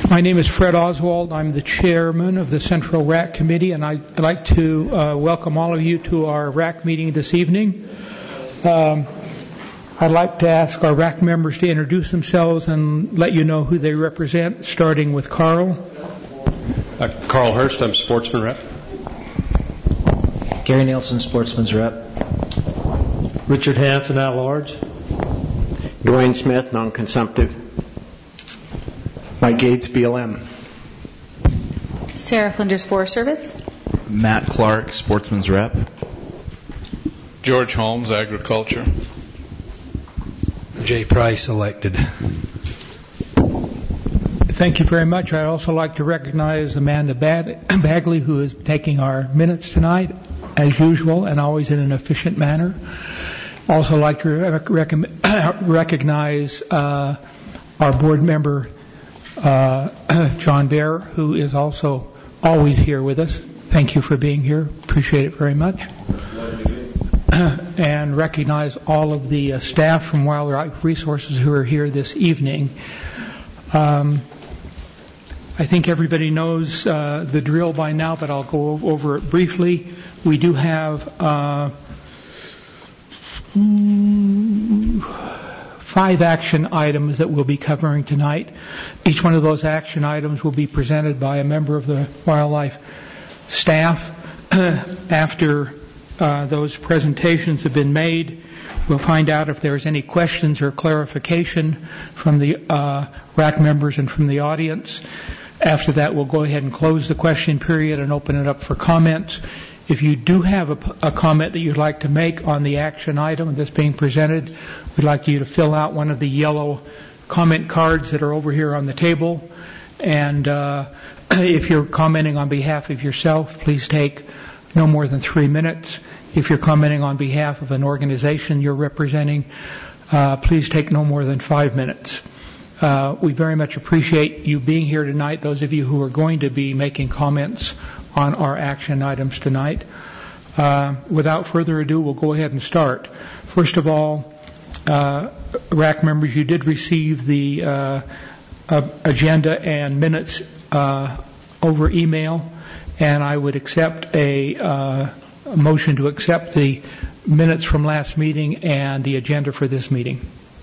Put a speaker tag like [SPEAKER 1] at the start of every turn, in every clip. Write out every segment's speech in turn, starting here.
[SPEAKER 1] My name is Fred Oswald. I'm the chairman of the Central RAC Committee, and I'd like to welcome all of you to our RAC meeting this evening. I'd like to ask our RAC members to introduce themselves and let you know who they represent, starting with Carl.
[SPEAKER 2] Carl Hurst, I'm Sportsman Rep.
[SPEAKER 3] Gary Nielsen, Sportsman's Rep.
[SPEAKER 4] Richard Hansen, at large.
[SPEAKER 5] Dwayne Smith, non-consumptive.
[SPEAKER 6] Mike Gates, BLM.
[SPEAKER 7] Sarah Flinders, Forest Service.
[SPEAKER 8] Matt Clark, Sportsman's Rep.
[SPEAKER 9] George Holmes, Agriculture.
[SPEAKER 4] Jay Price, elected.
[SPEAKER 1] Thank you very much. I'd also like to recognize Amanda Bagley, who is taking our minutes tonight, as usual, and always in an efficient manner. Also like to recognize our board member, John Bear, who is also always here with us. Thank you for being here. Appreciate it very much. And recognize all of the staff from Wildlife Resources who are here this evening. I think everybody knows the drill by now, but I'll go over it briefly. We do have 5 action items that we'll be covering tonight. Each one of those action items will be presented by a member of the wildlife staff. After those presentations have been made, we'll find out if there's any questions or clarification from the RAC members and from the audience. After that, we'll go ahead and close the question period and open it up for comments. If you do have a comment that you'd like to make on the action item that's being presented, we'd like you to fill out one of the yellow comment cards that are over here on the table. And if you're commenting on behalf of yourself, please take no more than 3 minutes. If you're commenting on behalf of an organization you're representing, please take no more than 5 minutes. We very much appreciate you being here tonight, those of you who are going to be making comments on our action items tonight. Without further ado, we'll go ahead and start. First of all, RAC members, you did receive the agenda and minutes over email, and I would accept a motion to accept the minutes from last meeting and the agenda for this meeting.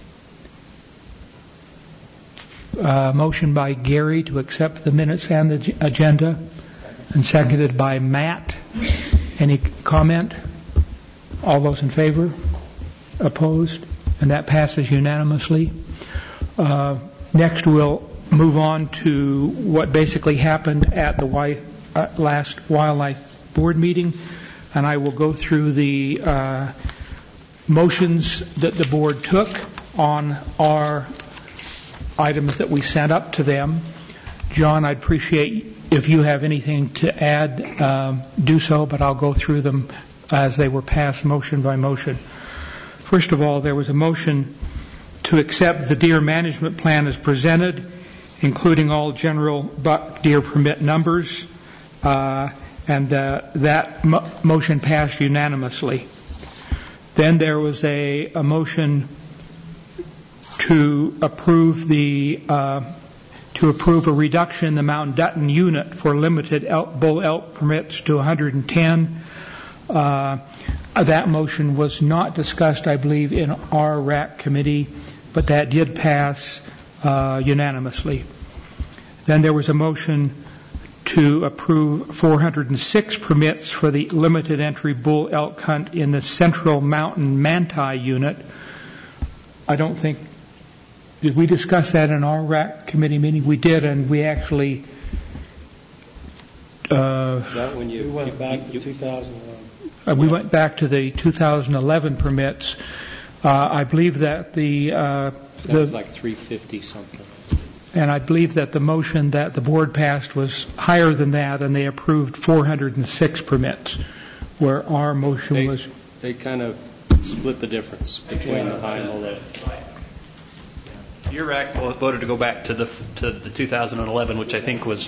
[SPEAKER 1] Motion by Gary to accept the minutes and the agenda, and seconded by Matt. Any comment? All those in favor? Opposed? And that passes unanimously. Next, we'll move on to what basically happened at the last wildlife board meeting, and I will go through the motions that the board took on our items that we sent up to them. John, I'd appreciate if you have anything to add, do so, but I'll go through them as they were passed motion by motion. First of all, there was a motion to accept the deer management plan as presented, including all general buck deer permit numbers, and that motion passed unanimously. Then there was a motion to approve a reduction in the Mount Dutton unit for limited bull elk permits to 110. That motion was not discussed, I believe, in our RAC committee, but that did pass unanimously. Then there was a motion to approve 406 permits for the limited entry bull elk hunt in the Central Mountain Manti unit. I don't think, did we discuss that in our RAC committee meeting? We did, and we actually...
[SPEAKER 4] That when you went back to 2011.
[SPEAKER 1] We went back to the 2011 permits. I believe that
[SPEAKER 4] that was like 350 something.
[SPEAKER 1] And I believe that the motion that the board passed was higher than that, and they approved 406 permits, where our motion was...
[SPEAKER 4] They kind of split the difference between the high and the low.
[SPEAKER 10] Your RAC voted to go back to the 2011, which I think was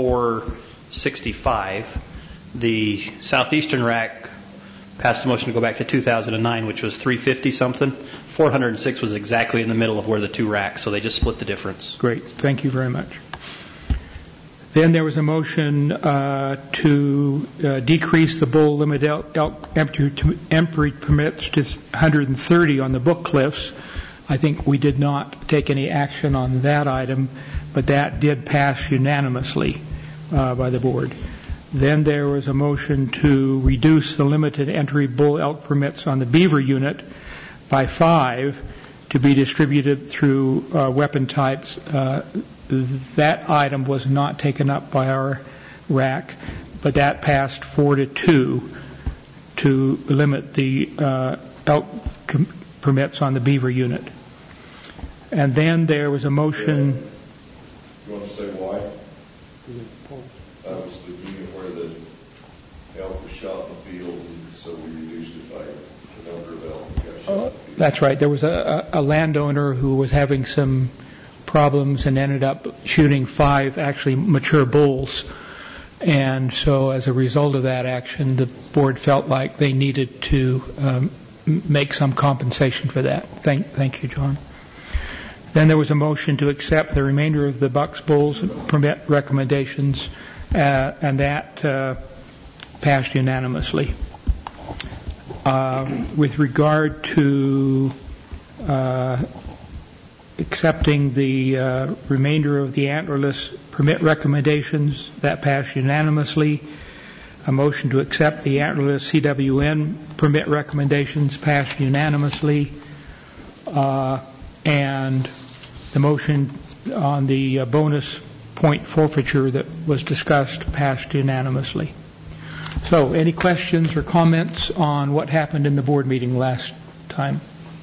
[SPEAKER 10] 465. The Southeastern RAC passed a motion to go back to 2009, which was 350 something. 406 was exactly in the middle of where the two RACs, so they just split the difference.
[SPEAKER 1] Great. Thank you very much. Then there was a motion to decrease the bull limit elk entry permits to 130 on the Book Cliffs. I think we did not take any action on that item, but that did pass unanimously by the board. Then there was a motion to reduce the limited entry bull elk permits on the Beaver unit by 5 to be distributed through weapon types. That item was not taken up by our RAC, but that passed 4-2 to limit the elk permits on the Beaver unit. And then there was a motion.
[SPEAKER 3] You want to say why? That was the unit where the elk was shot in the field, and so we reduced it by the number of elk that got shot in the field.
[SPEAKER 1] That's right. There was a landowner who was having some problems and ended up shooting 5 actually mature bulls. And so as a result of that action, the board felt like they needed to make some compensation for that. Thank you, John. Then there was a motion to accept the remainder of the Bucks Bulls permit recommendations, and that passed unanimously. With regard to accepting the remainder of the antlerless permit recommendations, that passed unanimously. A motion to accept the antlerless CWN permit recommendations passed unanimously. And the motion on the bonus point forfeiture that was discussed passed unanimously. So any questions or comments on what happened in the board meeting last time?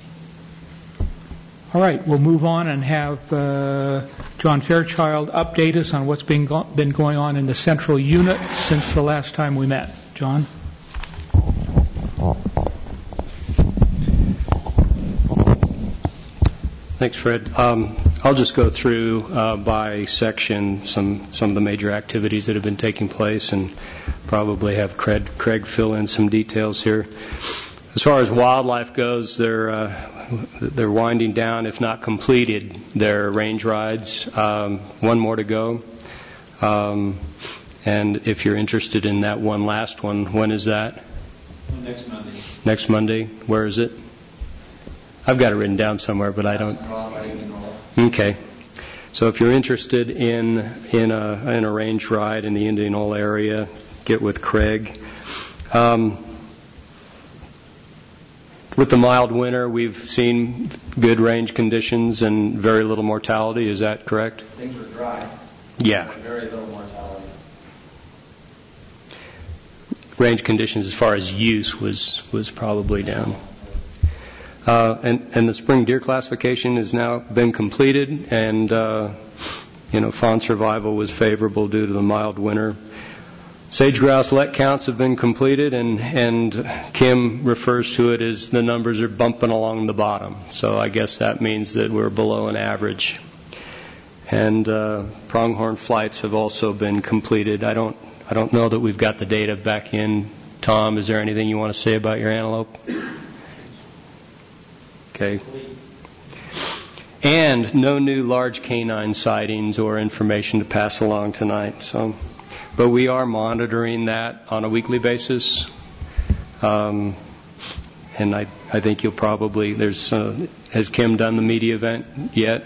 [SPEAKER 1] All right, we'll move on and have John Fairchild update us on what's been going on in the central unit since the last time we met. John?
[SPEAKER 4] Thanks, Fred. I'll just go through by section some of the major activities that have been taking place and probably have Craig fill in some details here. As far as wildlife goes, they're winding down, if not completed, their range rides. One more to go. And if you're interested in that one last one, when is that?
[SPEAKER 7] Next Monday.
[SPEAKER 4] Next Monday. Where is it? I've got it written down somewhere, but I don't. Okay. So if you're interested in a range ride in the Indianola area, get with Craig. With the mild winter, we've seen good range conditions and very little mortality. Is that correct?
[SPEAKER 7] Things were dry.
[SPEAKER 4] Yeah.
[SPEAKER 7] Very little mortality.
[SPEAKER 4] Range conditions as far as use was probably down. And the spring deer classification has now been completed, and fawn survival was favorable due to the mild winter. Sage grouse let counts have been completed, and Kim refers to it as the numbers are bumping along the bottom. So I guess that means that we're below an average. And pronghorn flights have also been completed. I don't know that we've got the data back in. Tom, is there anything you want to say about your antelope? Okay. And no new large canine sightings or information to pass along tonight. But we are monitoring that on a weekly basis. And I think you'll probably, has Kim done the media event yet?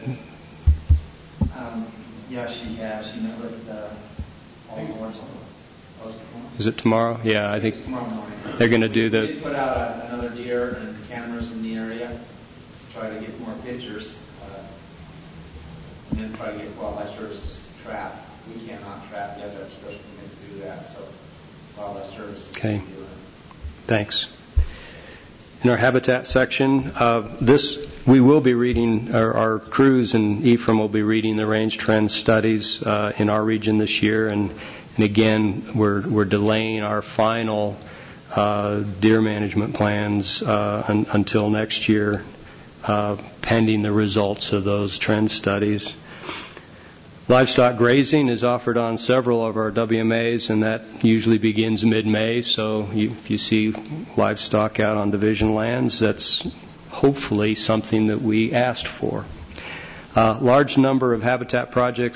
[SPEAKER 7] Yeah, she has. She met with all the boards.
[SPEAKER 4] Is it tomorrow? Yeah, I think
[SPEAKER 7] tomorrow morning.
[SPEAKER 4] They're going to do
[SPEAKER 7] We did put out another deer and cameras in the area, try to get more pictures, and then try to get Wildlife Services to trap. We cannot trap yet. They're supposed to do that, so Wildlife Services
[SPEAKER 4] Okay.
[SPEAKER 7] can do it.
[SPEAKER 4] Thanks. In our habitat section, we will be reading, our crews and Ephraim will be reading the range trend studies in our region this year, and again, we're delaying our final deer management plans until next year, pending the results of those trend studies. Livestock grazing is offered on several of our WMAs, and that usually begins mid-May. So if you see livestock out on division lands, that's hopefully something that we asked for. Large number of habitat projects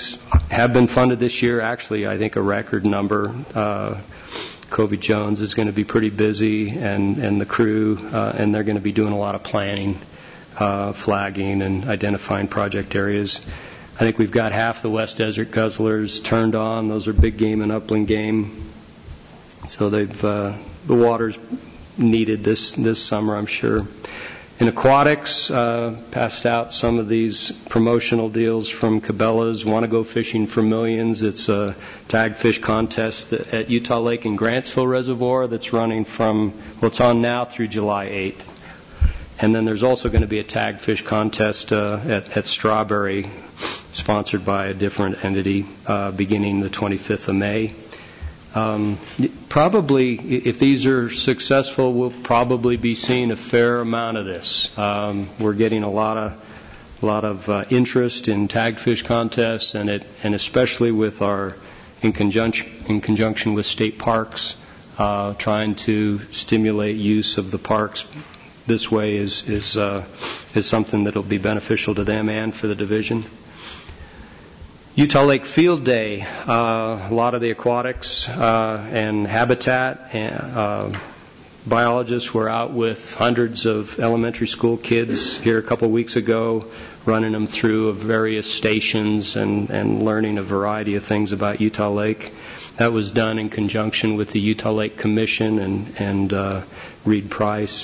[SPEAKER 4] have been funded this year. Actually, I think a record number. Kobe Jones is going to be pretty busy, and the crew, and they're going to be doing a lot of planning, flagging, and identifying project areas. I think we've got half the West Desert Guzzlers turned on. Those are big game and upland game. So the water's needed this summer, I'm sure. In aquatics, passed out some of these promotional deals from Cabela's. Want to go fishing for millions? It's a tag fish contest at Utah Lake and Grantsville Reservoir that's running from, well, it's on now through July 8th. And then there's also going to be a tag fish contest at Strawberry, sponsored by a different entity, beginning the 25th of May. Probably, if these are successful, we'll probably be seeing a fair amount of this. We're getting a lot of interest in tag fish contests, and especially with in conjunction with state parks, trying to stimulate use of the parks this way is something that will be beneficial to them and for the division. Utah Lake Field Day, a lot of the aquatics and habitat biologists were out with hundreds of elementary school kids here a couple weeks ago, running them through various stations and learning a variety of things about Utah Lake. That was done in conjunction with the Utah Lake Commission and Reed Price.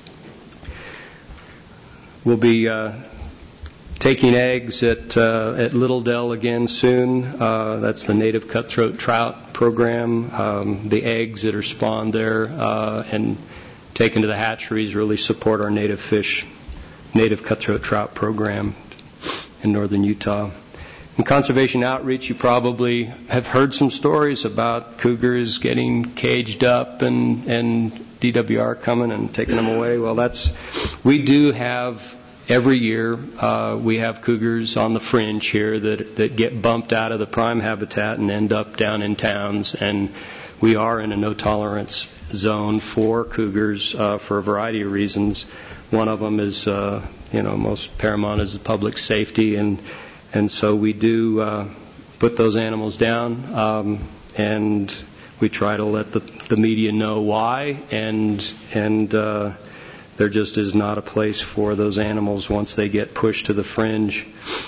[SPEAKER 4] We'll be taking eggs at Little Dell again soon. That's the native cutthroat trout program. The eggs that are spawned there and taken to the hatcheries really support our native cutthroat trout program in northern Utah. In conservation outreach, you probably have heard some stories about cougars getting caged up and DWR coming and taking them away. Well, we do have. Every year, we have cougars on the fringe here that get bumped out of the prime habitat and end up down in towns. And we are in a no-tolerance zone for cougars for a variety of reasons. One of them is, most paramount is the public safety. And so we do put those animals down, and we try to let the media know why. And there just is not a place for those animals once they get pushed to the fringe.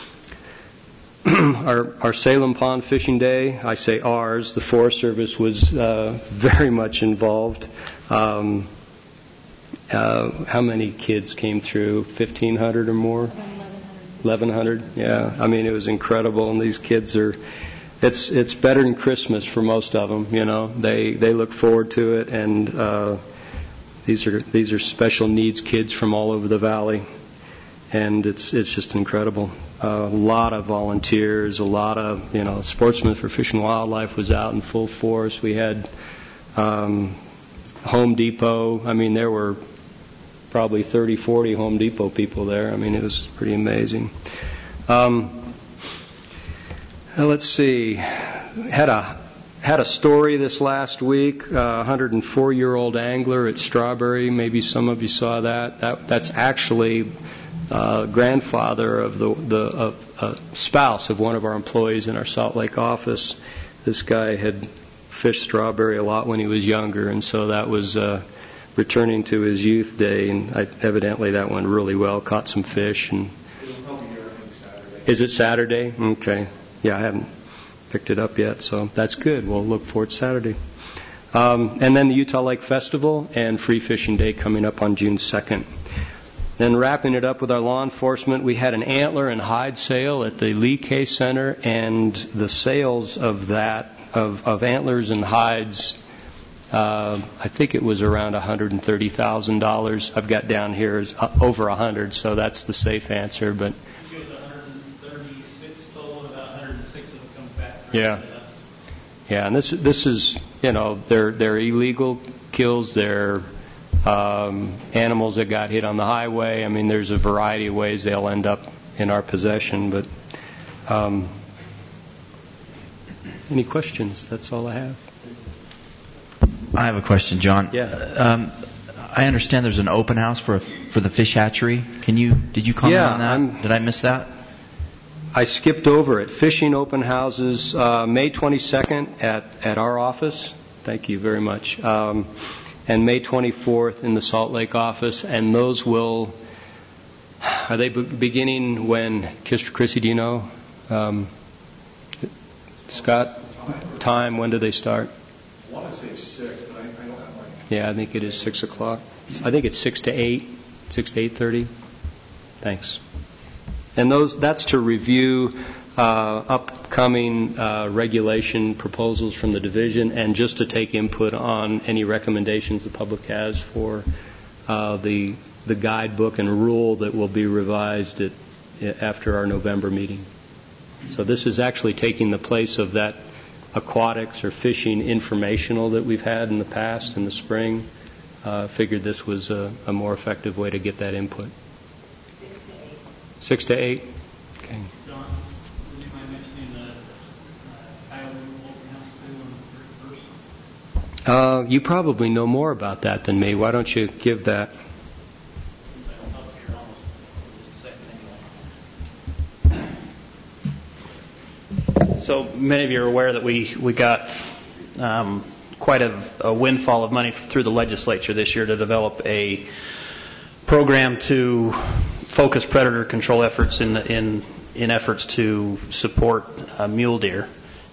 [SPEAKER 4] Our Salem Pond Fishing Day, I say ours, the Forest Service was very much involved. How many kids came through? 1,500 or more? 1,100. Yeah. I mean, it was incredible, and these kids it's better than Christmas for most of them. They look forward to it, and these are special needs kids from all over the valley, and it's just incredible. A lot of volunteers, a lot of Sportsmen for Fish and Wildlife was out in full force. We had Home Depot. I mean, there were probably 30, 40 Home Depot people there. I mean, it was pretty amazing. Let's see. Had a story this last week, 104-year-old angler at Strawberry. Maybe some of you saw that. That's actually grandfather of the spouse of one of our employees in our Salt Lake office. This guy had fished Strawberry a lot when he was younger, and so that was returning to his youth day, and evidently that went really well. Caught some fish. And is it Saturday? Okay. Yeah, I haven't picked it up yet, so that's good. We'll look forward to Saturday. And then the Utah Lake Festival and Free Fishing Day coming up on June 2nd. Then wrapping it up with our law enforcement, we had an antler and hide sale at the Lee K Center, and the sales of that, of antlers and hides, I think it was around $130,000. I've got down here is over 100, so that's the safe answer, but yeah, and this is they're illegal kills. They're animals that got hit on the highway. I mean, there's a variety of ways they'll end up in our possession. But any questions? That's all I have.
[SPEAKER 8] I have a question, John.
[SPEAKER 4] Yeah.
[SPEAKER 8] I understand there's an open house for the fish hatchery. Did you comment on that? Did I miss that?
[SPEAKER 4] I skipped over it. Fishing open houses, May 22nd at our office. Thank you very much. And May 24th in the Salt Lake office. And those are they beginning when? Chrissy, do you know? Scott? Time, when do they start?
[SPEAKER 3] I want to say 6, but I don't have my...
[SPEAKER 4] Yeah, I think it is 6 o'clock. I think it's 6 to 8, 6 to 8:30. Thanks. And that's to review upcoming regulation proposals from the division and just to take input on any recommendations the public has for the guidebook and rule that will be revised after our November meeting. So this is actually taking the place of that aquatics or fishing informational that we've had in the past in the spring. Figured this was a more effective way to get that input. 6 to 8. Okay.
[SPEAKER 11] John, would you mind mentioning the tile open house too on the 31st?
[SPEAKER 4] You probably know more about that than me. Why don't you give that?
[SPEAKER 10] So many of you are aware that we got quite a windfall of money through the legislature this year to develop a program to focus predator control efforts in efforts to support mule deer.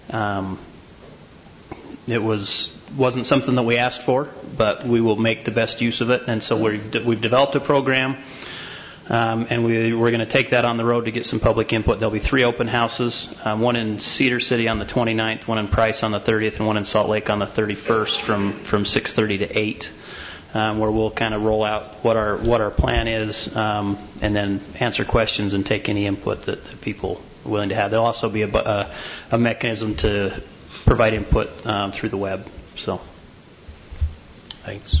[SPEAKER 10] It wasn't something that we asked for, but we will make the best use of it. And so we've developed a program, and we're going to take that on the road to get some public input. There'll be 3 open houses, one in Cedar City on the 29th, one in Price on the 30th, and one in Salt Lake on the 31st from 6:30 to 8. Where we'll kind of roll out what our plan is, and then answer questions and take any input that people are willing to have. There'll also be a mechanism to provide input through the web. So, thanks.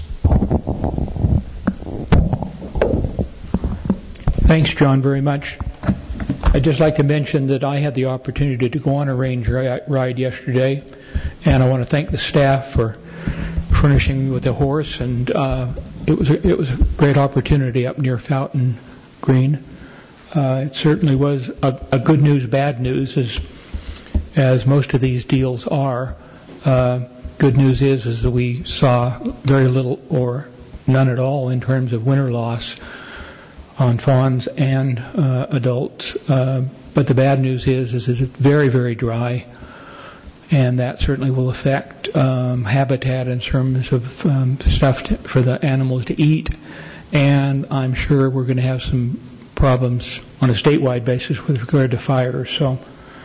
[SPEAKER 1] Thanks, John, very much. I'd just like to mention that I had the opportunity to go on a range ride yesterday, and I want to thank the staff for furnishing me with a horse, and it was a great opportunity up near Fountain Green. It certainly was a good news, bad news, as most of these deals are. Good news is that we saw very little or none at all in terms of winter loss on fawns and adults. But the bad news is it's very, very dry. And that certainly will affect habitat in terms of stuff for the animals to eat. And I'm sure we're going to have some problems on a statewide basis with regard to fires. So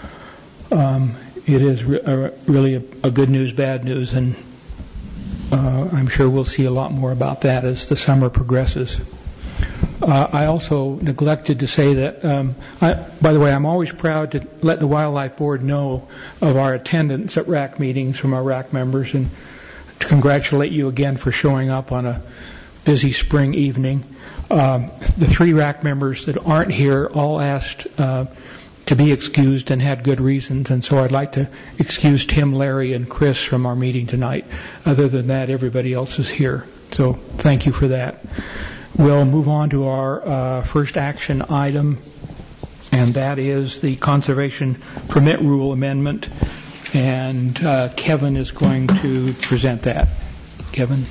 [SPEAKER 1] it is really a good news, bad news, and I'm sure we'll see a lot more about that as the summer progresses. I also neglected to say that, by the way, I'm always proud to let the Wildlife Board know of our attendance at RAC meetings from our RAC members, and to congratulate you again for showing up on a busy spring evening. The 3 RAC members that aren't here all asked to be excused and had good reasons, and so I'd like to excuse Tim, Larry, and Chris from our meeting tonight. Other than that, everybody else is here. So thank you for that. We'll move on to our first action item, and that is the Conservation Permit Rule Amendment. And Kevin is going to present that. Kevin?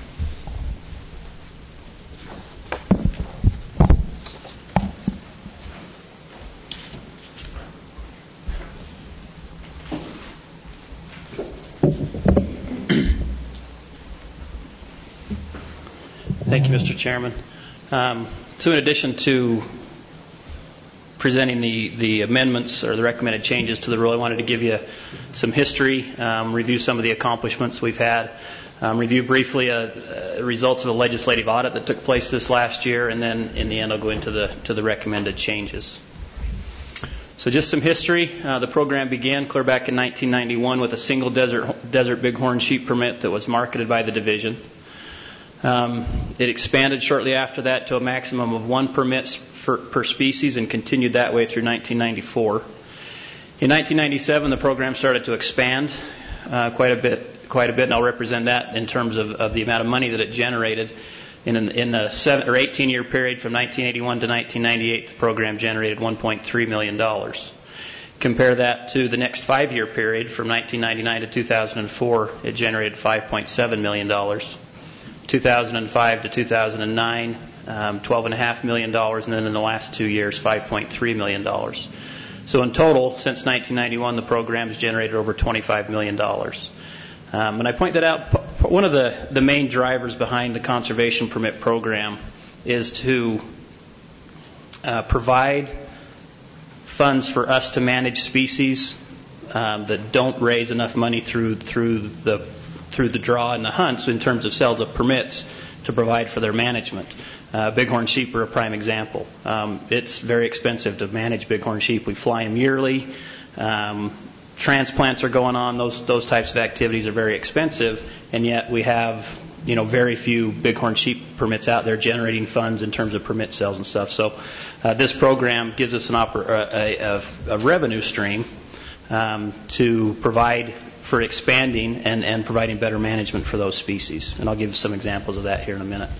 [SPEAKER 10] Thank you, Mr. Chairman. So in addition to presenting the amendments or the recommended changes to the rule, I wanted to give you some history, review some of the accomplishments we've had, review briefly results of a legislative audit that took place this last year, and then in the end I'll go into the recommended changes. So just some history. The program began clear back in 1991 with a single desert bighorn sheep permit that was marketed by the division. It expanded shortly after that to a maximum of 1 permit per species and continued that way through 1994. In 1997, the program started to expand quite a bit, and I'll represent that in terms of the amount of money that it generated. In the 18-year period from 1981 to 1998, the program generated $1.3 million. Compare that to the next 5-year period from 1999 to 2004, it generated $5.7 million. 2005 to 2009, $12.5 million, and then in the last 2 years, $5.3 million. So in total, since 1991, the program has generated over $25 million. And I point that out, one of the main drivers behind the conservation permit program is to provide funds for us to manage species that don't raise enough money through the draw and the hunts in terms of sales of permits to provide for their management. Bighorn sheep are a prime example. It's very expensive to manage bighorn sheep. We fly them yearly. Transplants are going on. Those types of activities are very expensive, and yet we have very few bighorn sheep permits out there generating funds in terms of permit sales and stuff. So this program gives us a revenue stream to provide for expanding and providing better management for those species. And I'll give you some examples of that here in a minute.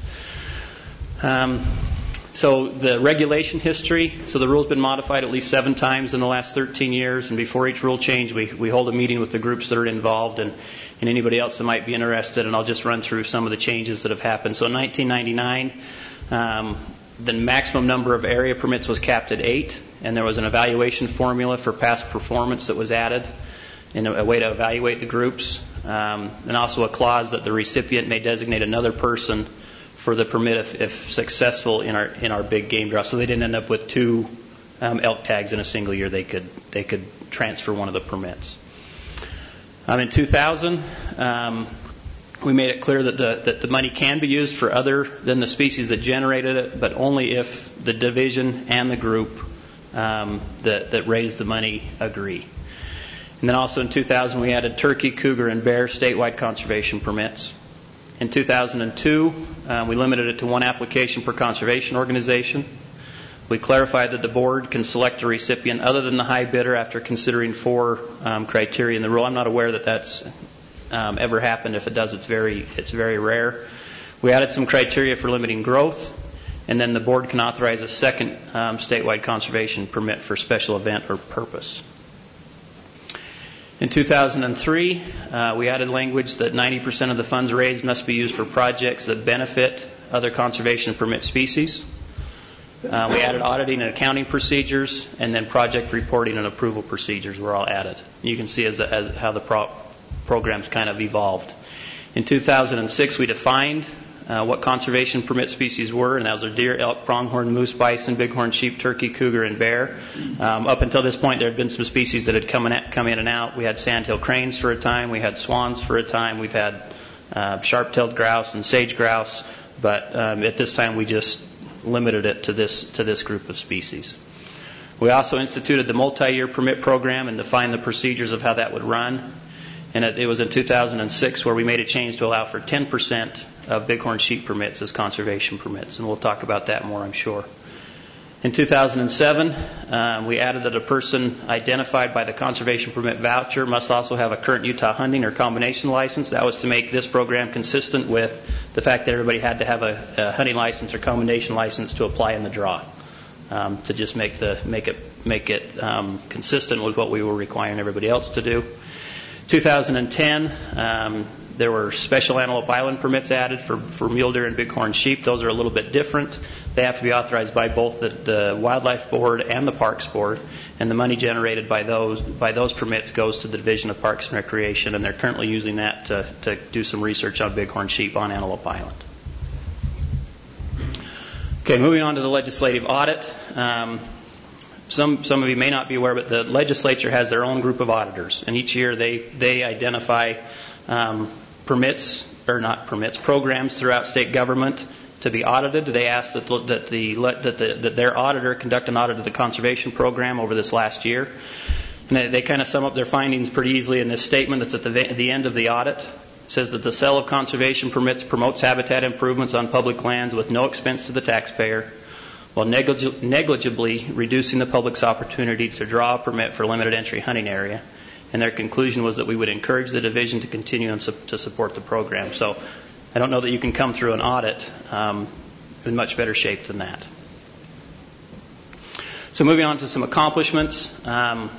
[SPEAKER 10] So the regulation history, so the rule's been modified at least 7 times in the last 13 years, and before each rule change, we hold a meeting with the groups that are involved and anybody else that might be interested, and I'll just run through some of the changes that have happened. So in 1999, the maximum number of area permits was capped at 8, and there was an evaluation formula for past performance that was added in a way to evaluate the groups, and also a clause that the recipient may designate another person for the permit if successful in our big game draw. So they didn't end up with 2 elk tags in a single year. They could transfer one of the permits. In 2000, we made it clear that the money can be used for other than the species that generated it, but only if the division and the group that raised the money agree. And then also in 2000, we added turkey, cougar, and bear statewide conservation permits. In 2002, we limited it to 1 application per conservation organization. We clarified that the board can select a recipient other than the high bidder after considering 4 criteria in the rule. I'm not aware that that's ever happened. If it does, it's very rare. We added some criteria for limiting growth, and then the board can authorize a second statewide conservation permit for special event or purpose. In 2003, we added language that 90% of the funds raised must be used for projects that benefit other conservation permit species. We added auditing and accounting procedures, and then project reporting and approval procedures were all added. You can see as how the program's kind of evolved. In 2006, we defined what conservation permit species were, and those are deer, elk, pronghorn, moose, bison, bighorn sheep, turkey, cougar, and bear. Up until this point, there had been some species that had come in and out. We had sandhill cranes for a time. We had swans for a time. We've had sharp-tailed grouse and sage grouse, but at this time, we just limited it to this group of species. We also instituted the multi-year permit program and defined the procedures of how that would run. And it was in 2006 where we made a change to allow for 10% of bighorn sheep permits as conservation permits, and we'll talk about that more, I'm sure. In 2007, we added that a person identified by the conservation permit voucher must also have a current Utah hunting or combination license. That was to make this program consistent with the fact that everybody had to have a hunting license or combination license to apply in the draw, to just make it consistent with what we were requiring everybody else to do. 2010, there were special Antelope Island permits added for mule deer and bighorn sheep. Those are a little bit different. They have to be authorized by both the Wildlife Board and the Parks Board, and the money generated by those permits goes to the Division of Parks and Recreation, and they're currently using that to do some research on bighorn sheep on Antelope Island. Okay, moving on to the legislative audit. Some of you may not be aware, but the legislature has their own group of auditors, and each year they identify programs throughout state government to be audited. They ask that their auditor conduct an audit of the conservation program over this last year. And they kind of sum up their findings pretty easily in this statement that's at the end of the audit. It says that the sale of conservation permits promotes habitat improvements on public lands with no expense to the taxpayer, while negligibly reducing the public's opportunity to draw a permit for limited entry hunting area. And their conclusion was that we would encourage the division to continue to support the program. So I don't know that you can come through an audit in much better shape than that. So moving on to some accomplishments.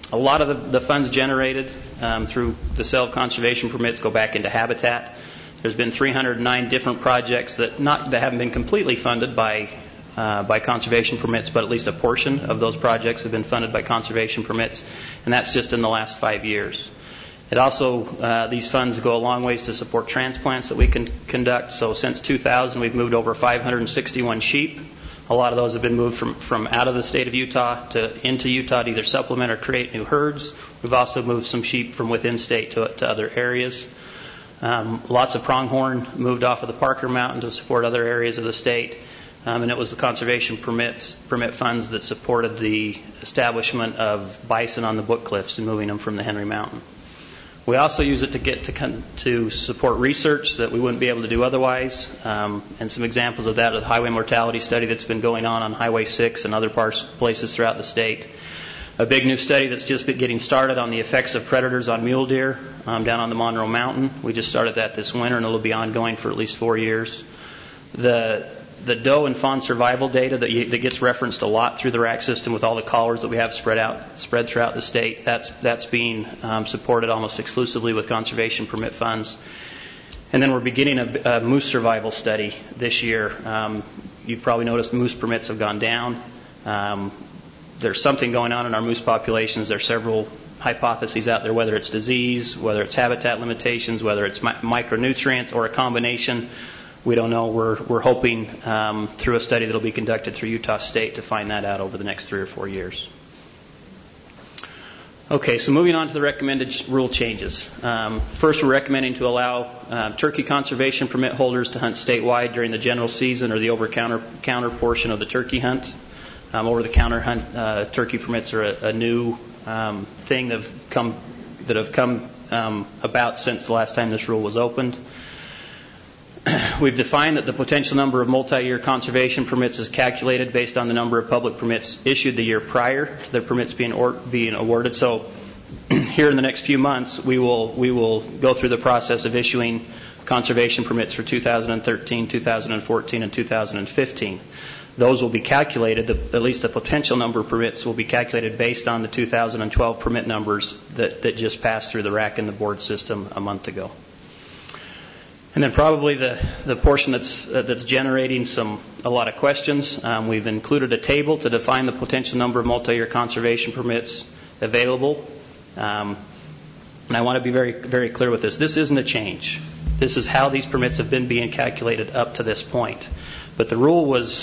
[SPEAKER 10] A lot of the funds generated through the sale of conservation permits go back into habitat. There's been 309 different projects that haven't been completely funded by conservation permits, but at least a portion of those projects have been funded by conservation permits, and that's just in the last 5 years. It also, these funds go a long ways to support transplants that we can conduct. So since 2000, we've moved over 561 sheep. A lot of those have been moved from out of the state of Utah into Utah to either supplement or create new herds. We've also moved some sheep from within state to other areas. Lots of pronghorn moved off of the Parker Mountain to support other areas of the state. And it was the conservation permit funds that supported the establishment of bison on the Book Cliffs and moving them from the Henry Mountain. We also use it to support research that we wouldn't be able to do otherwise. And some examples of that are the highway mortality study that's been going on Highway 6 and other places throughout the state. A big new study that's just been getting started on the effects of predators on mule deer down on the Monroe Mountain. We just started that this winter, and it'll be ongoing for at least 4 years. The doe and fawn survival data that gets referenced a lot through the RAC system with all the collars that we have spread throughout the state, that's being supported almost exclusively with conservation permit funds. And then we're beginning a moose survival study this year. You've probably noticed moose permits have gone down. There's something going on in our moose populations. There are several hypotheses out there, whether it's disease, whether it's habitat limitations, whether it's micronutrients, or a combination. We don't know. We're hoping through a study that will be conducted through Utah State to find that out over the next 3 or 4 years. Okay, so moving on to the recommended rule changes. First, we're recommending to allow turkey conservation permit holders to hunt statewide during the general season or the over-counter portion of the turkey hunt. Over-the-counter hunt turkey permits are a new thing that have come about since the last time this rule was opened. We've defined that the potential number of multi-year conservation permits is calculated based on the number of public permits issued the year prior to the permits being awarded. So here in the next few months, we will go through the process of issuing conservation permits for 2013, 2014, and 2015. Those will be calculated, at least the potential number of permits will be calculated based on the 2012 permit numbers that just passed through the RAC and the board system a month ago. And then probably the portion that's generating a lot of questions, we've included a table to define the potential number of multi-year conservation permits available. And I want to be very, very clear with this. This isn't a change. This is how these permits have been being calculated up to this point. But the rule was,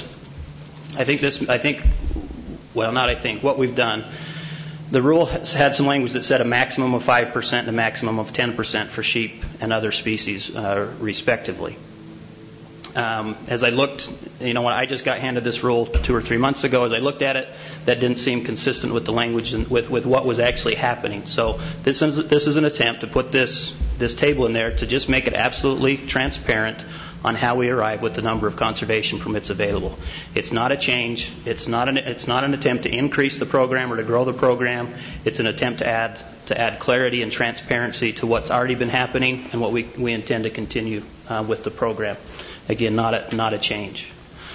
[SPEAKER 10] what we've done, the rule had some language that said a maximum of 5% and a maximum of 10% for sheep and other species, respectively. As I looked, when I just got handed this rule 2 or 3 months ago, as I looked at it, that didn't seem consistent with the language and with what was actually happening. So this is an attempt to put this table in there to just make it absolutely transparent on how we arrive with the number of conservation permits available. It's not a change. It's not an attempt to increase the program or to grow the program. It's an attempt to add clarity and transparency to what's already been happening and what we intend to continue with the program. Again, not a change.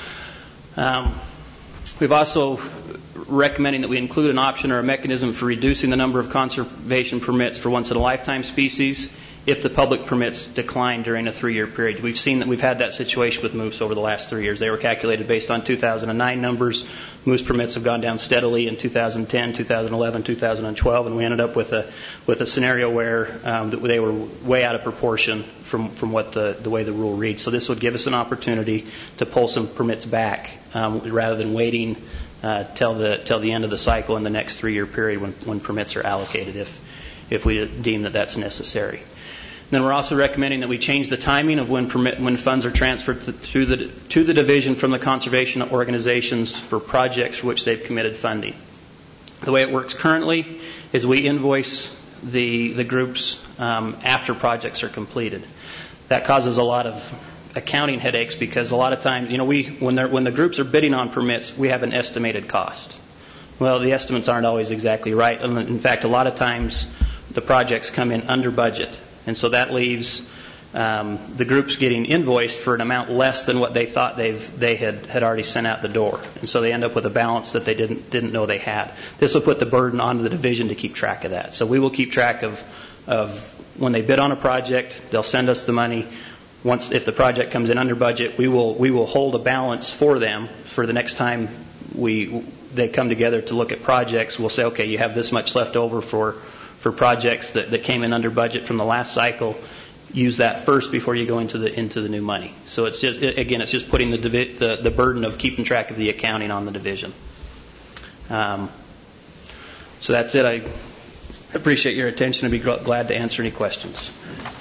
[SPEAKER 10] We've also recommending that we include an option or a mechanism for reducing the number of conservation permits for once-in-a-lifetime species if the public permits decline during a 3-year period. We've seen that we've had that situation with moose over the last 3 years. They were calculated based on 2009 numbers. Moose permits have gone down steadily in 2010, 2011, 2012, and we ended up with a scenario where they were way out of proportion from what the way the rule reads. So this would give us an opportunity to pull some permits back rather than waiting till the end of the cycle in the next 3-year period when permits are allocated if we deem that that's necessary. Then we're also recommending that we change the timing of when funds are transferred to the division from the conservation organizations for projects for which they've committed funding. The way it works currently is we invoice the groups after projects are completed. That causes a lot of accounting headaches because a lot of times, when the groups are bidding on permits, we have an estimated cost. Well, the estimates aren't always exactly right. In fact, a lot of times the projects come in under budget. And so that leaves the group's getting invoiced for an amount less than what they thought they had already sent out the door, and so they end up with a balance that they didn't know they had. This will put the burden onto the division to keep track of that. So we will keep track of when they bid on a project, they'll send us the money. If the project comes in under budget, we will hold a balance for them for the next time they come together to look at projects. We'll say, okay, you have this much left over for projects that came in under budget from the last cycle. Use that first before you go into the new money. So it's just putting the burden of keeping track of the accounting on the division. So that's it. I appreciate your attention and be glad to answer any questions.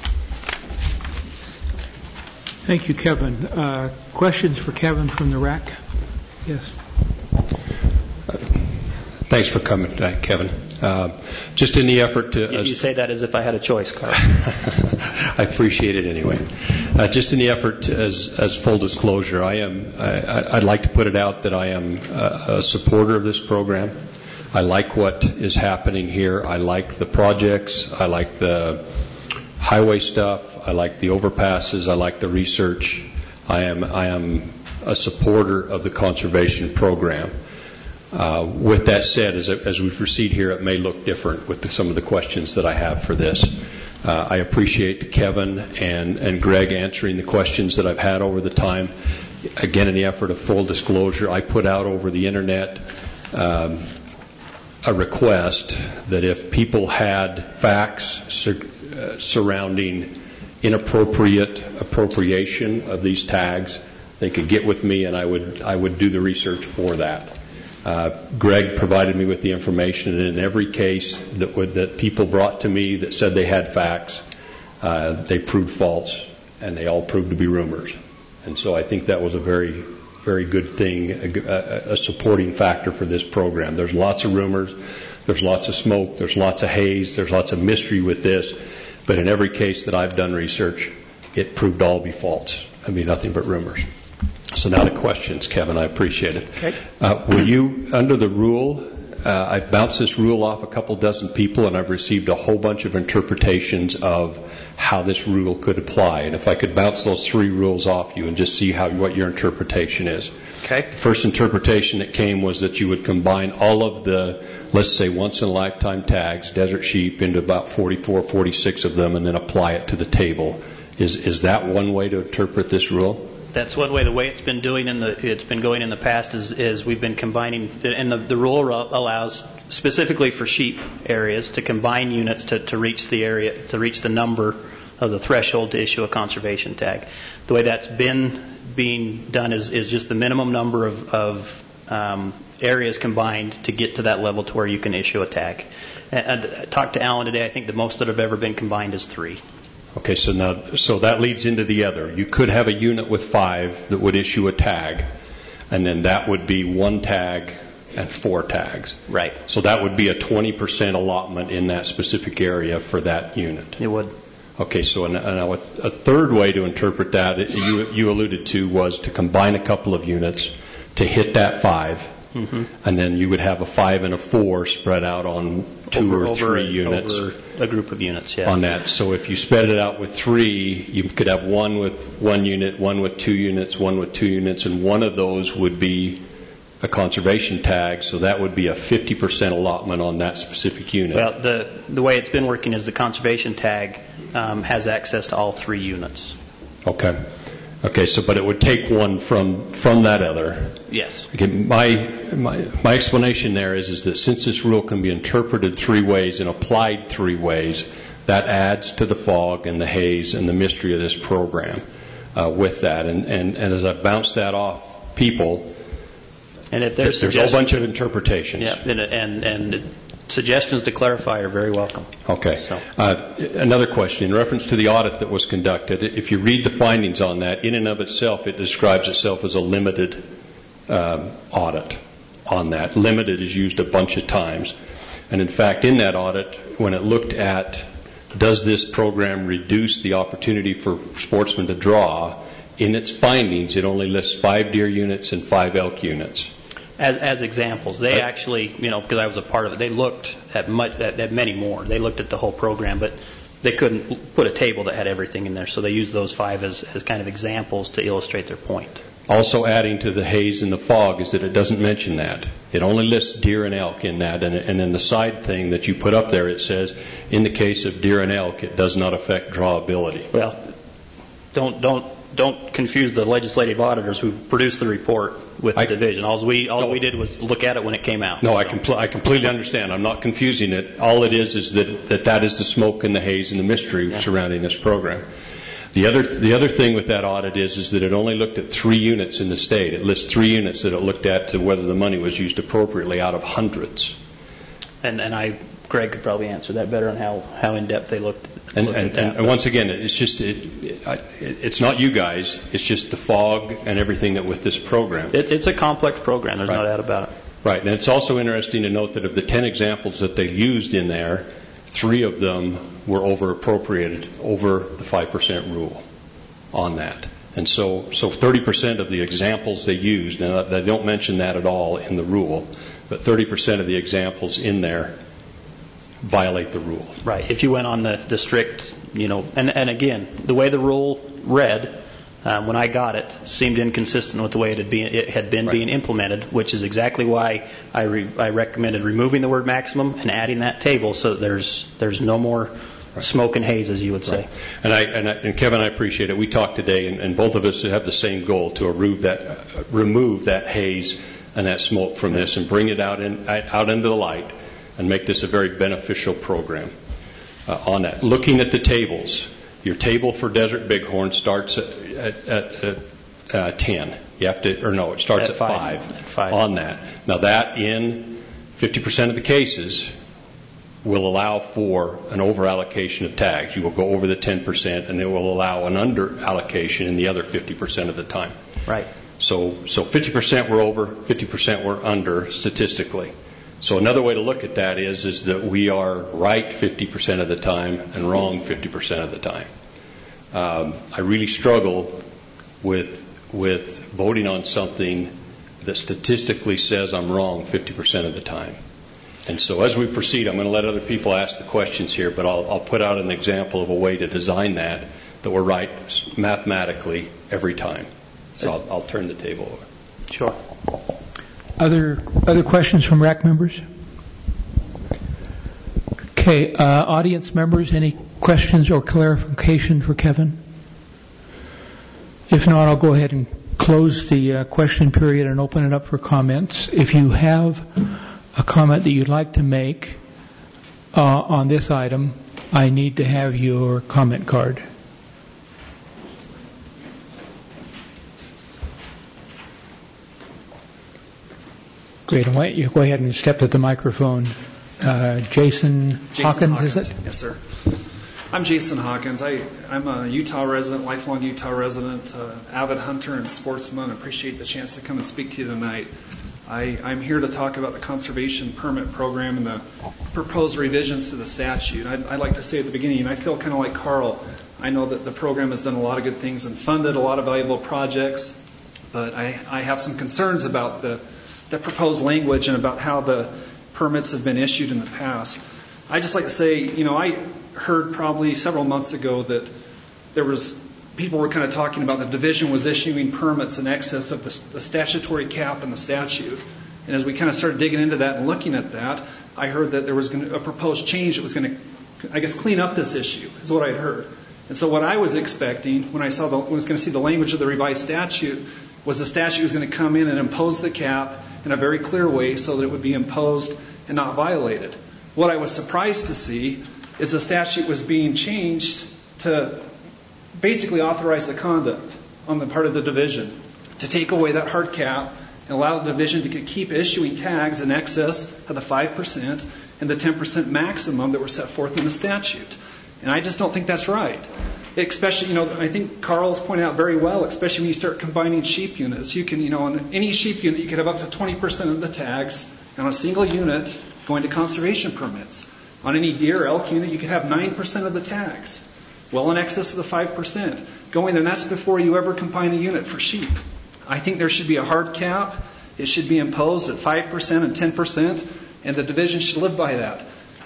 [SPEAKER 1] Thank you, Kevin. Questions for Kevin from the RAC? Yes.
[SPEAKER 2] Thanks for coming tonight, Kevin. Just in the effort to...
[SPEAKER 10] You say that as if I had a choice, Carl.
[SPEAKER 2] I appreciate it anyway. Just in the effort as full disclosure, I'd like to put it out that I am a supporter of this program. I like what is happening here. I like the projects. I like the highway stuff. I like the overpasses. I like the research. I am a supporter of the conservation program. With that said, as we proceed here, it may look different with some of the questions that I have for this. I appreciate Kevin and Greg answering the questions that I've had over the time. Again, in the effort of full disclosure, I put out over the Internet a request that if people had facts surrounding inappropriate appropriation of these tags, they could get with me and I would do the research for that. Greg provided me with the information, and in every case that people brought to me that said they had facts, they proved false, and they all proved to be rumors. And so I think that was a very, very good thing, a supporting factor for this program. There's lots of rumors, there's lots of smoke, there's lots of haze, there's lots of mystery with this, but in every case that I've done research, it proved all to be false. I mean, nothing but rumors. So now the questions, Kevin. I appreciate it.
[SPEAKER 10] Okay.
[SPEAKER 2] Will you, under the rule, I've bounced this rule off a couple dozen people, and I've received a whole bunch of interpretations of how this rule could apply. And if I could bounce those 3 rules off you and just see what your interpretation is.
[SPEAKER 10] Okay.
[SPEAKER 2] The first interpretation that came was that you would combine all of the, let's say, once-in-a-lifetime tags, desert sheep, into about 44, 46 of them, and then apply it to the table. Is that one way to interpret this rule?
[SPEAKER 10] That's one way. The way it's been going in the past is we've been combining, and the rule allows specifically for sheep areas to combine units to reach the area, to reach the number of the threshold to issue a conservation tag. The way that's been being done is just the minimum number of areas combined to get to that level to where you can issue a tag. And I talked to Alan today. I think the most that have ever been combined is 3.
[SPEAKER 2] Okay, so that leads into the other. You could have a unit with 5 that would issue a tag, and then that would be 1 tag and 4 tags.
[SPEAKER 10] Right.
[SPEAKER 2] So that would be a 20% allotment in that specific area for that unit.
[SPEAKER 10] It would.
[SPEAKER 2] Okay, so now a third way to interpret that, you alluded to, was to combine a couple of units to hit that 5. Mm-hmm. And then you would have a 5 and a 4 spread out on 2 or 3 units.
[SPEAKER 10] Over a group of units, yes.
[SPEAKER 2] On that. So if you spread it out with 3, you could have one with 1 unit, one with 2 units, one with 2 units, and one of those would be a conservation tag, so that would be a 50% allotment on that specific unit.
[SPEAKER 10] Well, the way it's been working is the conservation tag has access to all 3 units.
[SPEAKER 2] Okay. So but it would take one from that other.
[SPEAKER 10] Yes.
[SPEAKER 2] Okay, my explanation there is that since this rule can be interpreted 3 ways and applied 3 ways, that adds to the fog and the haze and the mystery of this program with that. And as I bounce that off people,
[SPEAKER 10] and if there's
[SPEAKER 2] a whole bunch of interpretations.
[SPEAKER 10] Yeah, and suggestions to clarify are very welcome.
[SPEAKER 2] Okay. Another question. In reference to the audit that was conducted, if you read the findings on that, in and of itself, it describes itself as a limited audit on that. Limited is used a bunch of times. And in fact, in that audit, when it looked at does this program reduce the opportunity for sportsmen to draw, in its findings, it only lists 5 deer units and 5 elk units.
[SPEAKER 10] As examples, they actually, because I was a part of it, they looked at many more. They looked at the whole program, but they couldn't put a table that had everything in there, so they used those 5 as kind of examples to illustrate their point.
[SPEAKER 2] Also adding to the haze and the fog is that it doesn't mention that. It only lists deer and elk in that, and then the side thing that you put up there, it says, in the case of deer and elk, it does not affect drawability.
[SPEAKER 10] Well, don't confuse the legislative auditors who produced the report with the division. All we did was look at it when it came out.
[SPEAKER 2] No, I completely understand. I'm not confusing it. All it is that is the smoke and the haze and the mystery surrounding this program. The other thing with that audit is that it only looked at 3 units in the state. It lists 3 units that it looked at to whether the money was used appropriately out of hundreds.
[SPEAKER 10] And Greg could probably answer that better on how in depth they looked.
[SPEAKER 2] And once again, it's just it's not you guys. It's just the fog and everything that with this program.
[SPEAKER 10] It's a complex program. There's no doubt about it.
[SPEAKER 2] Right, and it's also interesting to note that of the 10 examples that they used in there, 3 of them were over-appropriated over the 5% rule on that. And so 30% of the examples they used, now they don't mention that at all in the rule, but 30% of the examples in there violate the rule.
[SPEAKER 10] Right. If you went on the strict, and again, the way the rule read, when I got it, seemed inconsistent with the way it had been being implemented, which is exactly why I recommended removing the word maximum and adding that table so that there's no more smoke and haze, as you would say.
[SPEAKER 2] And Kevin, I appreciate it. We talked today, and both of us have the same goal, to remove that haze and that smoke from this and bring it out into the light and make this a very beneficial program on that. Looking at the tables, your table for Desert Bighorn starts at 10. You have to, or no, it starts at 5 on that. Now that in 50% of the cases will allow for an over-allocation of tags. You will go over the 10%, and it will allow an under-allocation in the other 50% of the time.
[SPEAKER 10] Right.
[SPEAKER 2] So 50% were over, 50% were under statistically. So another way to look at that is that we are right 50% of the time and wrong 50% of the time. I really struggle with voting on something that statistically says I'm wrong 50% of the time. And so as we proceed, I'm going to let other people ask the questions here, but I'll put out an example of a way to design that we're right mathematically every time. So I'll turn the table over.
[SPEAKER 10] Sure.
[SPEAKER 1] Other questions from RAC members? Okay, audience members, any questions or clarification for Kevin? If not, I'll go ahead and close the question period and open it up for comments. If you have a comment that you'd like to make on this item, I need to have your comment card. Great. Why don't you go ahead and step to the microphone. Jason Hawkins, is it?
[SPEAKER 12] Yes, sir. I'm Jason Hawkins. I'm a Utah resident, lifelong Utah resident, avid hunter and sportsman. I appreciate the chance to come and speak to you tonight. I'm here to talk about the conservation permit program and the proposed revisions to the statute. I'd like to say at the beginning, and I feel kind of like Carl, I know that the program has done a lot of good things and funded a lot of valuable projects, but I have some concerns about the proposed language and about how the permits have been issued in the past. I'd just like to say, I heard probably several months ago that people were kind of talking about the division was issuing permits in excess of the statutory cap in the statute. And as we kind of started digging into that and looking at that, I heard that there was a proposed change that was going to, I guess, clean up this issue, is what I heard. And so what I was expecting when I was going to see the language of the revised statute was the statute was going to come in and impose the cap in a very clear way so that it would be imposed and not violated. What I was surprised to see is the statute was being changed to basically authorize the conduct on the part of the division to take away that hard cap and allow the division to keep issuing tags in excess of the 5% and the 10% maximum that were set forth in the statute. And I just don't think that's right. Especially, I think Carl's pointed out very well, especially when you start combining sheep units. You can, on any sheep unit, you could have up to 20% of the tags on a single unit going to conservation permits. On any deer or elk unit, you could have 9% of the tags, well in excess of the 5%, going there. And that's before you ever combine a unit for sheep. I think there should be a hard cap. It should be imposed at 5% and 10%, and the division should live by that.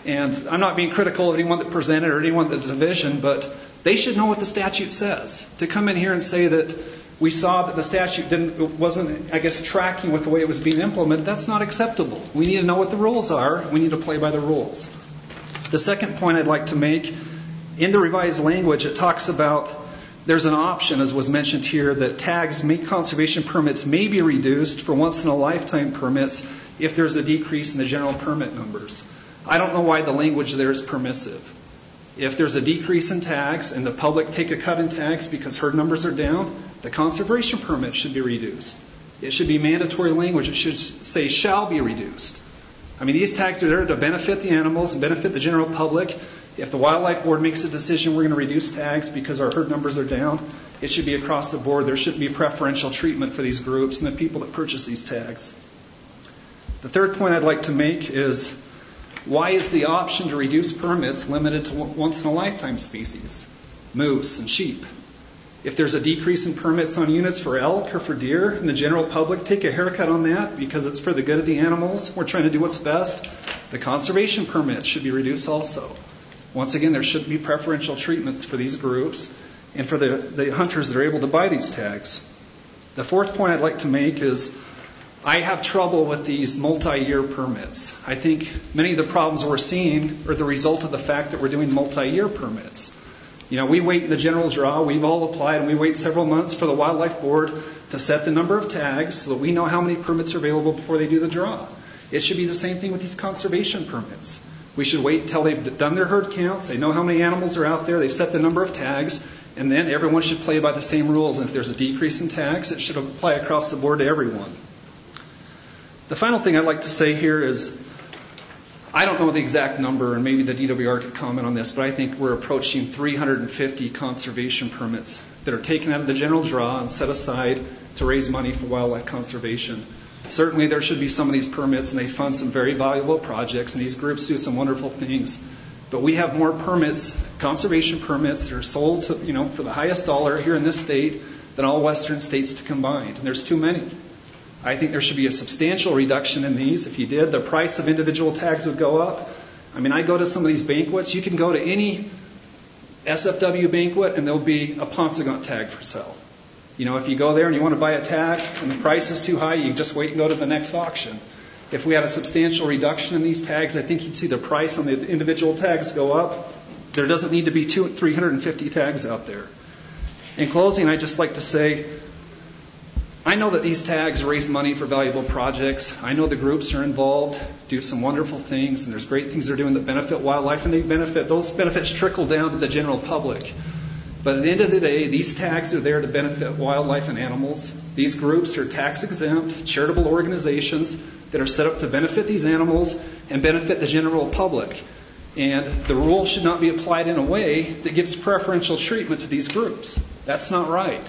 [SPEAKER 12] And I'm not being critical of anyone that presented or anyone at the division, but they should know what the statute says. To come in here and say that we saw that the statute wasn't, I guess, tracking with the way it was being implemented, that's not acceptable. We need to know what the rules are. We need to play by the rules. The second point I'd like to make, in the revised language, it talks about there's an option, as was mentioned here, that tags, conservation permits may be reduced for once-in-a-lifetime permits if there's a decrease in the general permit numbers. I don't know why the language there is permissive. If there's a decrease in tags and the public take a cut in tags because herd numbers are down, the conservation permit should be reduced. It should be mandatory language. It should say shall be reduced. I mean, these tags are there to benefit the animals and benefit the general public. If the Wildlife Board makes a decision we're going to reduce tags because our herd numbers are down, it should be across the board. There shouldn't be preferential treatment for these groups and the people that purchase these tags. The third point I'd like to make is, why is the option to reduce permits limited to once-in-a-lifetime species, moose and sheep? If there's a decrease in permits on units for elk or for deer, and the general public take a haircut on that because it's for the good of the animals, we're trying to do what's best, the conservation permits should be reduced also. Once again, there shouldn't be preferential treatments for these groups and for the hunters that are able to buy these tags. The fourth point I'd like to make is, I have trouble with these multi-year permits. I think many of the problems we're seeing are the result of the fact that we're doing multi-year permits. You know, we wait in the general draw, we've all applied, and we wait several months for the Wildlife Board to set the number of tags so that we know how many permits are available before they do the draw. It should be the same thing with these conservation permits. We should wait until they've done their herd counts, they know how many animals are out there, they set the number of tags, and then everyone should play by the same rules. And if there's a decrease in tags, it should apply across the board to everyone. The final thing I'd like to say here is, I don't know the exact number, and maybe the DWR could comment on this, but I think we're approaching 350 conservation permits that are taken out of the general draw and set aside to raise money for wildlife conservation. Certainly there should be some of these permits, and they fund some very valuable projects, and these groups do some wonderful things. But we have more permits, conservation permits, that are sold to, for the highest dollar here in this state than all western states combined. And there's too many. I think there should be a substantial reduction in these. If you did, the price of individual tags would go up. I mean, I go to some of these banquets. You can go to any SFW banquet, and there'll be a Ponsegont tag for sale. If you go there and you want to buy a tag and the price is too high, you just wait and go to the next auction. If we had a substantial reduction in these tags, I think you'd see the price on the individual tags go up. There doesn't need to be 350 tags out there. In closing, I'd just like to say, I know that these tags raise money for valuable projects. I know the groups are involved, do some wonderful things, and there's great things they're doing that benefit wildlife, and those benefits trickle down to the general public. But at the end of the day, these tags are there to benefit wildlife and animals. These groups are tax-exempt, charitable organizations that are set up to benefit these animals and benefit the general public. And the rule should not be applied in a way that gives preferential treatment to these groups. That's not right.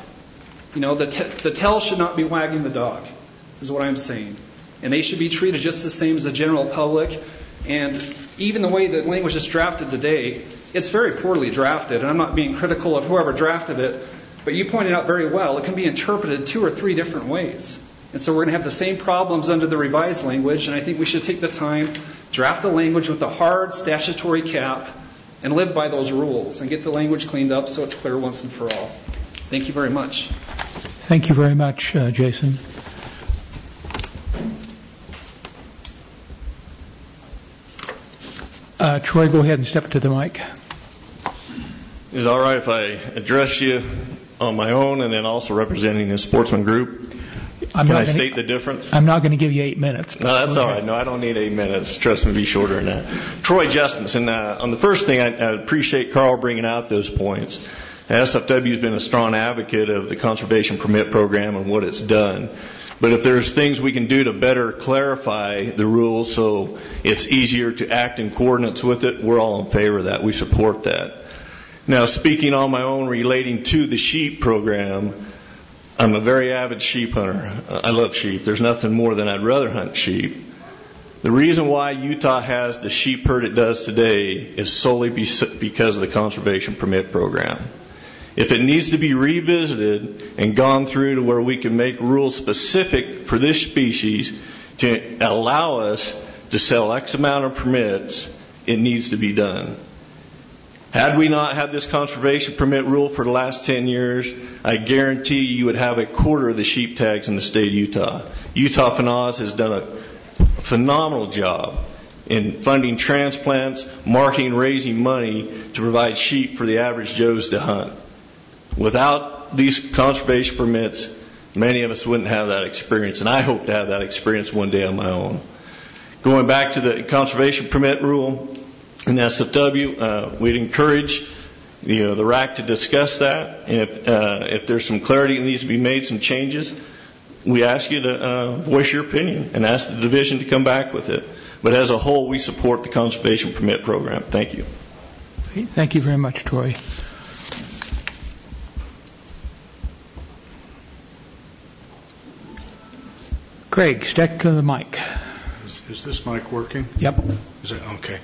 [SPEAKER 12] The tail should not be wagging the dog, is what I'm saying. And they should be treated just the same as the general public. And even the way the language is drafted today, it's very poorly drafted. And I'm not being critical of whoever drafted it, but you pointed out very well, it can be interpreted 2 or 3 different ways. And so we're going to have the same problems under the revised language, and I think we should take the time, draft a language with a hard statutory cap, and live by those rules, and get the language cleaned up so it's clear once and for all. Thank you very much.
[SPEAKER 1] Thank you very much, Jason. Troy, go ahead and step to the mic.
[SPEAKER 3] Is it all right if I address you on my own and then also representing the sportsman group? Can I state the difference?
[SPEAKER 1] I'm not going to give you 8 minutes.
[SPEAKER 3] No, that's all right. No, I don't need 8 minutes. Trust me, be shorter than that. Troy Justinson. On the first thing, I appreciate Carl bringing out those points. SFW has been a strong advocate of the conservation permit program and what it's done. But if there's things we can do to better clarify the rules so it's easier to act in coordinates with it, we're all in favor of that. We support that. Now, speaking on my own relating to the sheep program, I'm a very avid sheep hunter. I love sheep. There's nothing more than I'd rather hunt sheep. The reason why Utah has the sheep herd it does today is solely because of the conservation permit program. If it needs to be revisited and gone through to where we can make rules specific for this species to allow us to sell X amount of permits it needs to be done. Had we not had this conservation permit rule for the last 10 years, I guarantee you would have a quarter of the sheep tags in the state of Utah. Utah FNAWS has done a phenomenal job in funding transplants, marketing, raising money to provide sheep for the average Joes to hunt. Without these conservation permits, many of us wouldn't have that experience, and I hope to have that experience one day on my own. Going back to the conservation permit rule in SFW, we'd encourage the RAC to discuss that, and if there's some clarity that needs to be made, some changes, we ask you to voice your opinion and ask the division to come back with it. But as a whole, we support the conservation permit program. Thank you.
[SPEAKER 1] Thank you very much, Troy. Craig, stick to the mic.
[SPEAKER 13] Is this mic working?
[SPEAKER 1] Yep.
[SPEAKER 13] Is it? Okay.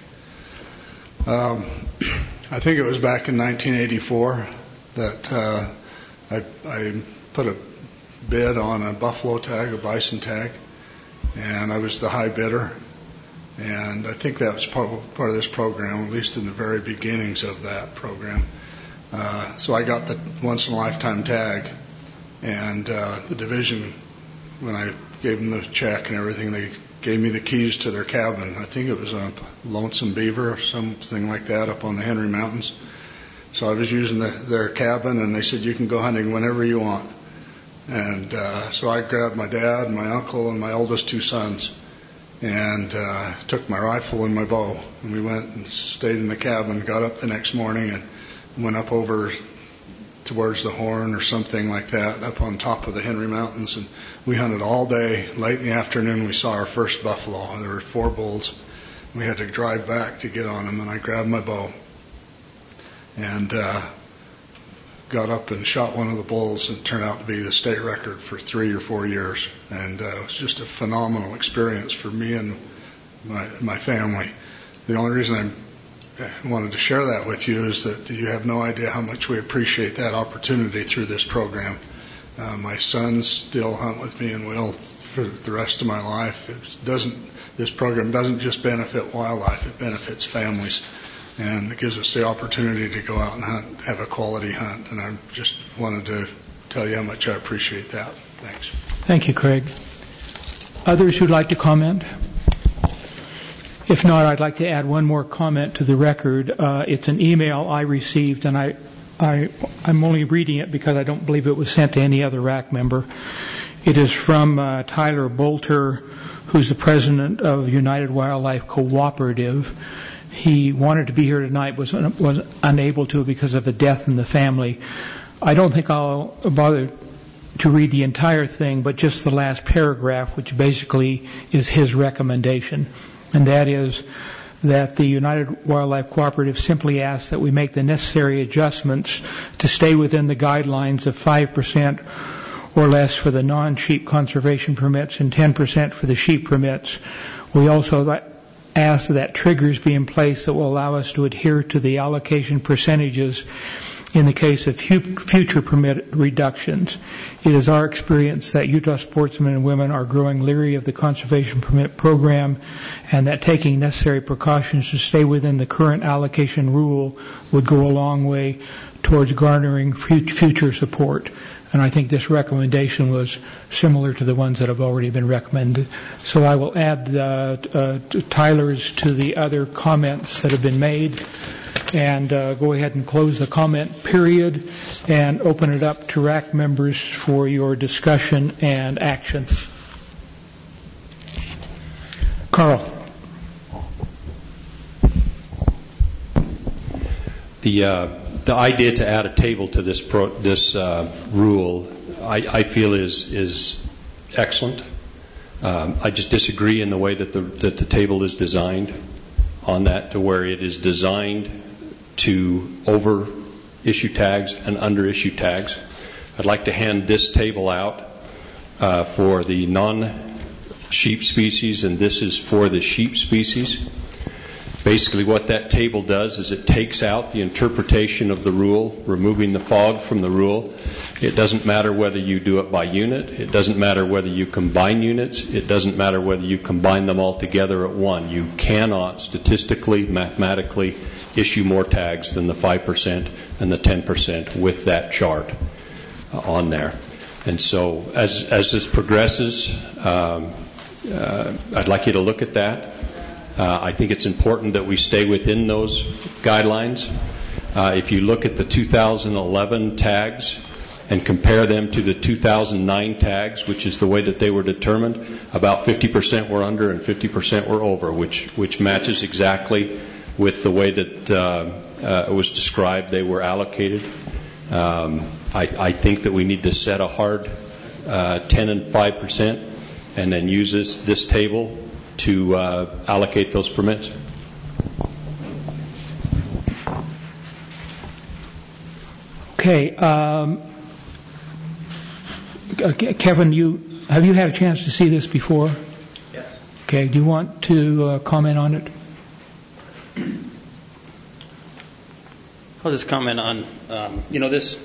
[SPEAKER 13] I think it was back in 1984 that I put a bid on a buffalo tag, a bison tag, and I was the high bidder. And I think that was part of this program, at least in the very beginnings of that program. So I got the once-in-a-lifetime tag, and the division, when I gave them the check and everything, they gave me the keys to their cabin. I think it was a Lonesome Beaver or something like that up on the Henry Mountains. So I was using their cabin, and they said, you can go hunting whenever you want. And so I grabbed my dad and my uncle and my oldest two sons and took my rifle and my bow. And we went and stayed in the cabin, got up the next morning and went up over towards the Horn or something like that, up on top of the Henry Mountains. And we hunted all day. Late in the afternoon, we saw our first buffalo. There were 4 bulls. We had to drive back to get on them, and I grabbed my bow and got up and shot one of the bulls, and it turned out to be the state record for 3 or 4 years. And it was just a phenomenal experience for me and my family. The only reason I wanted to share that with you is that you have no idea how much we appreciate that opportunity through this program. My sons still hunt with me and will for the rest of my life. This program doesn't just benefit wildlife, it benefits families. And it gives us the opportunity to go out and hunt, have a quality hunt. And I just wanted to tell you how much I appreciate that. Thanks.
[SPEAKER 1] Thank you, Craig. Others who'd like to comment? If not, I'd like to add one more comment to the record. It's an email I received, and I'm only reading it because I don't believe it was sent to any other RAC member. It is from Tyler Bolter, who's the president of United Wildlife Cooperative. He wanted to be here tonight, was unable to because of a death in the family. I don't think I'll bother to read the entire thing, but just the last paragraph, which basically is his recommendation. And that is that the United Wildlife Cooperative simply asks that we make the necessary adjustments to stay within the guidelines of 5% or less for the non-sheep conservation permits and 10% for the sheep permits. We also ask that triggers be in place that will allow us to adhere to the allocation percentages in the case of future permit reductions. It is our experience that Utah sportsmen and women are growing leery of the conservation permit program, and that taking necessary precautions to stay within the current allocation rule would go a long way towards garnering future support. And I think this recommendation was similar to the ones that have already been recommended. So I will add Tyler's to the other comments that have been made, and go ahead and close the comment period and open it up to RAC members for your discussion and action. Carl.
[SPEAKER 2] The idea to add a table to this rule, I feel is excellent. I just disagree in the way that the table is designed on that, to where it is designed to over-issue tags and under-issue tags. I'd like to hand this table out for the non-sheep species, and this is for the sheep species. Basically what that table does is it takes out the interpretation of the rule, removing the fog from the rule. It doesn't matter whether you do it by unit. It doesn't matter whether you combine units. It doesn't matter whether you combine them all together at one. You cannot statistically, mathematically issue more tags than the 5% and the 10% with that chart on there. And so as this progresses, I'd like you to look at that. I think it's important that we stay within those guidelines. If you look at the 2011 tags and compare them to the 2009 tags, which is the way that they were determined, about 50% were under and 50% were over, which matches exactly with the way that it was described they were allocated. I think that we need to set a hard 10 and 5% and then use this table to allocate those permits.
[SPEAKER 1] Okay. Kevin, have you had a chance to see this before?
[SPEAKER 10] Yes.
[SPEAKER 1] Okay. Do you want to comment on it?
[SPEAKER 10] I'll just comment on, this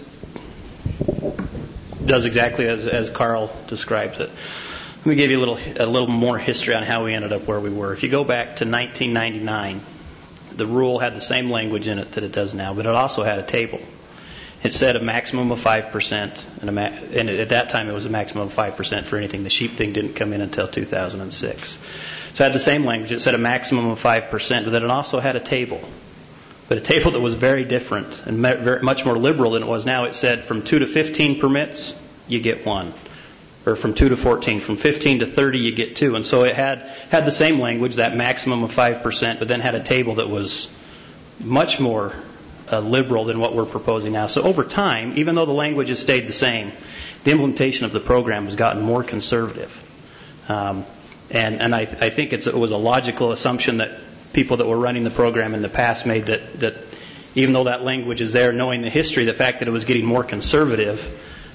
[SPEAKER 10] does exactly as Carl describes it. Let me give you a little more history on how we ended up where we were. If you go back to 1999, the rule had the same language in it that it does now, but it also had a table. It said a maximum of 5%, and at that time it was a maximum of 5% for anything. The sheep thing didn't come in until 2006. So it had the same language. It said a maximum of 5%, but then it also had a table. But a table that was very different and much more liberal than it was now. It said from 2 to 15 permits, you get 1. Or from 2 to 14. From 15 to 30, you get 2. And so it had the same language, that maximum of 5%, but then had a table that was much more liberal than what we're proposing now. So over time, even though the language has stayed the same, the implementation of the program has gotten more conservative. And I think it was a logical assumption that people that were running the program in the past made that even though that language is there, knowing the history, the fact that it was getting more conservative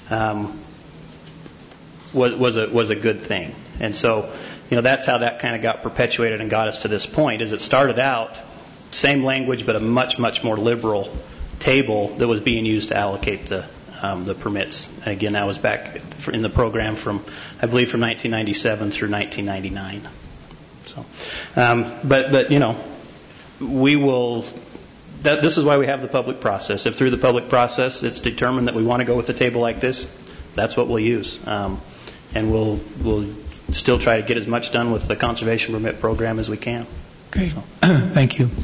[SPEAKER 10] was a good thing. And so, that's how that kind of got perpetuated and got us to this point. Is it started out same language, but a much, much more liberal table that was being used to allocate the permits. And again, that was back in the program from 1997 through 1999. So, but we will. This is why we have the public process. If through the public process it's determined that we want to go with a table like this, that's what we'll use. And we'll still try to get as much done with the conservation permit program as we can.
[SPEAKER 1] Okay. So. Thank you.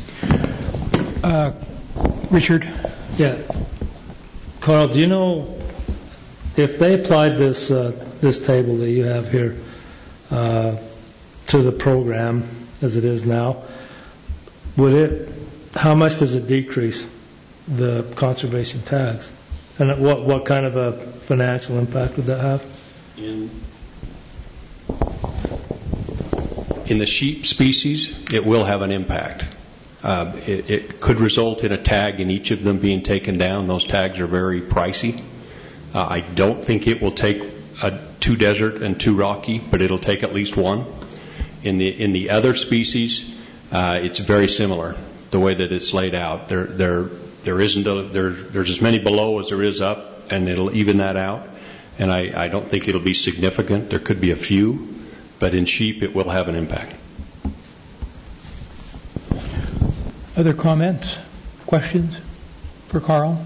[SPEAKER 1] Richard?
[SPEAKER 14] Yeah. Carl, do you know if they applied this table that you have here to the program as it is now, how much does it decrease the conservation tags? And what kind of a financial impact would that have?
[SPEAKER 2] In the sheep species, it will have an impact. It could result in a tag in each of them being taken down. Those tags are very pricey. I don't think it will take 2 desert and 2 rocky, but it'll take at least 1. In the other species, it's very similar the way that it's laid out. There's as many below as there is up, and it'll even that out. And I don't think it'll be significant. There could be a few, but in sheep it will have an impact.
[SPEAKER 1] Other comments, questions for Carl?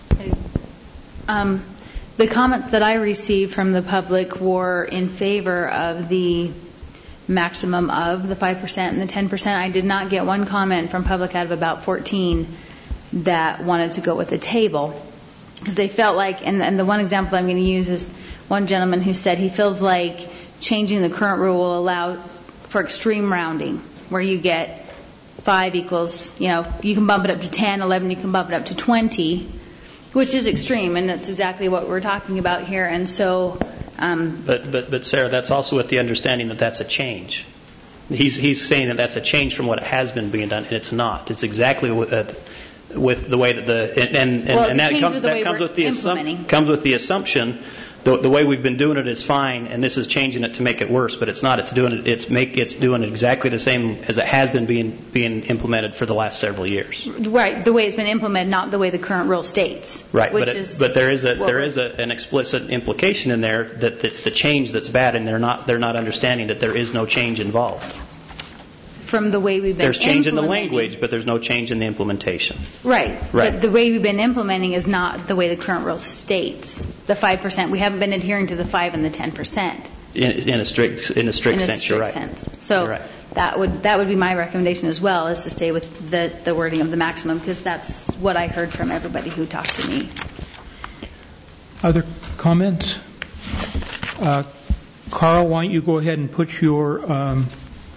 [SPEAKER 15] The comments that I received from the public were in favor of the maximum of the 5% and the 10%. I did not get one comment from public out of about 14 that wanted to go with the table. Because they felt like, and the one example I'm going to use is one gentleman who said he feels like changing the current rule will allow for extreme rounding, where you get 5 equals, you can bump it up to 10, 11, you can bump it up to 20, which is extreme, and that's exactly what we're talking about here. And so,
[SPEAKER 10] but Sarah, that's also with the understanding that that's a change. He's saying that that's a change from what has been being done, and it's not. It's exactly with the way that that comes with the assumption the way we've been doing it is fine, and this is changing it to make it worse, but it's not. It's doing it exactly the same as it has been being implemented for the last several years.
[SPEAKER 15] Right, the way it's been implemented, not the way the current rule states.
[SPEAKER 10] Right, but there is an explicit implication in there that it's the change that's bad, and they're not understanding that there is no change involved.
[SPEAKER 15] From the way we've been
[SPEAKER 10] There's change in the language, but there's no change in the implementation.
[SPEAKER 15] Right. But the way we've been implementing is not the way the current rule states. The 5%, we haven't been adhering to the 5 and the 10%.
[SPEAKER 10] In a strict sense, you're right.
[SPEAKER 15] Sense. So that would be my recommendation as well, is to stay with the wording of the maximum, because that's what I heard from everybody who talked to me.
[SPEAKER 1] Other comments? Carl, why don't you go ahead and put your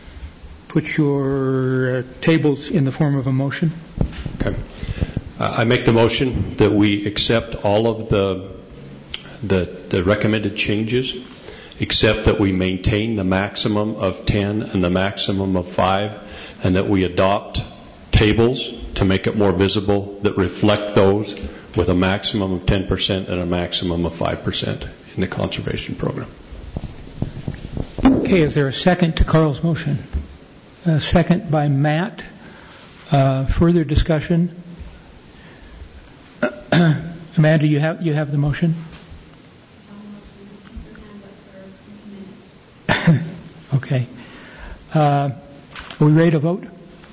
[SPEAKER 1] tables in the form of a motion.
[SPEAKER 2] Okay. I make the motion that we accept all of the recommended changes, except that we maintain the maximum of 10 and the maximum of 5, and that we adopt tables to make it more visible that reflect those with a maximum of 10% and a maximum of 5% in the conservation program.
[SPEAKER 1] Okay, is there a second to Carl's motion? A second by Matt. Further discussion? Amanda, you have the motion? Okay. Are we ready to vote?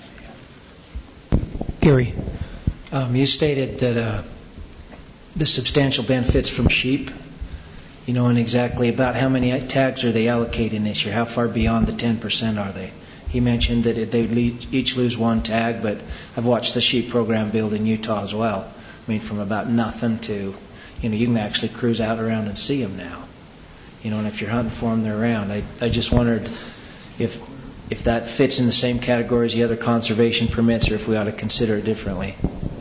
[SPEAKER 1] Gary.
[SPEAKER 16] You stated that the substantial benefits from sheep, and exactly about how many tags are they allocating this year? How far beyond the 10% are they? He mentioned that they would each lose one tag, but I've watched the sheep program build in Utah as well. I mean, from about nothing to, you can actually cruise out around and see them now. And if you're hunting for them, they're around. I just wondered if that fits in the same category as the other conservation permits, or if we ought to consider it differently.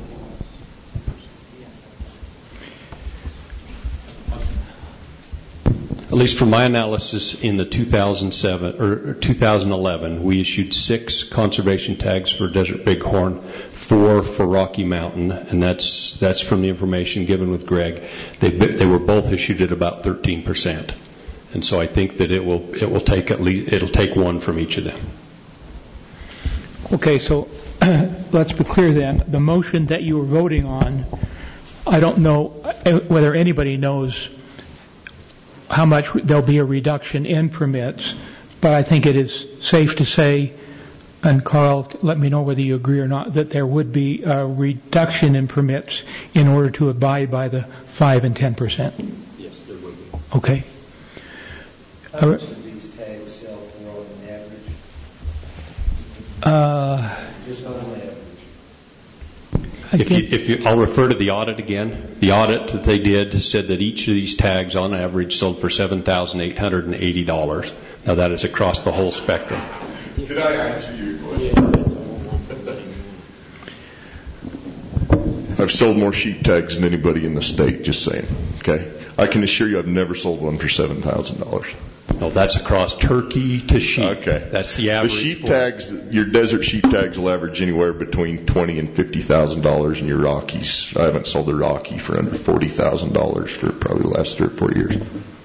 [SPEAKER 2] At least from my analysis in the 2007 or 2011, we issued 6 conservation tags for Desert Bighorn, 4 for Rocky Mountain, and that's from the information given with Greg. They were both issued at about 13%, and so I think that it'll take one from each of them.
[SPEAKER 1] Okay, so let's be clear then. The motion that you were voting on, I don't know whether anybody knows how much there'll be a reduction in permits, but I think it is safe to say, and Carl, let me know whether you agree or not, that there would be a reduction in permits in order to abide by the 5 and 10%.
[SPEAKER 2] Yes, there would be.
[SPEAKER 1] Okay.
[SPEAKER 17] How much do these tags sell for on average? Just on average.
[SPEAKER 2] I'll refer to the audit again. The audit that they did said that each of these tags on average sold for $7,880. Now that is across the whole spectrum.
[SPEAKER 18] Could I answer your question? I've sold more sheep tags than anybody in the state, just saying. Okay? I can assure you I've never sold one for $7,000.
[SPEAKER 2] No, that's across turkey to sheep.
[SPEAKER 18] Okay.
[SPEAKER 2] That's the average.
[SPEAKER 18] The sheep tags, your desert sheep tags will average anywhere between $20,000 and $50,000, and your Rockies, I haven't sold a Rocky for under $40,000 for probably the last 3 or 4 years.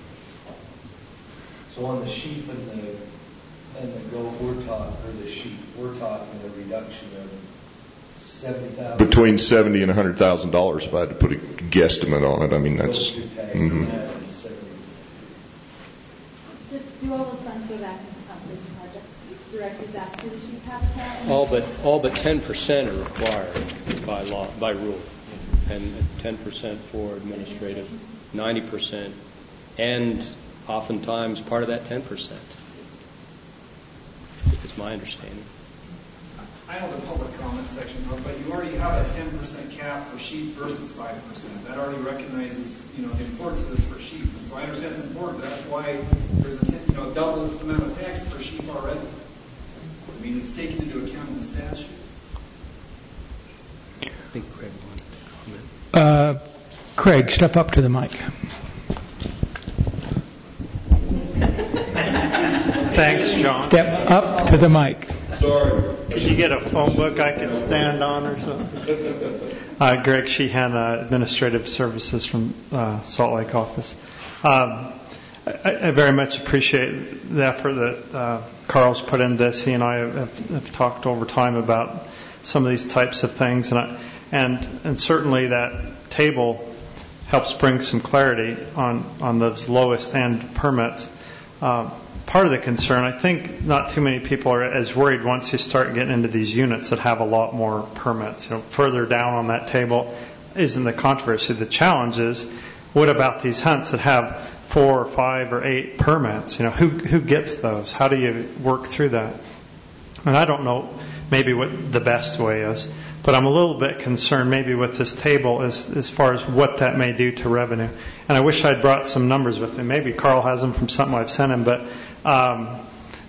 [SPEAKER 17] So on the sheep and the goat, we're talking a reduction of $70,000.
[SPEAKER 18] Between $70,000 and $100,000, if I had to put a guesstimate on it. I mean, that's.
[SPEAKER 15] Do all those funds go back into conservation projects directly back to the sheep habitat?
[SPEAKER 4] All but 10% are required by law, by rule, and 10% for administrative, 90%, and oftentimes part of that 10%. It's my understanding.
[SPEAKER 12] I know the public comment section, but you already have a 10% cap for sheep versus 5%. That already recognizes, the importance of this for sheep. And so I understand it's important, but that's why there's a double amount of tax for sheep already. I mean, it's taken into account in the statute.
[SPEAKER 4] I think Craig wanted to comment.
[SPEAKER 1] Craig, step up to the mic.
[SPEAKER 19] Thanks, John.
[SPEAKER 1] Step up to the mic.
[SPEAKER 18] Sorry.
[SPEAKER 19] Could you get a phone book I can stand on or something? Greg Sheehan, Administrative Services from Salt Lake office. I very much appreciate the effort that Carl's put into this. He and I have talked over time about some of these types of things, and certainly that table helps bring some clarity on those lowest end permits. Part of the concern, I think not too many people are as worried once you start getting into these units that have a lot more permits. Further down on that table isn't the controversy. The challenge is, what about these hunts that have 4 or 5 or 8 permits? Who gets those? How do you work through that? And I don't know maybe what the best way is, but I'm a little bit concerned maybe with this table as far as what that may do to revenue. And I wish I'd brought some numbers with me. Maybe Carl has them from something I've sent him, but I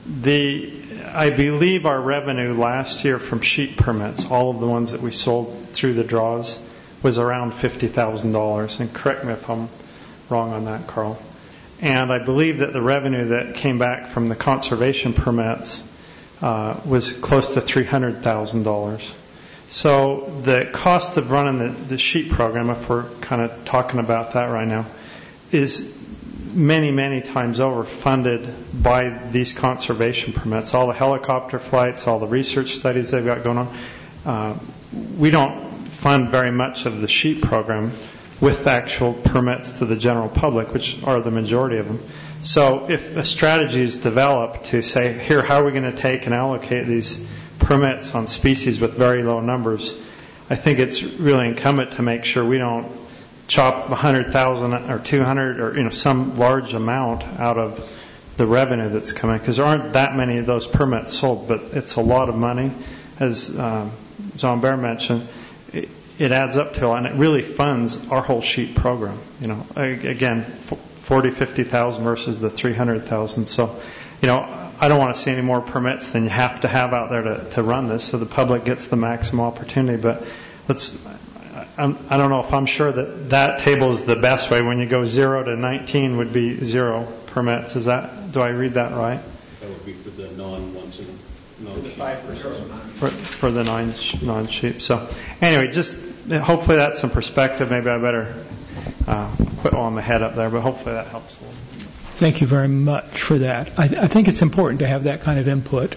[SPEAKER 19] believe our revenue last year from sheep permits, all of the ones that we sold through the draws, was around $50,000. And correct me if I'm wrong on that, Carl. And I believe that the revenue that came back from the conservation permits was close to $300,000. So the cost of running the sheep program, if we're kind of talking about that right now, is many, many times over funded by these conservation permits. All the helicopter flights, all the research studies they've got going on. We don't fund very much of the sheep program with actual permits to the general public, which are the majority of them. So if a strategy is developed to say, here, how are we going to take and allocate these permits on species with very low numbers, I think it's really incumbent to make sure we don't chop 100,000 or 200 or some large amount out of the revenue that's coming, because there aren't that many of those permits sold, but it's a lot of money. As John Bear mentioned, it adds up to, and it really funds our whole sheep program. Again, 40, 50,000 versus the 300,000. So, I don't want to see any more permits than you have to have out there to run this, so the public gets the maximum opportunity. But I don't know if I'm sure that table is the best way. When you go 0 to 19 would be 0 permits. Do I read that right?
[SPEAKER 2] That would be for the non-ones and non-sheep.
[SPEAKER 19] For the non-sheep. So anyway, just hopefully that's some perspective. Maybe I better quit while I'm ahead up there, but hopefully that helps a little.
[SPEAKER 1] Thank you very much for that. I think it's important to have that kind of input.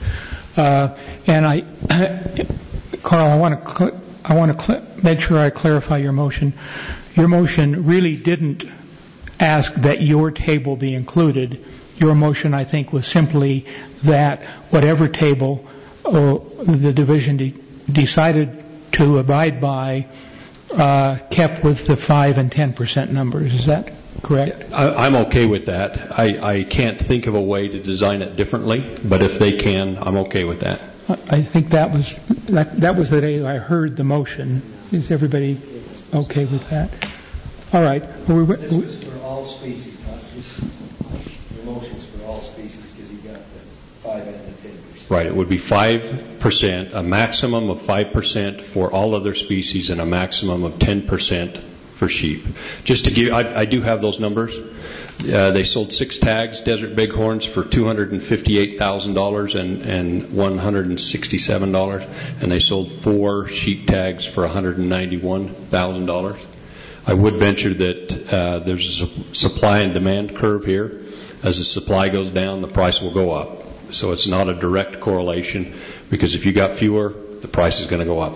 [SPEAKER 1] And Carl, I want to make sure I clarify your motion. Your motion really didn't ask that your table be included. Your motion, I think, was simply that whatever table the division decided to abide by kept with the 5 and 10% numbers. Is that correct?
[SPEAKER 2] I'm okay with that. I can't think of a way to design it differently, but if they can, I'm okay with that.
[SPEAKER 1] I think that was the day I heard the motion. Is everybody okay with that? All right.
[SPEAKER 17] This was for all species, not just the motions for all species, because you got the 5 and the 10%.
[SPEAKER 2] Right. It would be 5%, a maximum of 5% for all other species, and a maximum of 10% for sheep. Just to give, I do have those numbers. They sold 6 tags, desert bighorns, for $258,000 and $167, and they sold 4 sheep tags for $191,000. I would venture that there's a supply and demand curve here. As the supply goes down, the price will go up. So it's not a direct correlation, because if you got fewer, the price is going to go up.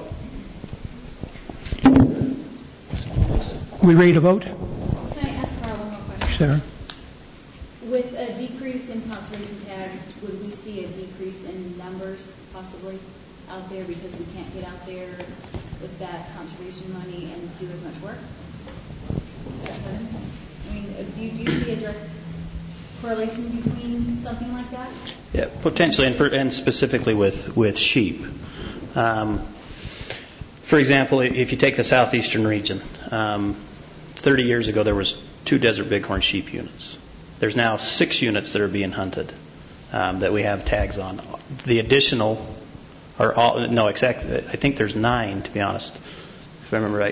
[SPEAKER 1] We ready to vote?
[SPEAKER 20] Can I ask Carl one more question?
[SPEAKER 1] Sarah?
[SPEAKER 20] With a decrease in conservation tags, would we see a decrease in numbers possibly out there because we can't get out there with that conservation money and do as much work? I mean, do you see a direct correlation between something like that?
[SPEAKER 10] Yeah, potentially, and specifically with sheep. For example, if you take the southeastern region, 30 years ago there was 2 desert bighorn sheep units. There's now 6 units that are being hunted that we have tags on. The additional are all, no, exactly, I think there's 9, to be honest, if I remember right.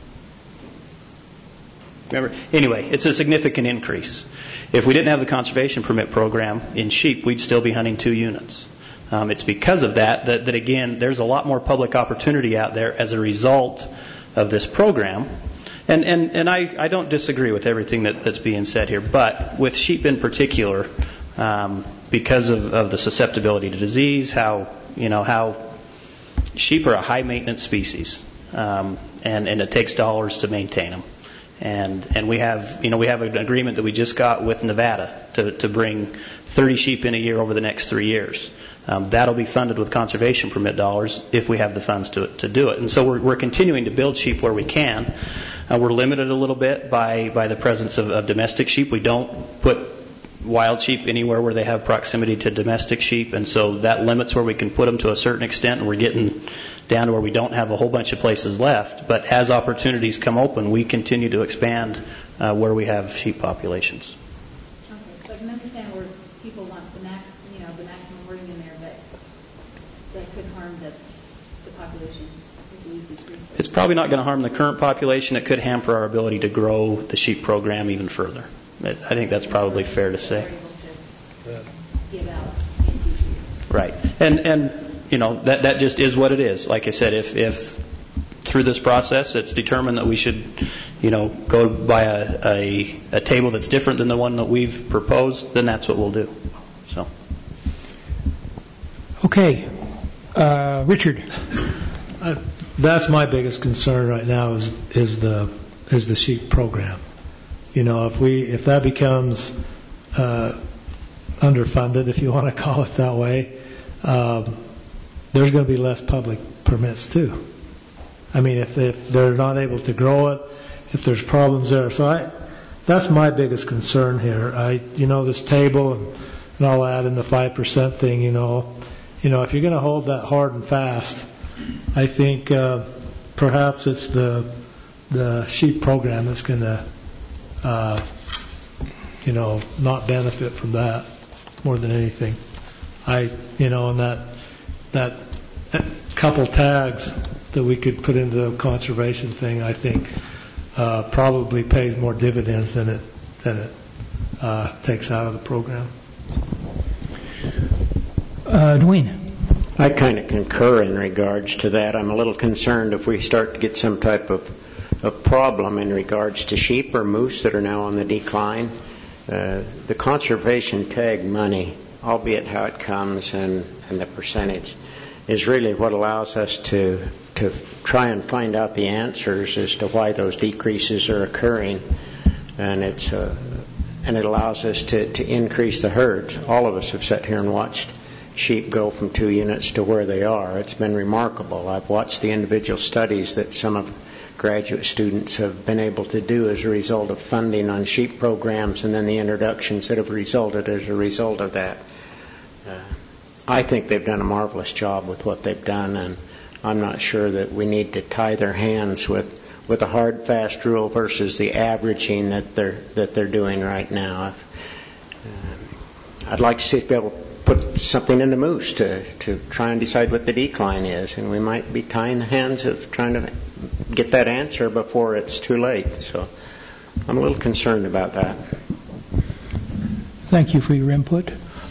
[SPEAKER 10] Anyway, it's a significant increase. If we didn't have the conservation permit program in sheep, we'd still be hunting 2 units. It's because of that again, there's a lot more public opportunity out there as a result of this program. And I don't disagree with everything that's being said here, but with sheep in particular, because of the susceptibility to disease, how sheep are a high maintenance species, and it takes dollars to maintain them. And we have an agreement that we just got with Nevada to bring 30 sheep in a year over the next 3 years. That'll be funded with conservation permit dollars if we have the funds to do it. And so we're continuing to build sheep where we can. We're limited a little bit by the presence of domestic sheep. We don't put wild sheep anywhere where they have proximity to domestic sheep, and so that limits where we can put them to a certain extent, and we're getting down to where we don't have a whole bunch of places left. But as opportunities come open, we continue to expand where we have sheep populations.
[SPEAKER 20] Okay, so I can understand where people want the maximum wording in there, but that could harm the population if we decrease it.
[SPEAKER 10] It's probably not going to harm the current population. It could hamper our ability to grow the sheep program even further. I think that's probably fair to say. Right. And that just is what it is. Like I said, if through this process it's determined that we should, go by a table that's different than the one that we've proposed, then that's what we'll do. So.
[SPEAKER 1] Okay. Richard.
[SPEAKER 14] That's my biggest concern right now is the sheep program. If that becomes underfunded, if you want to call it that way, there's going to be less public permits too. I mean, if they're not able to grow it, if there's problems there. So that's my biggest concern here. This table and all that and the 5% thing, if you're going to hold that hard and fast, I think perhaps it's the sheep program that's going to not benefit from that more than anything. And that couple tags that we could put into the conservation thing, I think, probably pays more dividends than it takes out of the program.
[SPEAKER 1] Dwayne.
[SPEAKER 5] I kind of concur in regards to that. I'm a little concerned if we start to get some type of problem in regards to sheep or moose that are now on the decline. The conservation tag money, albeit how it comes and the percentage, is really what allows us to try and find out the answers as to why those decreases are occurring, and it allows us to increase the herds. All of us have sat here and watched sheep go from 2 units to where they are. It's been remarkable. I've watched the individual studies that some of graduate students have been able to do as a result of funding on sheep programs, and then the introductions that have resulted as a result of that. I think they've done a marvelous job with what they've done, and I'm not sure that we need to tie their hands with a hard, fast rule versus the averaging that they're doing right now. I'd like to see us be able to put something in the moose to try and decide what the decline is, and we might be tying the hands of trying to get that answer before it's too late. So I'm a little concerned about that.
[SPEAKER 1] Thank you for your input.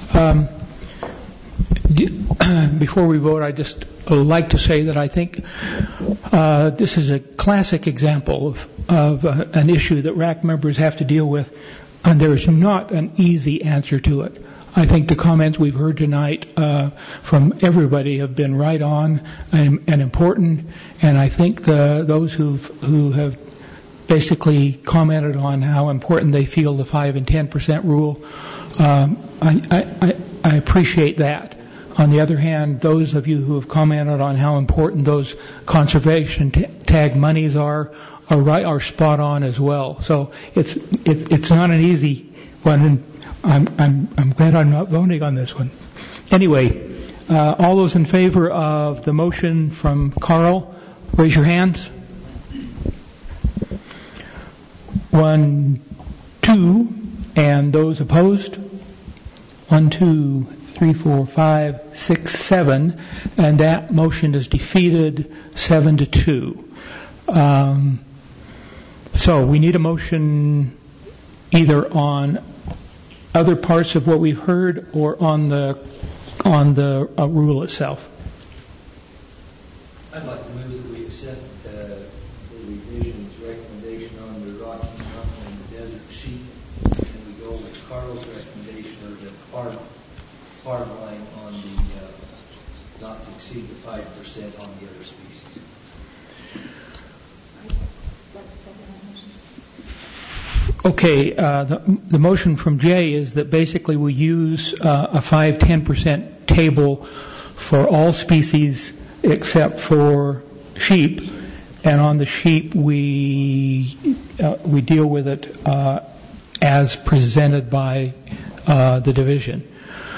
[SPEAKER 1] Before we vote, I just like to say that I think this is a classic example of an issue that RAC members have to deal with, and there is not an easy answer to it. I think the comments we've heard tonight from everybody have been right on and important, and I think those who have basically commented on how important they feel the 5 and 10% rule, I appreciate that. On the other hand, those of you who have commented on how important those conservation tag monies are spot on as well. So it's not an easy one. And I'm glad I'm not voting on this one. Anyway, all those in favor of the motion from Carl, raise your hands. 1, 2, and those opposed? 1, 2, 3, 4, 5, 6, 7, and that motion is defeated 7-2. So we need a motion either on other parts of what we've heard or on the rule itself.
[SPEAKER 17] I'd like to move that we accept the the revision's recommendation on the Rocky Mountain and the desert sheep, and we go with Carl's recommendation or the farm line on the not to exceed the 5% on the other species.
[SPEAKER 1] Okay, the motion from Jay is that basically we use a 5-10% table for all species except for sheep, and on the sheep we deal with it as presented by the division.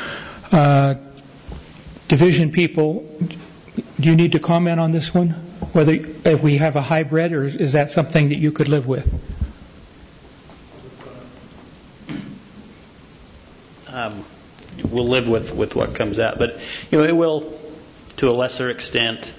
[SPEAKER 1] Division people, do you need to comment on this one? Whether if we have a hybrid, or is that something that you could live with?
[SPEAKER 10] We'll live with what comes out, but it will, to a lesser extent.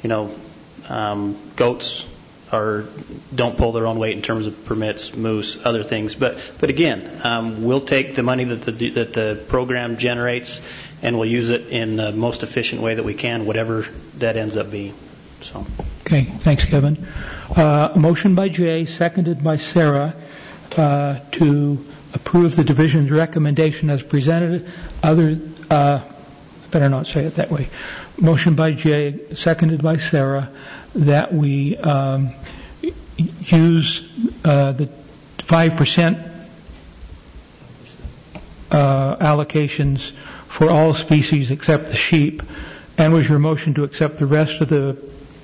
[SPEAKER 10] Goats don't pull their own weight in terms of permits, moose, other things. But again, we'll take the money that the program generates, and we'll use it in the most efficient way that we can, whatever that ends up being. So.
[SPEAKER 1] Okay, thanks, Kevin. Motion by Jay, seconded by Sarah, to approve the division's recommendation as presented. Better not say it that way. Motion by Jay, seconded by Sarah, that we use the 5% allocations for all species except the sheep. And was your motion to accept the rest of the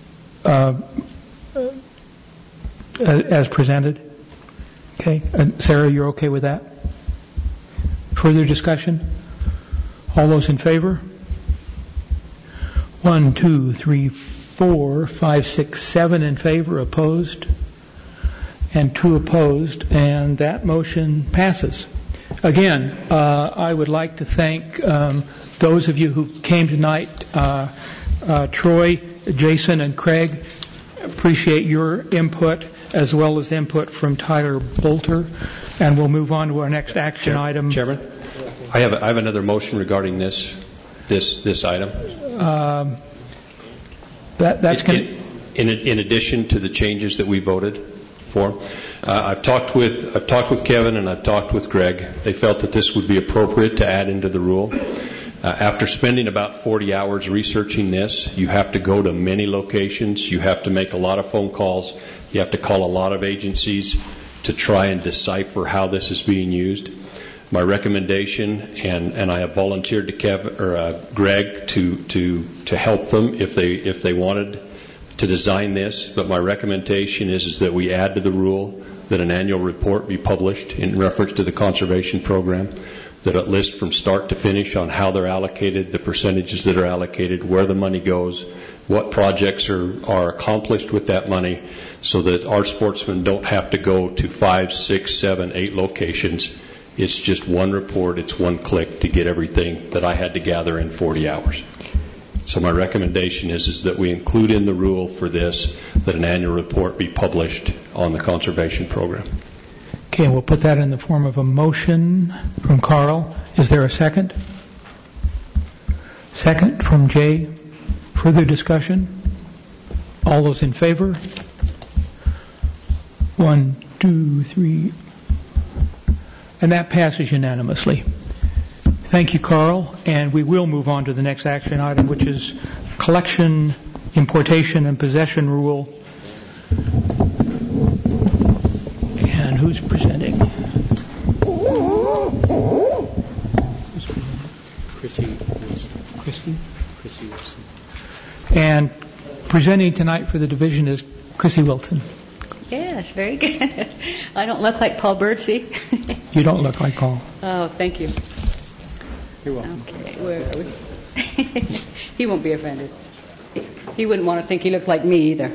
[SPEAKER 1] as presented? Okay. Sarah, you're okay with that? Further discussion? All those in favor? 1, 2, 3, 4, 5, 6, 7 in favor, opposed, and 2 opposed, and that motion passes. Again, I would like to thank those of you who came tonight, Troy, Jason, and Craig. Appreciate your input as well as input from Tyler Bolter, and we'll move on to our next action item.
[SPEAKER 2] Chairman, I have another motion regarding this item.
[SPEAKER 1] That's
[SPEAKER 2] in addition to the changes that we voted for. I've talked with Kevin and I've talked with Greg. They felt that this would be appropriate to add into the rule. After spending about 40 hours researching this, you have to go to many locations. You have to make a lot of phone calls. You have to call a lot of agencies to try and decipher how this is being used. My recommendation, and I have volunteered to Greg to help them if they wanted to design this. But my recommendation is that we add to the rule that an annual report be published in reference to the conservation program, that it lists from start to finish on how they're allocated, the percentages that are allocated, where the money goes, what projects are accomplished with that money, so that our sportsmen don't have to go to 5, 6, 7, 8 locations. It's just one report, it's one click to get everything that I had to gather in 40 hours. So my recommendation is that we include in the rule for this that an annual report be published on the conservation program.
[SPEAKER 1] Okay, we'll put that in the form of a motion from Carl. Is there a second? Second from Jay. Further discussion? All those in favor? 1, 2, 3. And that passes unanimously. Thank you, Carl. And we will move on to the next action item, which is collection, importation, and possession rule. And who's presenting? Chrissy Wilson. And presenting tonight for the division is Chrissy Wilson.
[SPEAKER 21] Yes, very good. I don't look like Paul Birdsey.
[SPEAKER 1] You don't look like Paul.
[SPEAKER 21] Oh, thank you.
[SPEAKER 1] You're welcome.
[SPEAKER 21] Okay, where are we? He won't be offended. He wouldn't want to think he looked like me either.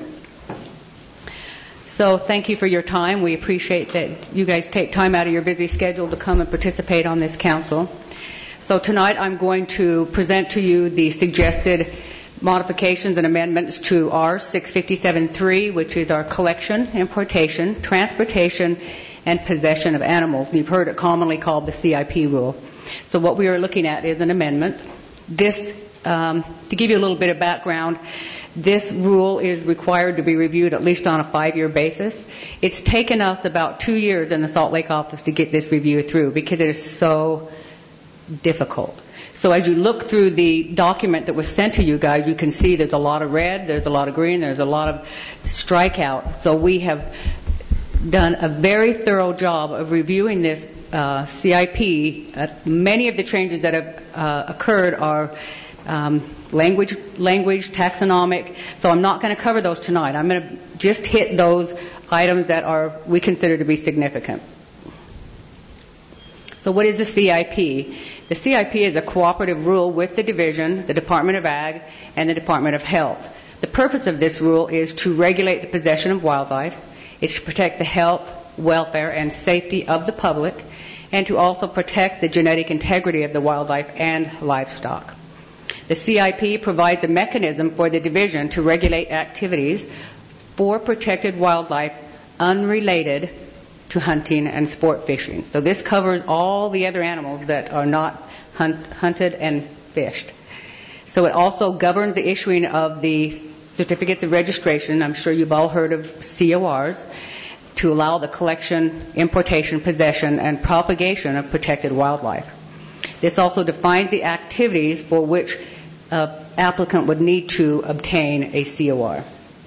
[SPEAKER 21] So thank you for your time. We appreciate that you guys take time out of your busy schedule to come and participate on this council. So tonight I'm going to present to you the suggested modifications and amendments to R 657.3, which is our collection, importation, transportation, and possession of animals. You've heard it commonly called the CIP rule. So what we are looking at is an amendment. This, to give you a little bit of background, This rule is required to be reviewed at least on a 5-year basis. It's taken us about 2 years in the Salt Lake office to get this review through because it is so difficult. So as you look through the document that was sent to you guys, you can see there's a lot of red, there's a lot of green, there's a lot of strikeout. So we have done a very thorough job of reviewing this CIP. Many of the changes that have occurred are language, taxonomic. So I'm not going to cover those tonight. I'm going to just hit those items that we consider to be significant. So what is the CIP? The CIP is a cooperative rule with the division, the Department of Ag, and the Department of Health. The purpose of this rule is to regulate the possession of wildlife. It's to protect the health, welfare, and safety of the public, and to also protect the genetic integrity of the wildlife and livestock. The CIP provides a mechanism for the division to regulate activities for protected wildlife unrelated to hunting and sport fishing. So this covers all the other animals that are not hunted and fished. So it also governs the issuing of the certificates of registration. I'm sure you've all heard of CORs, to allow the collection, importation, possession, and propagation of protected wildlife. This also defines the activities for which an applicant would need to obtain a COR.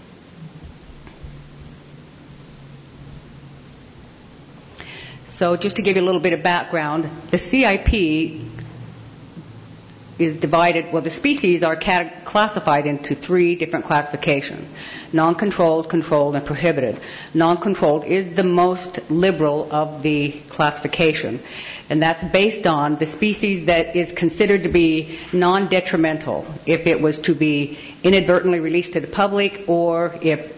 [SPEAKER 21] So just to give you a little bit of background, the CIP is divided, the species are classified into 3 different classifications: non-controlled, controlled, and prohibited. Non-controlled is the most liberal of the classification, and that's based on the species that is considered to be non-detrimental if it was to be inadvertently released to the public, or if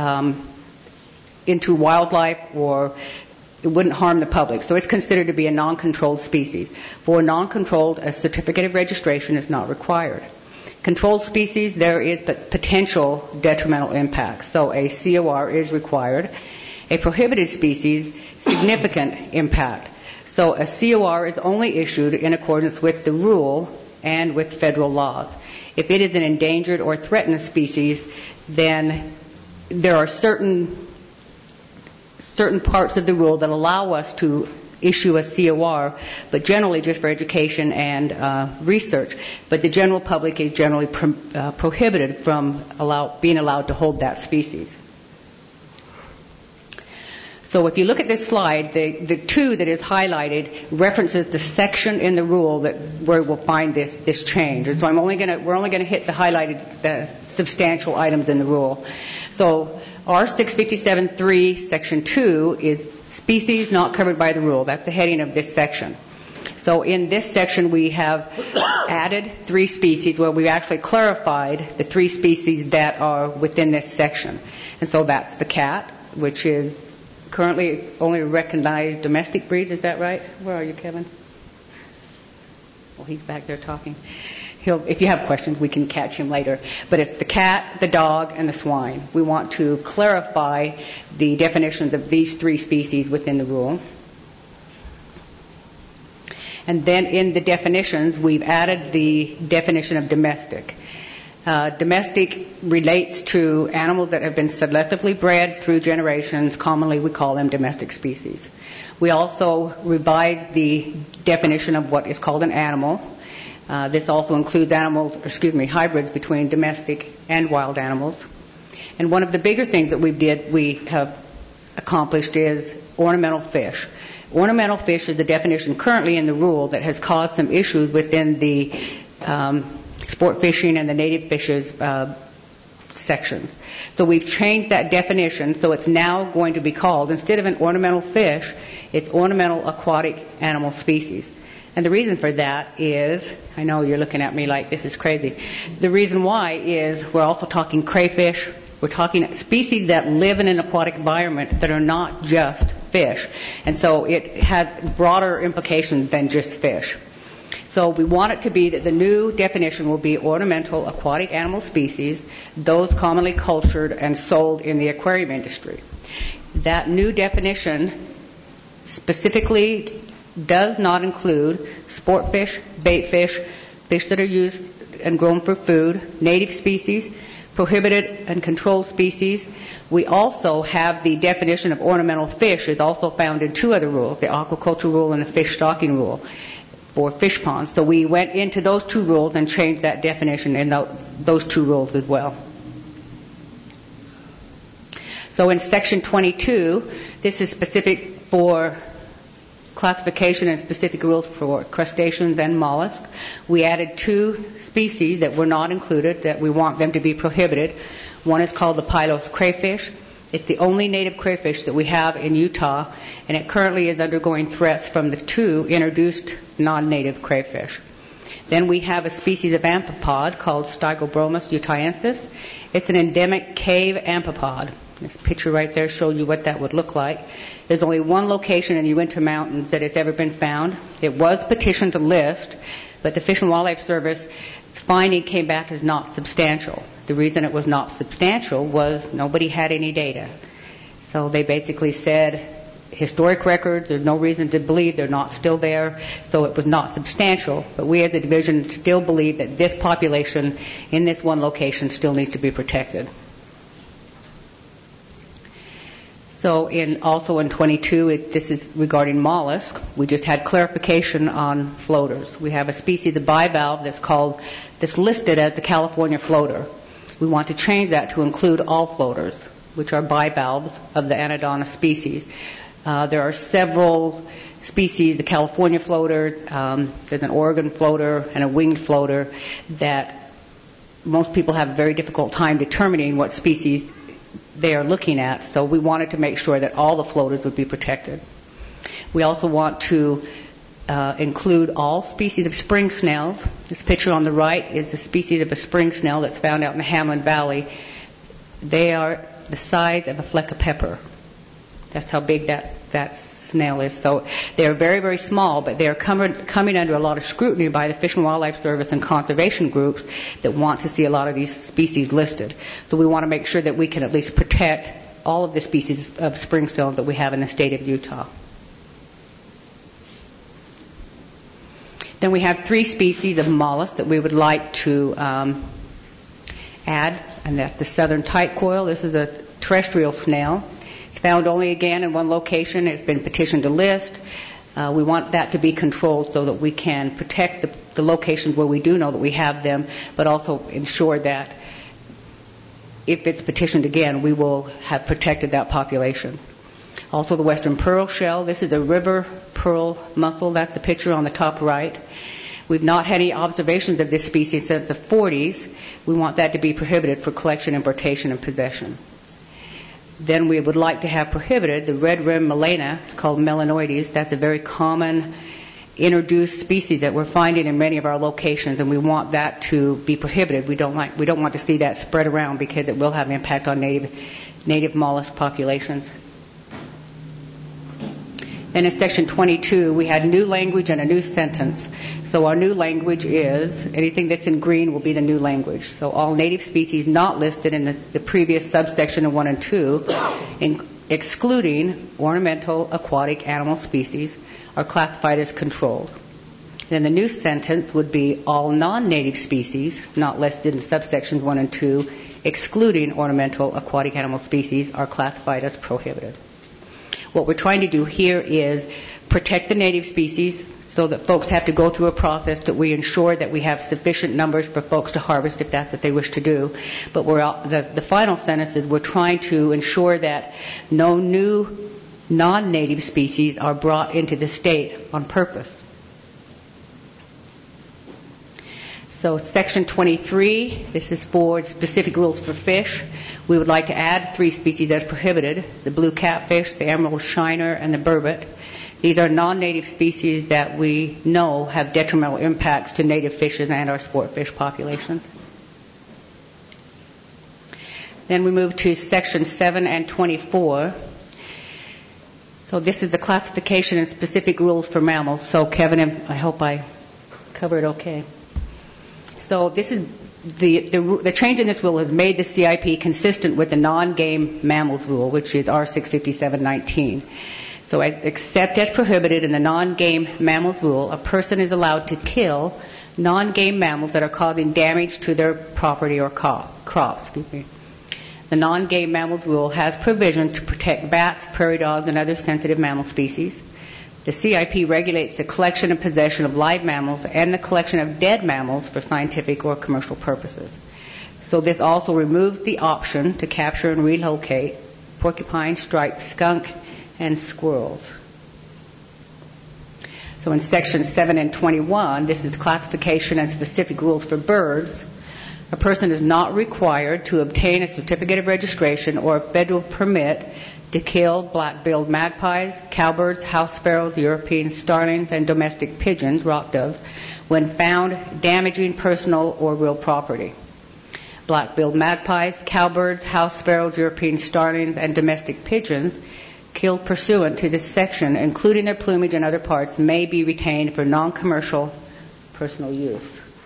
[SPEAKER 21] into wildlife, or it wouldn't harm the public. So it's considered to be a non-controlled species. For non-controlled, a certificate of registration is not required. Controlled species, there is potential detrimental impact. So a COR is required. A prohibited species, significant impact. So a COR is only issued in accordance with the rule and with federal laws. If it is an endangered or threatened species, then there are certain parts of the rule that allow us to issue a COR, but generally just for education and research. But the general public is generally prohibited from being allowed to hold that species. So if you look at this slide, the 2 that is highlighted references the section in the rule where we'll find this change. And so we're only going to hit the substantial items in the rule. So R657.3, Section 2 is species not covered by the rule. That's the heading of this section. So in this section we have added 3 species where we've actually clarified the 3 species that are within this section. And so that's the cat, which is currently only recognized domestic breed. Is that right? Where are you, Kevin? Well, he's back there talking. If you have questions, we can catch him later. But it's the cat, the dog, and the swine. We want to clarify the definitions of these 3 species within the rule. And then in the definitions, we've added the definition of domestic. Domestic relates to animals that have been selectively bred through generations. Commonly, we call them domestic species. We also revised the definition of what is called an animal. This also includes hybrids between domestic and wild animals. And one of the bigger things that we have accomplished is ornamental fish. Ornamental fish is the definition currently in the rule that has caused some issues within the sport fishing and the native fishes sections. So we've changed that definition, so it's now going to be called, instead of an ornamental fish, it's ornamental aquatic animal species. And the reason for that is, I know you're looking at me like this is crazy. The reason why is we're also talking crayfish. We're talking species that live in an aquatic environment that are not just fish. And so it has broader implications than just fish. So we want it to be that the new definition will be ornamental aquatic animal species, those commonly cultured and sold in the aquarium industry. That new definition specifically does not include sport fish, bait fish, fish that are used and grown for food, native species, prohibited and controlled species. We also have the definition of ornamental fish is also found in two other rules, the aquaculture rule and the fish stocking rule for fish ponds. So we went into those two rules and changed that definition in those two rules as well. So in Section 22, this is specific for classification and specific rules for crustaceans and mollusks. We added two species that were not included that we want them to be prohibited. One is called the Pylos crayfish. It's the only native crayfish that we have in Utah, and it currently is undergoing threats from the two introduced non-native crayfish. Then we have a species of amphipod called Stygobromus utahensis. It's an endemic cave amphipod. This picture right there shows you what that would look like. There's only one location in the Uinta Mountains that it's ever been found. It was petitioned to list, but the Fish and Wildlife Service finding came back as not substantial. The reason it was not substantial was nobody had any data. So they basically said, historic records, there's no reason to believe they're not still there, so it was not substantial. But we as a division still believe that this population in this one location still needs to be protected. So also in 22, this is regarding mollusk. We just had clarification on floaters. We have a species of bivalve that's listed as the California floater. We want to change that to include all floaters, which are bivalves of the Anodonta species. There are several species, the California floater, there's an Oregon floater, and a winged floater that most people have a very difficult time determining what species they are looking at, so we wanted to make sure that all the floaters would be protected. We also want to include all species of spring snails. This picture on the right is a species of a spring snail that's found out in the Hamlin Valley. They are the size of a fleck of pepper. That's how big that snail is. So they are very, very small, but they are coming under a lot of scrutiny by the Fish and Wildlife Service and conservation groups that want to see a lot of these species listed. So we want to make sure that we can at least protect all of the species of spring snails that we have in the state of Utah. Then we have three species of mollusks that we would like to add, and that's the southern tight coil. This is a terrestrial snail. It's found only again in one location. It's been petitioned to list. We want that to be controlled so that we can protect the locations where we do know that we have them, but also ensure that if it's petitioned again, we will have protected that population. Also the western pearl shell. This is a river pearl mussel. That's the picture on the top right. We've not had any observations of this species since the 40s. We want that to be prohibited for collection, importation, and possession. Then we would like to have prohibited the red rim melena. It's called melanoides. That's a very common introduced species that we're finding in many of our locations, and we want that to be prohibited. We don't want to see that spread around because it will have an impact on native mollusk populations. Then in Section 22, we had new language and a new sentence. So our new language is, anything that's in green will be the new language. So all native species not listed in the previous subsection of 1 and 2, excluding ornamental aquatic animal species, are classified as controlled. Then the new sentence would be all non-native species not listed in subsections 1 and 2, excluding ornamental aquatic animal species, are classified as prohibited. What we're trying to do here is protect the native species so that folks have to go through a process that we ensure that we have sufficient numbers for folks to harvest if that's what they wish to do. But the final sentence is we're trying to ensure that no new non-native species are brought into the state on purpose. So Section 23, this is for specific rules for fish. We would like to add 3 species as prohibited, the blue catfish, the emerald shiner, and the burbot. These are non-native species that we know have detrimental impacts to native fishes and our sport fish populations. Then we move to Section 7 and 24. So this is the classification and specific rules for mammals. So Kevin, I hope I covered it okay. So this is the change in this rule has made the CIP consistent with the non-game mammals rule, which is R65719. So except as prohibited in the non-game mammals rule, a person is allowed to kill non-game mammals that are causing damage to their property or crop. crops. The non-game mammals rule has provisions to protect bats, prairie dogs, and other sensitive mammal species. The CIP regulates the collection and possession of live mammals and the collection of dead mammals for scientific or commercial purposes. So this also removes the option to capture and relocate porcupine, striped skunk, and squirrels. So in Section 7 and 21, this is classification and specific rules for birds. A person is not required to obtain a certificate of registration or a federal permit to kill black-billed magpies, cowbirds, house sparrows, European starlings, and domestic pigeons, rock doves, when found damaging personal or real property. Black-billed magpies, cowbirds, house sparrows, European starlings, and domestic pigeons killed pursuant to this section, including their plumage and other parts, may be retained for non-commercial personal use.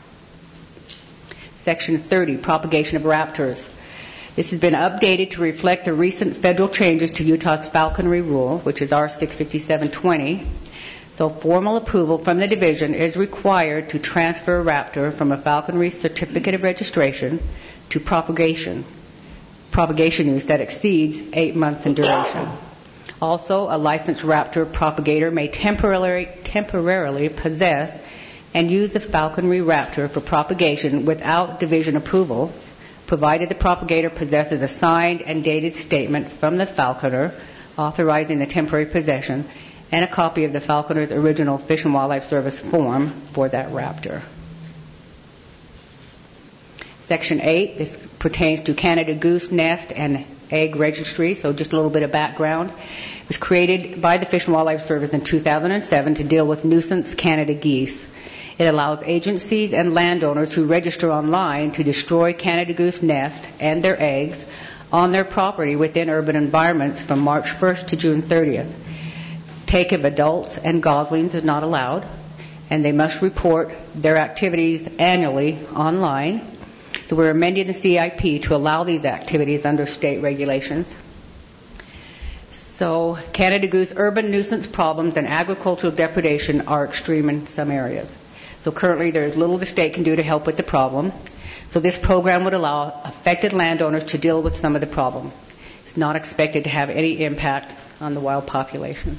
[SPEAKER 21] Section 30, propagation of raptors. This has been updated to reflect the recent federal changes to Utah's falconry rule, which is R65720. So formal approval from the division is required to transfer a raptor from a falconry certificate of registration to propagation use that exceeds 8 months in duration. Also, a licensed raptor propagator may temporarily possess and use the falconry raptor for propagation without division approval, provided the propagator possesses a signed and dated statement from the falconer authorizing the temporary possession and a copy of the falconer's original Fish and Wildlife Service form for that raptor. Section 8, this pertains to Canada goose nest and egg registry, so just a little bit of background. It was created by the Fish and Wildlife Service in 2007 to deal with nuisance Canada geese. It allows agencies and landowners who register online to destroy Canada goose nest and their eggs on their property within urban environments from March 1st to June 30th. Take of adults and goslings is not allowed, and they must report their activities annually online. So we're amending the CIP to allow these activities under state regulations. So Canada goose urban nuisance problems and agricultural depredation are extreme in some areas. So currently there is little the state can do to help with the problem. So this program would allow affected landowners to deal with some of the problem. It's not expected to have any impact on the wild population.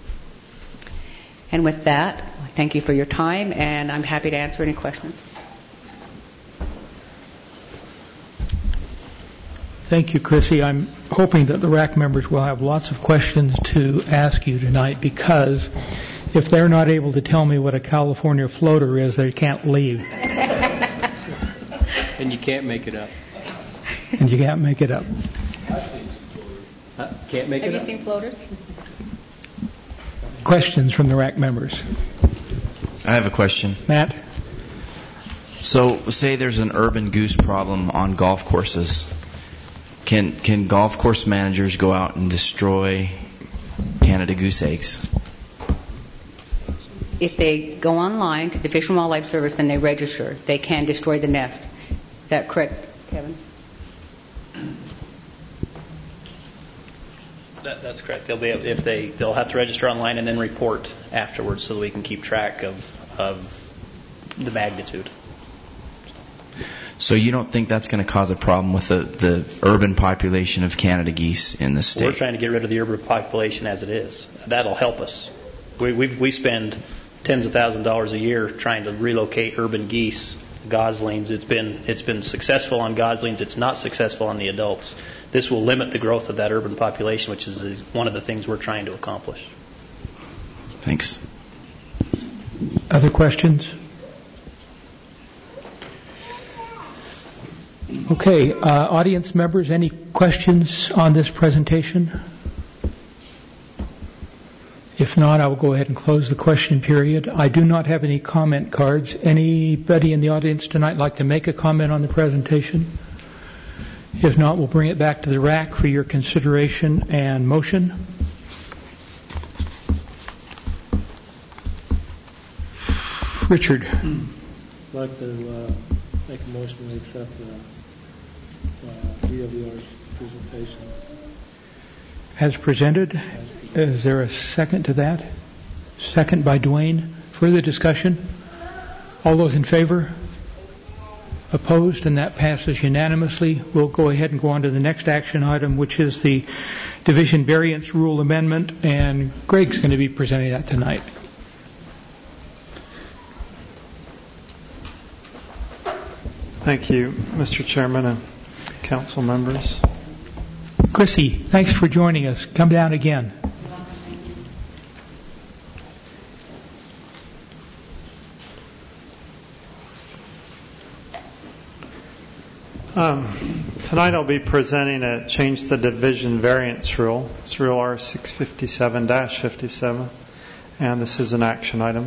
[SPEAKER 21] And with that, thank you for your time, and I'm happy to answer any questions.
[SPEAKER 1] Thank you, Chrissy. I'm hoping that the RAC members will have lots of questions to ask you tonight, because if they're not able to tell me what a California floater is, they can't leave.
[SPEAKER 4] And you can't make it up.
[SPEAKER 1] And you can't make it up.
[SPEAKER 4] Can't make it up.
[SPEAKER 21] Have you seen floaters?
[SPEAKER 1] Questions from the RAC members?
[SPEAKER 8] I have a question.
[SPEAKER 1] Matt?
[SPEAKER 8] So, say there's an urban goose problem on golf courses. Can golf course managers go out and destroy Canada goose eggs?
[SPEAKER 21] If they go online to the Fish and Wildlife Service and they register, they can destroy the nest. Is that correct, Kevin?
[SPEAKER 10] That's correct. They'll have to register online and then report afterwards, so that we can keep track of the magnitude.
[SPEAKER 8] So you don't think that's going to cause a problem with the urban population of Canada geese in the state?
[SPEAKER 10] We're trying to get rid of the urban population as it is. That'll help us. We spend tens of thousands of dollars a year trying to relocate urban geese, goslings. It's been successful on goslings. It's not successful on the adults. This will limit the growth of that urban population, which is one of the things we're trying to accomplish.
[SPEAKER 8] Thanks.
[SPEAKER 1] Other questions? Okay, audience members, any questions on this presentation? If not, I will go ahead and close the question period. I do not have any comment cards. Anybody in the audience tonight like to make a comment on the presentation? If not, we'll bring it back to the RAC for your consideration and motion. Richard.
[SPEAKER 14] I'd like to make a motion to accept the DWR's presentation.
[SPEAKER 1] As presented. Is there a second to that? Second by Dwayne. Further discussion? All those in favor? Opposed, and that passes unanimously. We'll go ahead and go on to the next action item, which is the Division Variance Rule Amendment, and Greg's going to be presenting that tonight.
[SPEAKER 19] Thank you, Mr. Chairman and council members.
[SPEAKER 1] Chrissy, thanks for joining us. Come down again.
[SPEAKER 19] Tonight I'll be presenting a change to the division variance rule. It's Rule R657-57, and this is an action item.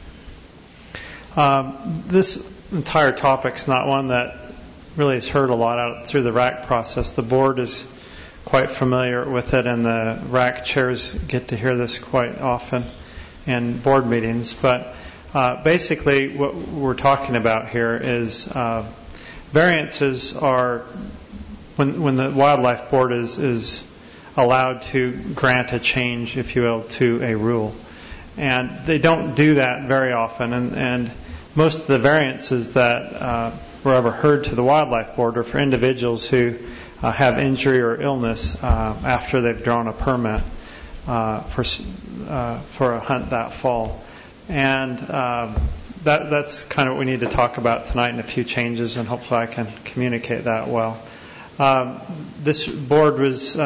[SPEAKER 19] This entire topic is not one that really has heard a lot out through the RAC process. The board is quite familiar with it, and the RAC chairs get to hear this quite often in board meetings. But basically what we're talking about here is variances are when the Wildlife Board is allowed to grant a change, if you will, to a rule. And they don't do that very often. And most of the variances that were ever heard to the Wildlife Board are for individuals who have injury or illness after they've drawn a permit for a hunt that fall. And that's kind of what we need to talk about tonight, and a few changes, and hopefully I can communicate that well. This board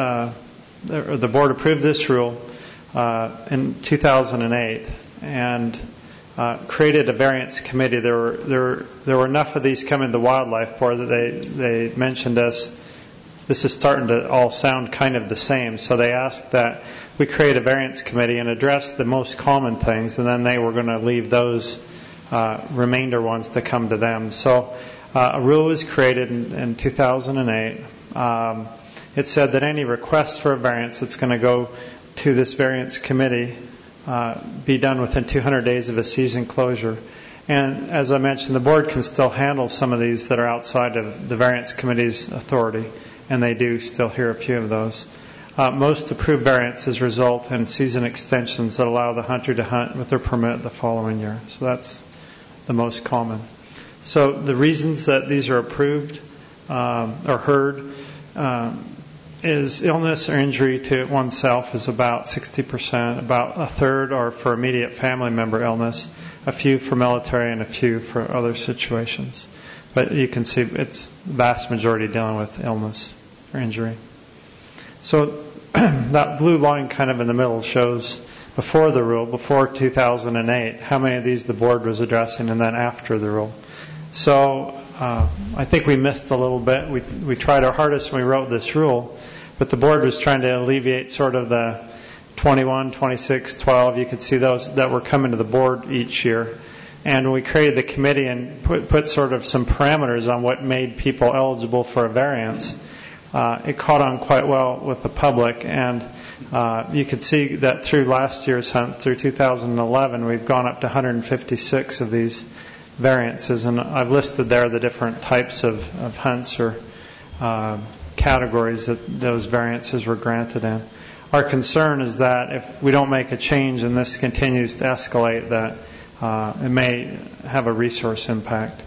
[SPEAKER 19] the board approved this rule in 2008 and created a variance committee. There were enough of these coming to the Wildlife Board that they mentioned us. This is starting to all sound kind of the same, so they asked that we create a variance committee and address the most common things, and then they were going to leave those remainder ones to come to them. So a rule was created in 2008. It said that any request for a variance that's going to go to this variance committee be done within 200 days of a season closure. And as I mentioned, the board can still handle some of these that are outside of the variance committee's authority, and they do still hear a few of those. Most approved variances result in season extensions that allow the hunter to hunt with their permit the following year. So that's the most common. So the reasons that these are approved or heard is illness or injury to oneself is about 60%, about a third are for immediate family member illness, a few for military, and a few for other situations. But you can see it's the vast majority dealing with illness or injury. So that blue line kind of in the middle shows before the rule, before 2008, how many of these the board was addressing, and then after the rule. So I think we missed a little bit. We tried our hardest when we wrote this rule, but the board was trying to alleviate sort of the 21, 26, 12. You could see those that were coming to the board each year. And when we created the committee and put sort of some parameters on what made people eligible for a variance, it caught on quite well with the public. And you could see that through last year's hunts, through 2011, we've gone up to 156 of these variances. And I've listed there the different types of hunts or categories that those variances were granted in. Our concern is that if we don't make a change and this continues to escalate, that it may have a resource impact.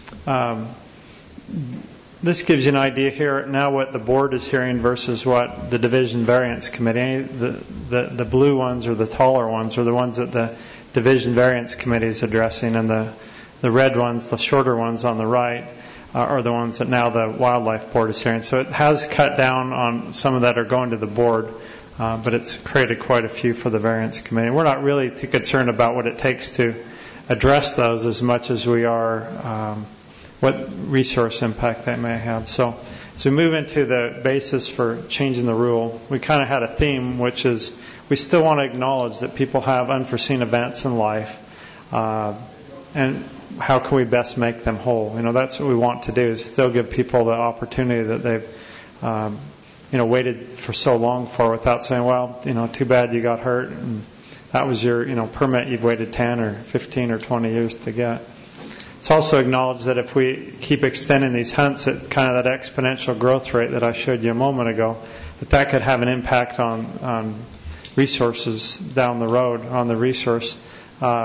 [SPEAKER 19] This gives you an idea here now what the board is hearing versus what the Division Variance Committee. The blue ones or the taller ones are the ones that the Division Variance Committee is addressing, and the red ones, the shorter ones on the right, are the ones that now the Wildlife Board is hearing. So it has cut down on some of that are going to the board, but it's created quite a few for the Variance Committee. We're not really too concerned about what it takes to address those as much as we are what resource impact they may have. So as we move into the basis for changing the rule, we kind of had a theme, which is we still want to acknowledge that people have unforeseen events in life, and how can we best make them whole? That's what we want to do, is still give people the opportunity that they've waited for so long for, without saying, well, too bad you got hurt and that was your permit you've waited 10 or 15 or 20 years to get. It's also acknowledged that if we keep extending these hunts at kind of that exponential growth rate that I showed you a moment ago, that could have an impact on resources down the road, on the resource.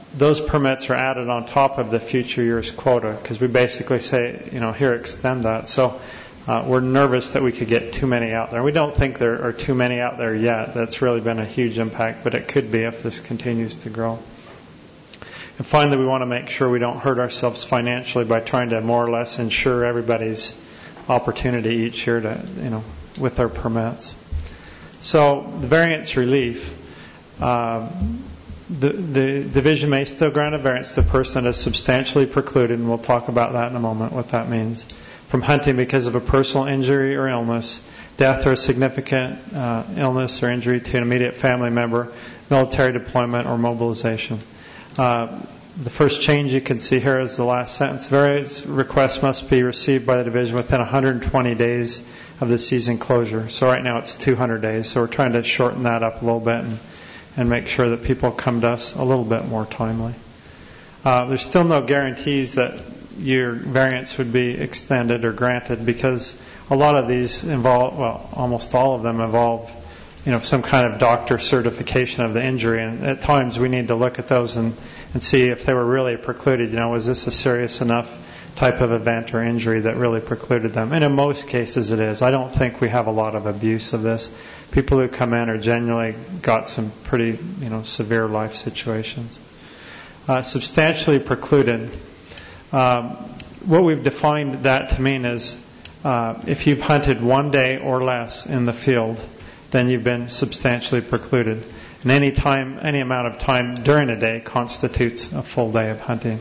[SPEAKER 19] those permits are added on top of the future year's quota, because we basically say, here, extend that. So we're nervous that we could get too many out there. We don't think there are too many out there yet. That's really been a huge impact, but it could be if this continues to grow. And finally, we want to make sure we don't hurt ourselves financially by trying to more or less ensure everybody's opportunity each year to, with their permits. So the variance relief, the division may still grant a variance to a person that is substantially precluded, and we'll talk about that in a moment, what that means, from hunting because of a personal injury or illness, death or a significant illness or injury to an immediate family member, military deployment or mobilization. The first change you can see here is the last sentence. Variance requests must be received by the division within 120 days of the season closure. So right now it's 200 days. So we're trying to shorten that up a little bit and make sure that people come to us a little bit more timely. There's still no guarantees that your variance would be extended or granted, because a lot of these involve, well, almost all of them involve, some kind of doctor certification of the injury. And at times we need to look at those and see if they were really precluded. Was this a serious enough type of event or injury that really precluded them? And in most cases it is. I don't think we have a lot of abuse of this. People who come in are genuinely got some pretty, severe life situations. Substantially precluded. What we've defined that to mean is if you've hunted 1 day or less in the field, then you've been substantially precluded. And any amount of time during a day constitutes a full day of hunting.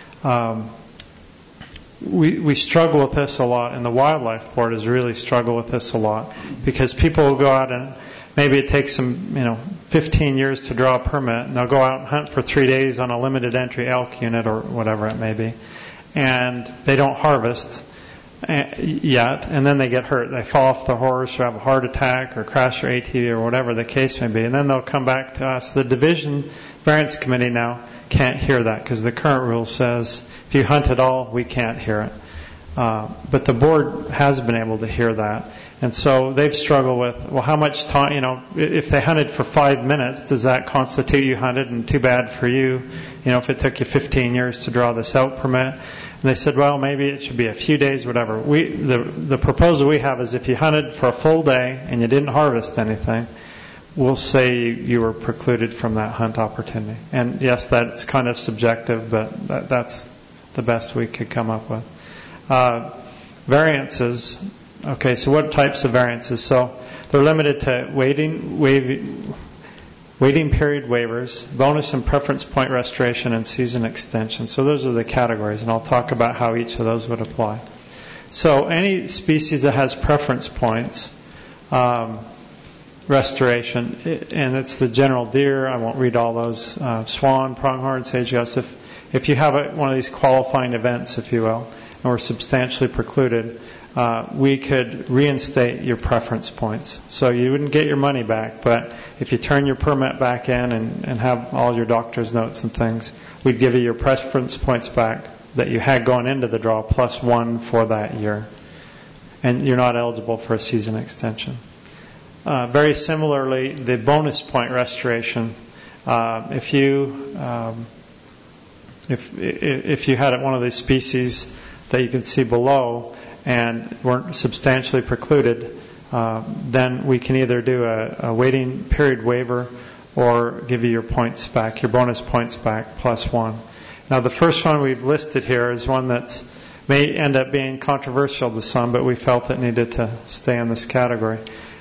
[SPEAKER 19] We struggle with this a lot, and the Wildlife Board has really struggled with this a lot, because people will go out and maybe it takes them 15 years to draw a permit, and they'll go out and hunt for 3 days on a limited entry elk unit or whatever it may be, and they don't harvest yet, and then they get hurt. They fall off the horse or have a heart attack or crash their ATV or whatever the case may be, and then they'll come back to us. The Division Variance Committee now can't hear that, because the current rule says if you hunt at all, we can't hear it. But the board has been able to hear that. And so they've struggled with, well, how much time, if they hunted for 5 minutes, does that constitute you hunted? And too bad for you, if it took you 15 years to draw this out permit. And they said, well, maybe it should be a few days, whatever. The proposal we have is if you hunted for a full day and you didn't harvest anything, we'll say you were precluded from that hunt opportunity. And yes, that's kind of subjective, but that's the best we could come up with. Variances. Okay, so what types of variances? So they're limited to waiting period waivers, bonus and preference point restoration, and season extension. So those are the categories, and I'll talk about how each of those would apply. So any species that has preference points, restoration, and it's the general deer, I won't read all those, swan, pronghorn, sage-grouse. If you have one of these qualifying events, if you will, and we're substantially precluded, we could reinstate your preference points. So you wouldn't get your money back, but if you turn your permit back in and have all your doctor's notes and things, we'd give you your preference points back that you had going into the draw plus 1 for that year. And you're not eligible for a season extension. Very similarly, the bonus point restoration, if you had one of these species that you can see below and weren't substantially precluded, then we can either do a waiting period waiver or give you your points back, your bonus points back plus 1. Now the first one we've listed here is one that may end up being controversial to some, but we felt it needed to stay in this category.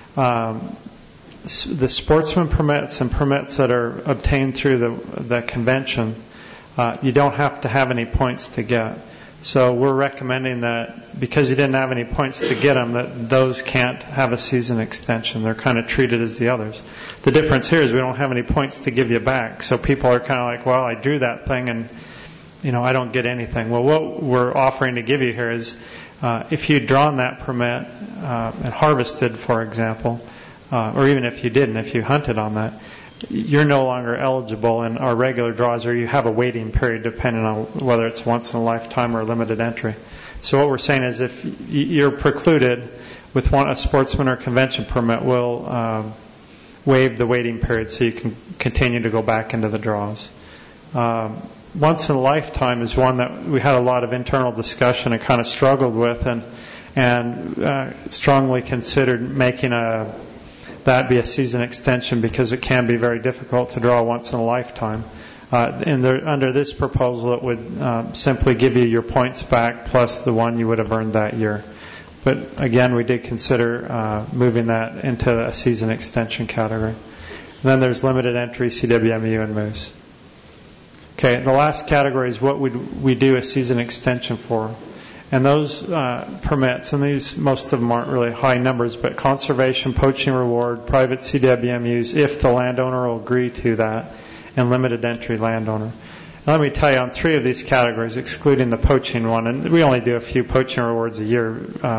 [SPEAKER 19] The sportsman permits and permits that are obtained through the convention, you don't have to have any points to get. So we're recommending that because you didn't have any points to get them, that those can't have a season extension. They're kind of treated as the others. The difference here is we don't have any points to give you back. So people are kind of like, well, I drew that thing and, I don't get anything. Well, what we're offering to give you here is if you'd drawn that permit and harvested, for example, or even if you didn't, if you hunted on that, you're no longer eligible in our regular draws, or you have a waiting period depending on whether it's once in a lifetime or a limited entry. So what we're saying is if you're precluded with a sportsman or convention permit, we'll waive the waiting period so you can continue to go back into the draws. Once in a lifetime is one that we had a lot of internal discussion and kind of struggled with, and strongly considered making that be a season extension because it can be very difficult to draw once in a lifetime. Under this proposal, it would simply give you your points back plus the one you would have earned that year. But again, we did consider moving that into a season extension category. And then there's limited entry, CWMU, and Moose. Okay, the last category is what would we do a season extension for. And those permits, and these, most of them aren't really high numbers, but conservation, poaching reward, private CWMUs, if the landowner will agree to that, and limited entry landowner. Now, let me tell you, on 3 of these categories, excluding the poaching one, and we only do a few poaching rewards a year,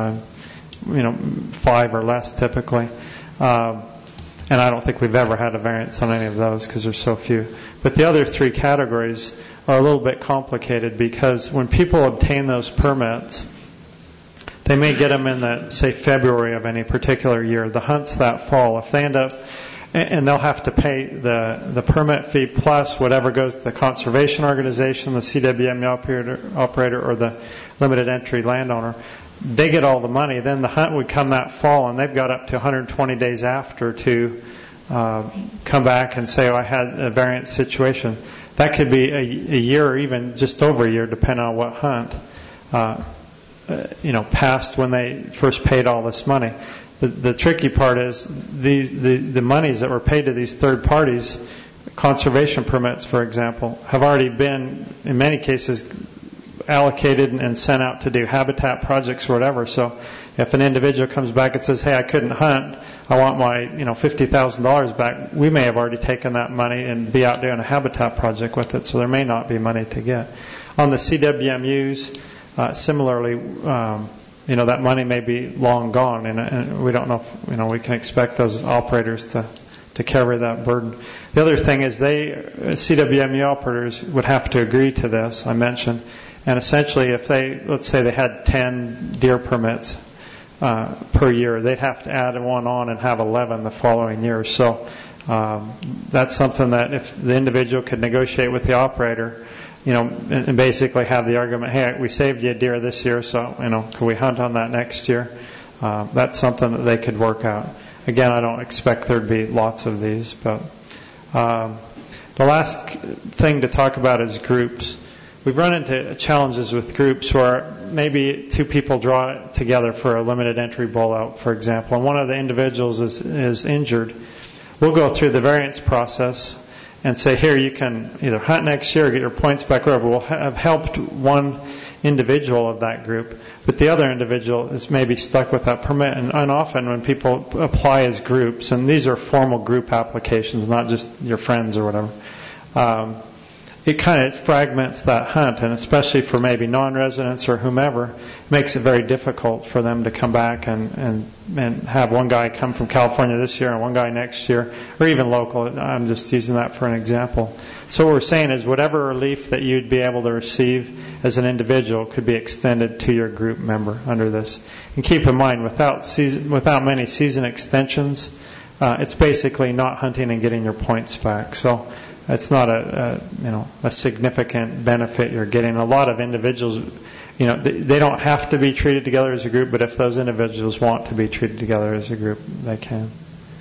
[SPEAKER 19] 5 or less typically. And I don't think we've ever had a variance on any of those because there's so few. But the other 3 categories are a little bit complicated because when people obtain those permits, they may get them in the, say, February of any particular year. The hunt's that fall. If they end up, and they'll have to pay the permit fee plus whatever goes to the conservation organization, the CWMU operator, or the limited entry landowner. They get all the money. Then the hunt would come that fall, and they've got up to 120 days after to come back and say, I had a variance situation. That could be a year or even just over a year, depending on what hunt, passed when they first paid all this money. The tricky part is the monies that were paid to these third parties, conservation permits, for example, have already been, in many cases, allocated and sent out to do habitat projects or whatever. So if an individual comes back and says, hey, I couldn't hunt, I want my $50,000 back, we may have already taken that money and be out doing a habitat project with it, so there may not be money to get. On the CWMUs, similarly, that money may be long gone, and we don't know if, we can expect those operators to carry that burden. The other thing is CWMU operators would have to agree to this, I mentioned. And essentially, if let's say they had 10 deer permits per year, they'd have to add one on and have 11 the following year. So that's something that if the individual could negotiate with the operator, and basically have the argument, hey, we saved you a deer this year, so, can we hunt on that next year? That's something that they could work out. Again, I don't expect there'd be lots of these, but the last thing to talk about is groups. We've run into challenges with groups where maybe 2 people draw together for a limited entry bull out, for example, and one of the individuals is injured. We'll go through the variance process and say, here, you can either hunt next year or get your points back, whatever. We'll have helped one individual of that group, but the other individual is maybe stuck with that permit. And often when people apply as groups, and these are formal group applications, not just your friends or whatever, it kind of fragments that hunt, and especially for maybe non-residents or whomever, it makes it very difficult for them to come back and have one guy come from California this year and one guy next year, or even local. I'm just using that for an example. So what we're saying is whatever relief that you'd be able to receive as an individual could be extended to your group member under this. And keep in mind, without many season extensions, it's basically not hunting and getting your points back. So it's not a significant benefit you're getting. A lot of individuals, they don't have to be treated together as a group, but if those individuals want to be treated together as a group, they can.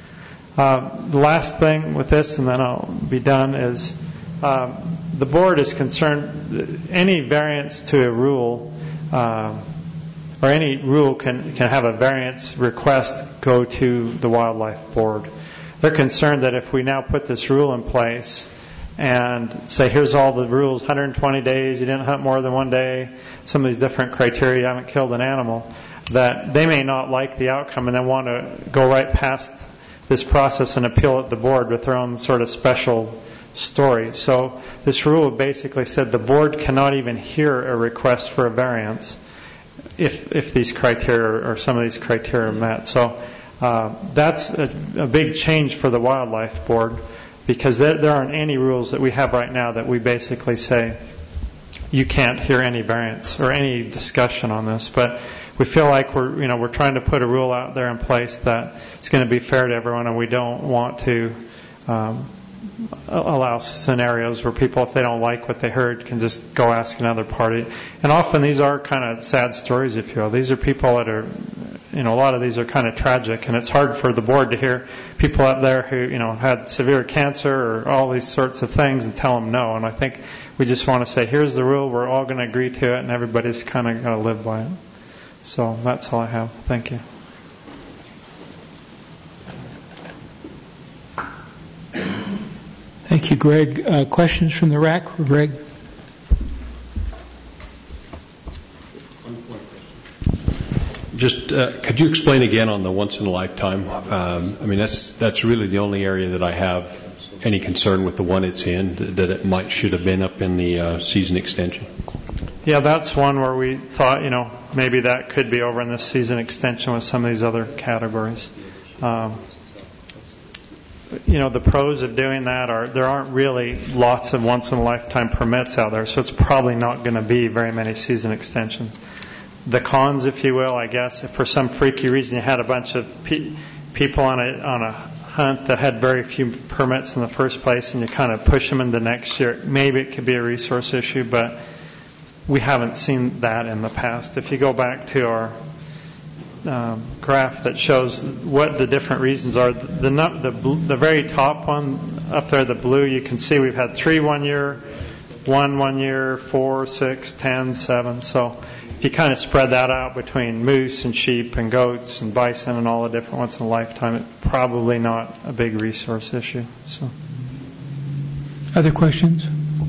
[SPEAKER 19] The last thing with this, and then I'll be done, is the board is concerned any variance to a rule or any rule can have a variance request go to the wildlife board. They're concerned that if we now put this rule in place and say, here's all the rules, 120 days, you didn't hunt more than one day, some of these different criteria, you haven't killed an animal, that they may not like the outcome and then want to go right past this process and appeal at the board with their own sort of special story. So this rule basically said the board cannot even hear a request for a variance if these criteria or some of these criteria are met. So that's a big change for the wildlife board, because there aren't any rules that we have right now that we basically say you can't hear any variance or any discussion on this. But we feel like we're trying to put a rule out there in place that is going to be fair to everyone, and we don't want to allow scenarios where people, if they don't like what they heard, can just go ask another party. And often these are kind of sad stories, if you will. These are people that are, a lot of these are kind of tragic, and it's hard for the board to hear people up there who, had severe cancer or all these sorts of things and tell them no. And I think we just want to say, here's the rule, we're all going to agree to it, and everybody's kind of going to live by it. So that's all I have. Thank you.
[SPEAKER 1] Thank you, Greg. Questions from the RAC for Greg?
[SPEAKER 2] Just could you explain again on the once in a lifetime? That's really the only area that I have any concern with the one it's in, that it should have been up in the season extension.
[SPEAKER 19] Yeah, that's one where we thought, maybe that could be over in this season extension with some of these other categories. The pros of doing that are there aren't really lots of once-in-a-lifetime permits out there, so it's probably not going to be very many season extensions. The cons, if you will, I guess, if for some freaky reason you had a bunch of people on a hunt that had very few permits in the first place and you kind of push them into next year, maybe it could be a resource issue, but we haven't seen that in the past. If you go back to our graph that shows what the different reasons are, the very top one up there, the blue, you can see we've had 3 1 year, 1 year, 4, 6, 10, 7. So if you kind of spread that out between moose and sheep and goats and bison and all the different once in a lifetime, it's probably not a big resource issue. So,
[SPEAKER 1] other questions?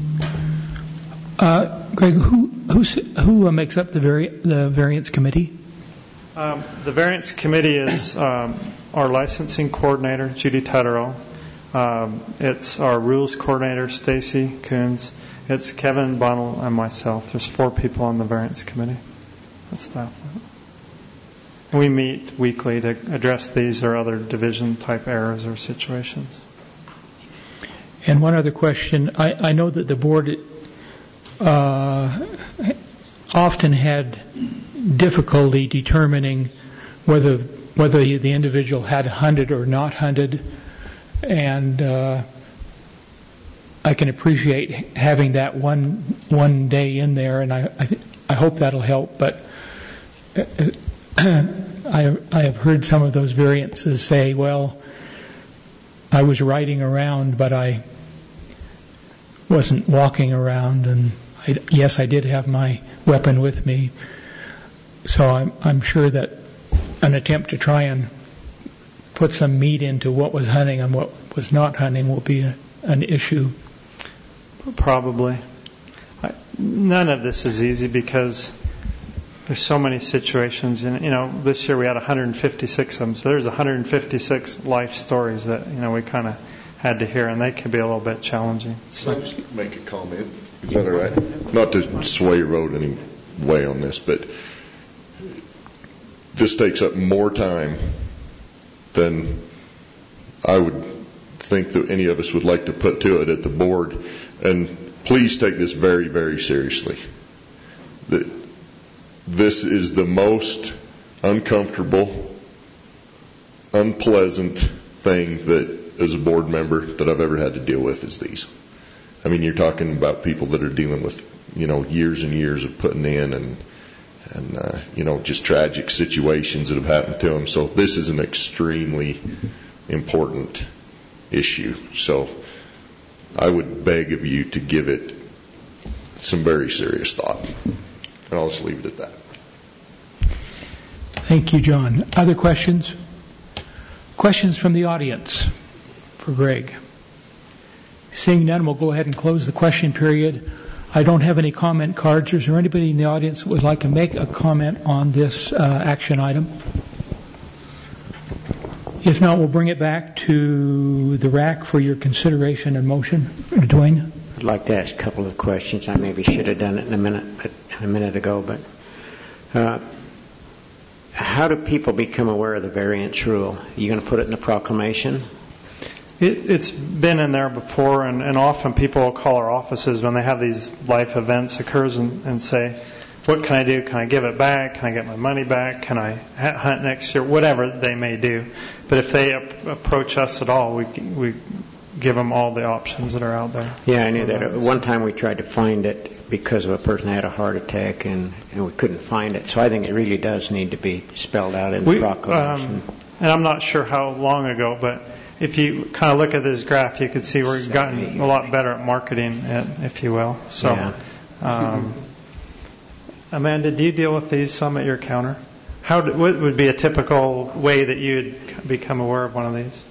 [SPEAKER 1] Greg, who makes up the variance committee?
[SPEAKER 19] The variance committee is our licensing coordinator, Judy Tutterow. It's our rules coordinator, Stacy Coons. It's Kevin Bunnell and myself. There's 4 people on the variance committee. That's staff. We meet weekly to address these or other division-type errors or situations.
[SPEAKER 1] And one other question. I know that the board often had difficulty determining whether the individual had hunted or not hunted, and I can appreciate having that one day in there, and I hope that'll help. But I have heard some of those variances say, well, I was riding around, but I wasn't walking around, and yes, I did have my weapon with me. So I'm sure that an attempt to try and put some meat into what was hunting and what was not hunting will be an issue.
[SPEAKER 19] Probably. None of this is easy because there's so many situations. And, this year we had 156 of them. So there's 156 life stories that, we kind of had to hear, and they can be a little bit challenging.
[SPEAKER 18] So I'll just make a comment. Is that all right? Not to sway your vote any way on this, but this takes up more time than I would think that any of us would like to put to it at the board. And please take this very, very seriously. This is the most uncomfortable, unpleasant thing that, as a board member, that I've ever had to deal with is these. I mean, you're talking about people that are dealing with, years and years of putting in and just tragic situations that have happened to them. So this is an extremely important issue. So I would beg of you to give it some very serious thought. And I'll just leave it at that.
[SPEAKER 1] Thank you, John. Other questions? Questions from the audience for Greg? Seeing none, we'll go ahead and close the question period. I don't have any comment cards. Is there anybody in the audience that would like to make a comment on this action item? If not, we'll bring it back to the RAC for your consideration and motion. Dwayne?
[SPEAKER 5] I'd like to ask a couple of questions. I maybe should have done it in a minute ago, but how do people become aware of the variance rule? Are you going to put it in a proclamation?
[SPEAKER 19] It's been in there before, and often people will call our offices when they have these life events occurs and say, what can I do? Can I give it back? Can I get my money back? Can I hunt next year? Whatever they may do. But if they approach us at all, we give them all the options that are out there.
[SPEAKER 5] Yeah, I knew that. At one time we tried to find it because of a person that had a heart attack, and we couldn't find it. So I think it really does need to be spelled out in the proclamation.
[SPEAKER 19] And I'm not sure how long ago, but if you kind of look at this graph, you can see we've gotten a lot better at marketing it, if you will. So, Amanda, do you deal with these some at your counter? What would be a typical way that you'd become aware of one of these?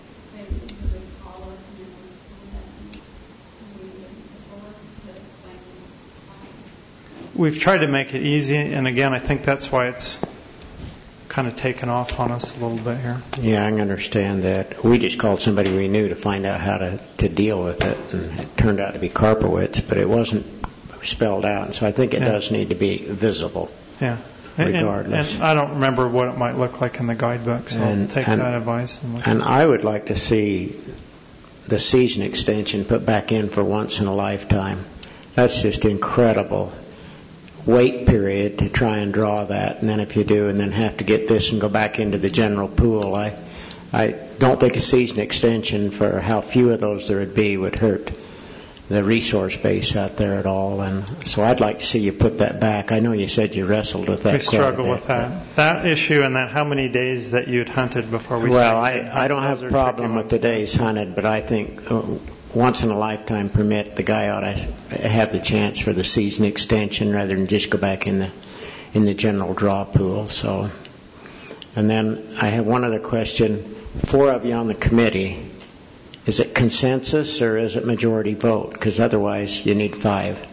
[SPEAKER 19] We've tried to make it easy, and again, I think that's why it's kind of taken off on us a little bit here.
[SPEAKER 5] Yeah, I understand that. We just called somebody we knew to find out how to deal with it, and it turned out to be Karpowitz, but it wasn't spelled out, and so I think it does need to be visible.
[SPEAKER 19] Yeah.
[SPEAKER 5] Regardless.
[SPEAKER 19] And I don't remember what it might look like in the guidebook, so I'll take that advice.
[SPEAKER 5] And I would like to see the season extension put back in for once in a lifetime. That's just incredible. Wait period to try and draw that, and then if you do, and then have to get this and go back into the general pool. I don't think a season extension for how few of those there would be would hurt the resource base out there at all, and so I'd like to see you put that back. I know you said you wrestled with that.
[SPEAKER 19] We struggle with that issue, and that how many days that you'd hunted before we.
[SPEAKER 5] Well, I don't have a problem with the days hunted, but I think once in a lifetime permit, the guy ought to have the chance for the season extension rather than just go back in the general draw pool. So, and then I have one other question. 4 of you on the committee. Is it consensus or is it majority vote? Because otherwise you need 5.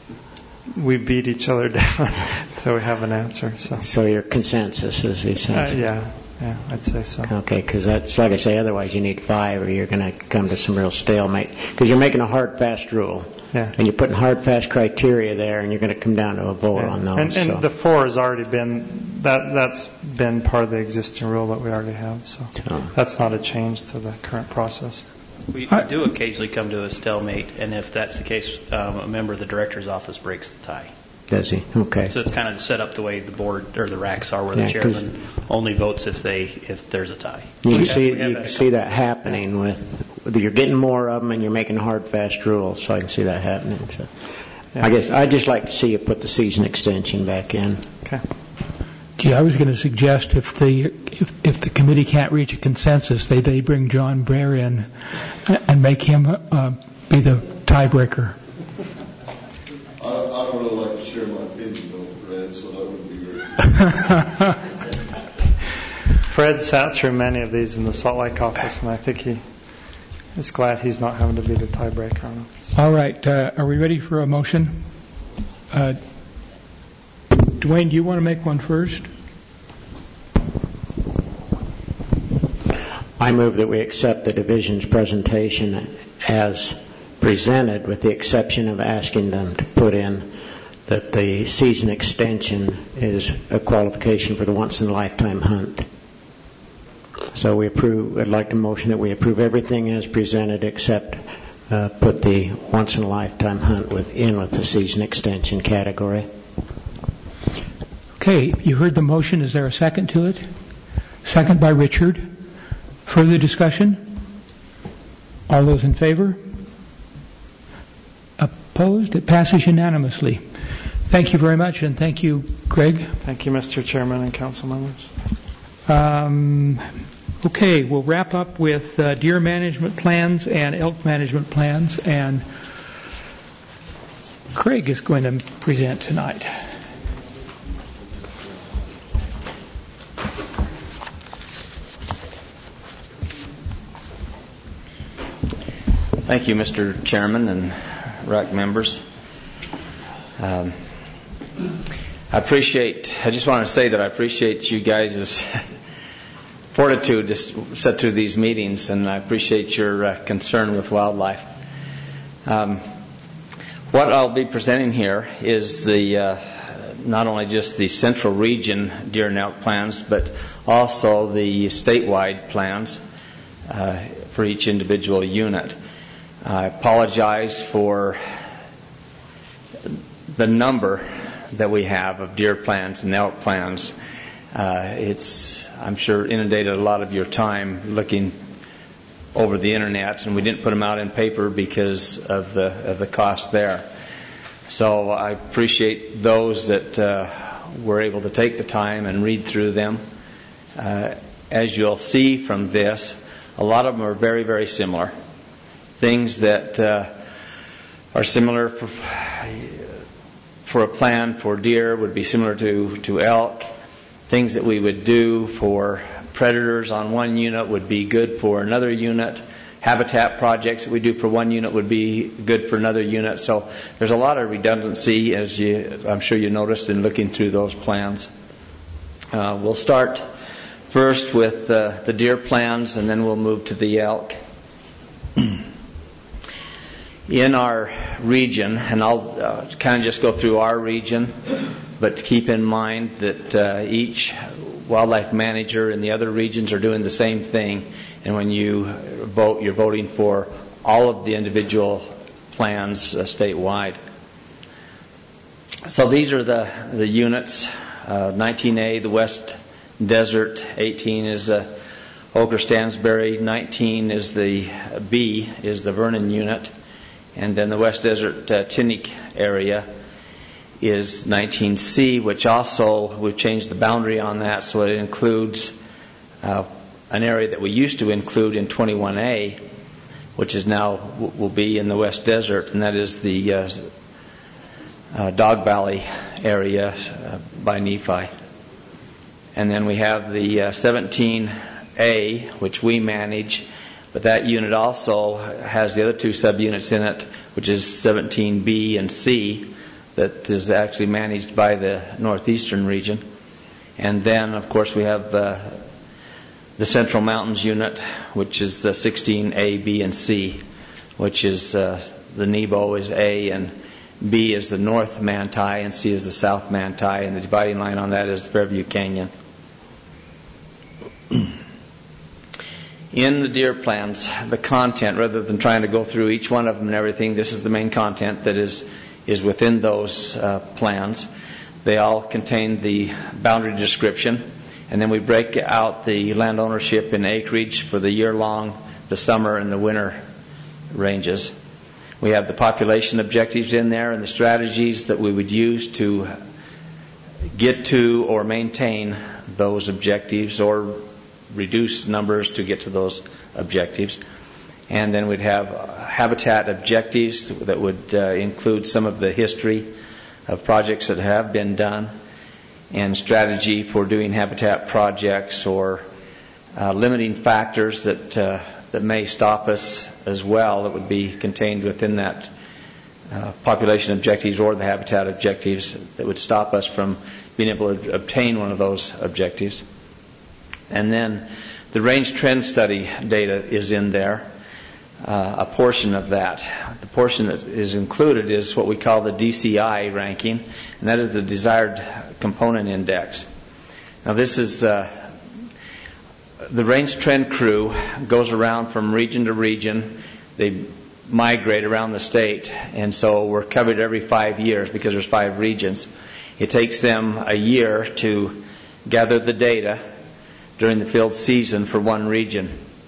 [SPEAKER 19] We beat each other down until we have an answer.
[SPEAKER 5] So your consensus is essential.
[SPEAKER 19] Yeah, I'd say so.
[SPEAKER 5] Okay, because that's like I say. Otherwise, you need 5, or you're going to come to some real stalemate. Because you're making a hard, fast rule, and you're putting hard, fast criteria there, and you're going to come down to a vote on those.
[SPEAKER 19] And the 4 has already been that's been part of the existing rule that we already have. So that's not a change to the current process.
[SPEAKER 10] We do occasionally come to a stalemate, and if that's the case, a member of the director's office breaks the tie.
[SPEAKER 5] Does he? Okay.
[SPEAKER 10] So it's kind of set up the way the board or the racks are, where the chairman only votes if there's a tie.
[SPEAKER 5] You can see that happening with you're getting more of them, and you're making hard, fast rules. So I can see that happening. So I guess I'd just like to see you put the season extension back in.
[SPEAKER 19] Okay.
[SPEAKER 1] Gee, I was going to suggest if the committee can't reach a consensus, they bring John Brer in and make him be the tiebreaker.
[SPEAKER 18] I don't really like to share my opinion, though, Fred, so that wouldn't be great.
[SPEAKER 19] Fred sat through many of these in the Salt Lake office, and I think he is glad he's not having to be the tiebreaker on them.
[SPEAKER 1] All right. Are we ready for a motion? Dwayne, do you want to make one first?
[SPEAKER 5] I move that we accept the division's presentation as presented, with the exception of asking them to put in that the season extension is a qualification for the once-in-a-lifetime hunt. So I'd like to motion that we approve everything as presented except put the once-in-a-lifetime hunt with the season extension category.
[SPEAKER 1] Okay, you heard the motion. Is there a second to it? Second by Richard. Further discussion? All those in favor? Opposed? It passes unanimously. Thank you very much, and thank you, Greg.
[SPEAKER 19] Thank you, Mr. Chairman and council members.
[SPEAKER 1] Okay, we'll wrap up with deer management plans and elk management plans, and Craig is going to present tonight.
[SPEAKER 6] Thank you, Mr. Chairman and RAC members. I just want to say that I appreciate you guys' fortitude to sit through these meetings, and I appreciate your concern with wildlife. What I'll be presenting here is not only just the central region deer and elk plans, but also the statewide plans for each individual unit. I apologize for the number that we have of deer plans and elk plans. It's, I'm sure, inundated a lot of your time looking over the internet, and we didn't put them out in paper because of the cost there. So I appreciate those that were able to take the time and read through them. As you'll see from this, a lot of them are very, very similar. Things that are similar for a plan for deer would be similar to elk. Things that we would do for predators on one unit would be good for another unit. Habitat projects that we do for one unit would be good for another unit. So there's a lot of redundancy, as I'm sure you noticed in looking through those plans. We'll start first with the deer plans, and then we'll move to the elk. In our region, and I'll kind of just go through our region, but keep in mind that each wildlife manager in the other regions are doing the same thing. And when you vote, you're voting for all of the individual plans statewide. So these are the units. 19A, the West Desert. 18 is the Oker-Stansbury. 19 is the B, is the Vernon unit. And then the West Desert Tinnick area is 19C, which also, we've changed the boundary on that, so it includes an area that we used to include in 21A, which is now will be in the West Desert, and that is the Dog Valley area by Nephi. And then we have the 17A, which we manage, but that unit also has the other two subunits in it, which is 17B and C, that is actually managed by the Northeastern region. And then, of course, we have the Central Mountains unit, which is 16A, B, and C, which is the Nebo is A, and B is the North Manti, and C is the South Manti, and the dividing line on that is Fairview Canyon. In the deer plans, the content, rather than trying to go through each one of them and everything, this is the main content that is within those plans. They all contain the boundary description, and then we break out the land ownership in acreage for the year-long, the summer, and the winter ranges. We have the population objectives in there and the strategies that we would use to get to or maintain those objectives or reduce numbers to get to those objectives. And then we'd have habitat objectives that would include some of the history of projects that have been done and strategy for doing habitat projects or limiting factors that may stop us as well, that would be contained within that population objectives or the habitat objectives that would stop us from being able to obtain one of those objectives. And then the range trend study data is in there, a portion of that. The portion that is included is what we call the DCI ranking, and that is the desired component index. Now this is the range trend crew goes around from region to region. They migrate around the state, and so we're covered every 5 years because there's 5 regions. It takes them a year to gather the data during the field season for one region.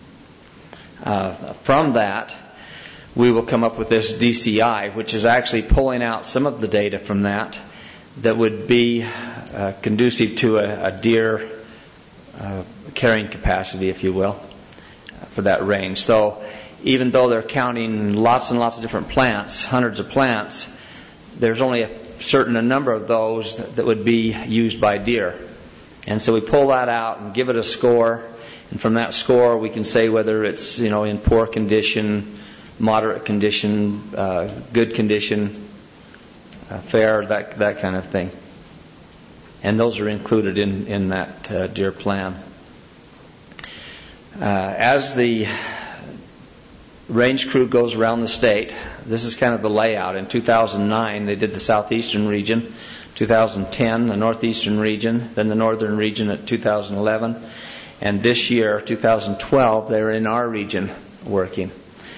[SPEAKER 6] From that, we will come up with this DCI, which is actually pulling out some of the data from that would be conducive to a deer carrying capacity, if you will, for that range. So even though they're counting lots and lots of different plants, hundreds of plants, there's only a certain number of those that would be used by deer. And so we pull that out and give it a score, and from that score we can say whether it's in poor condition, moderate condition, good condition, fair, that kind of thing. And those are included in that deer plan. As the range crew goes around the state, this is kind of the layout. In 2009 they did the southeastern region, 2010 the northeastern region, then the northern region at 2011, and this year 2012 they're in our region working.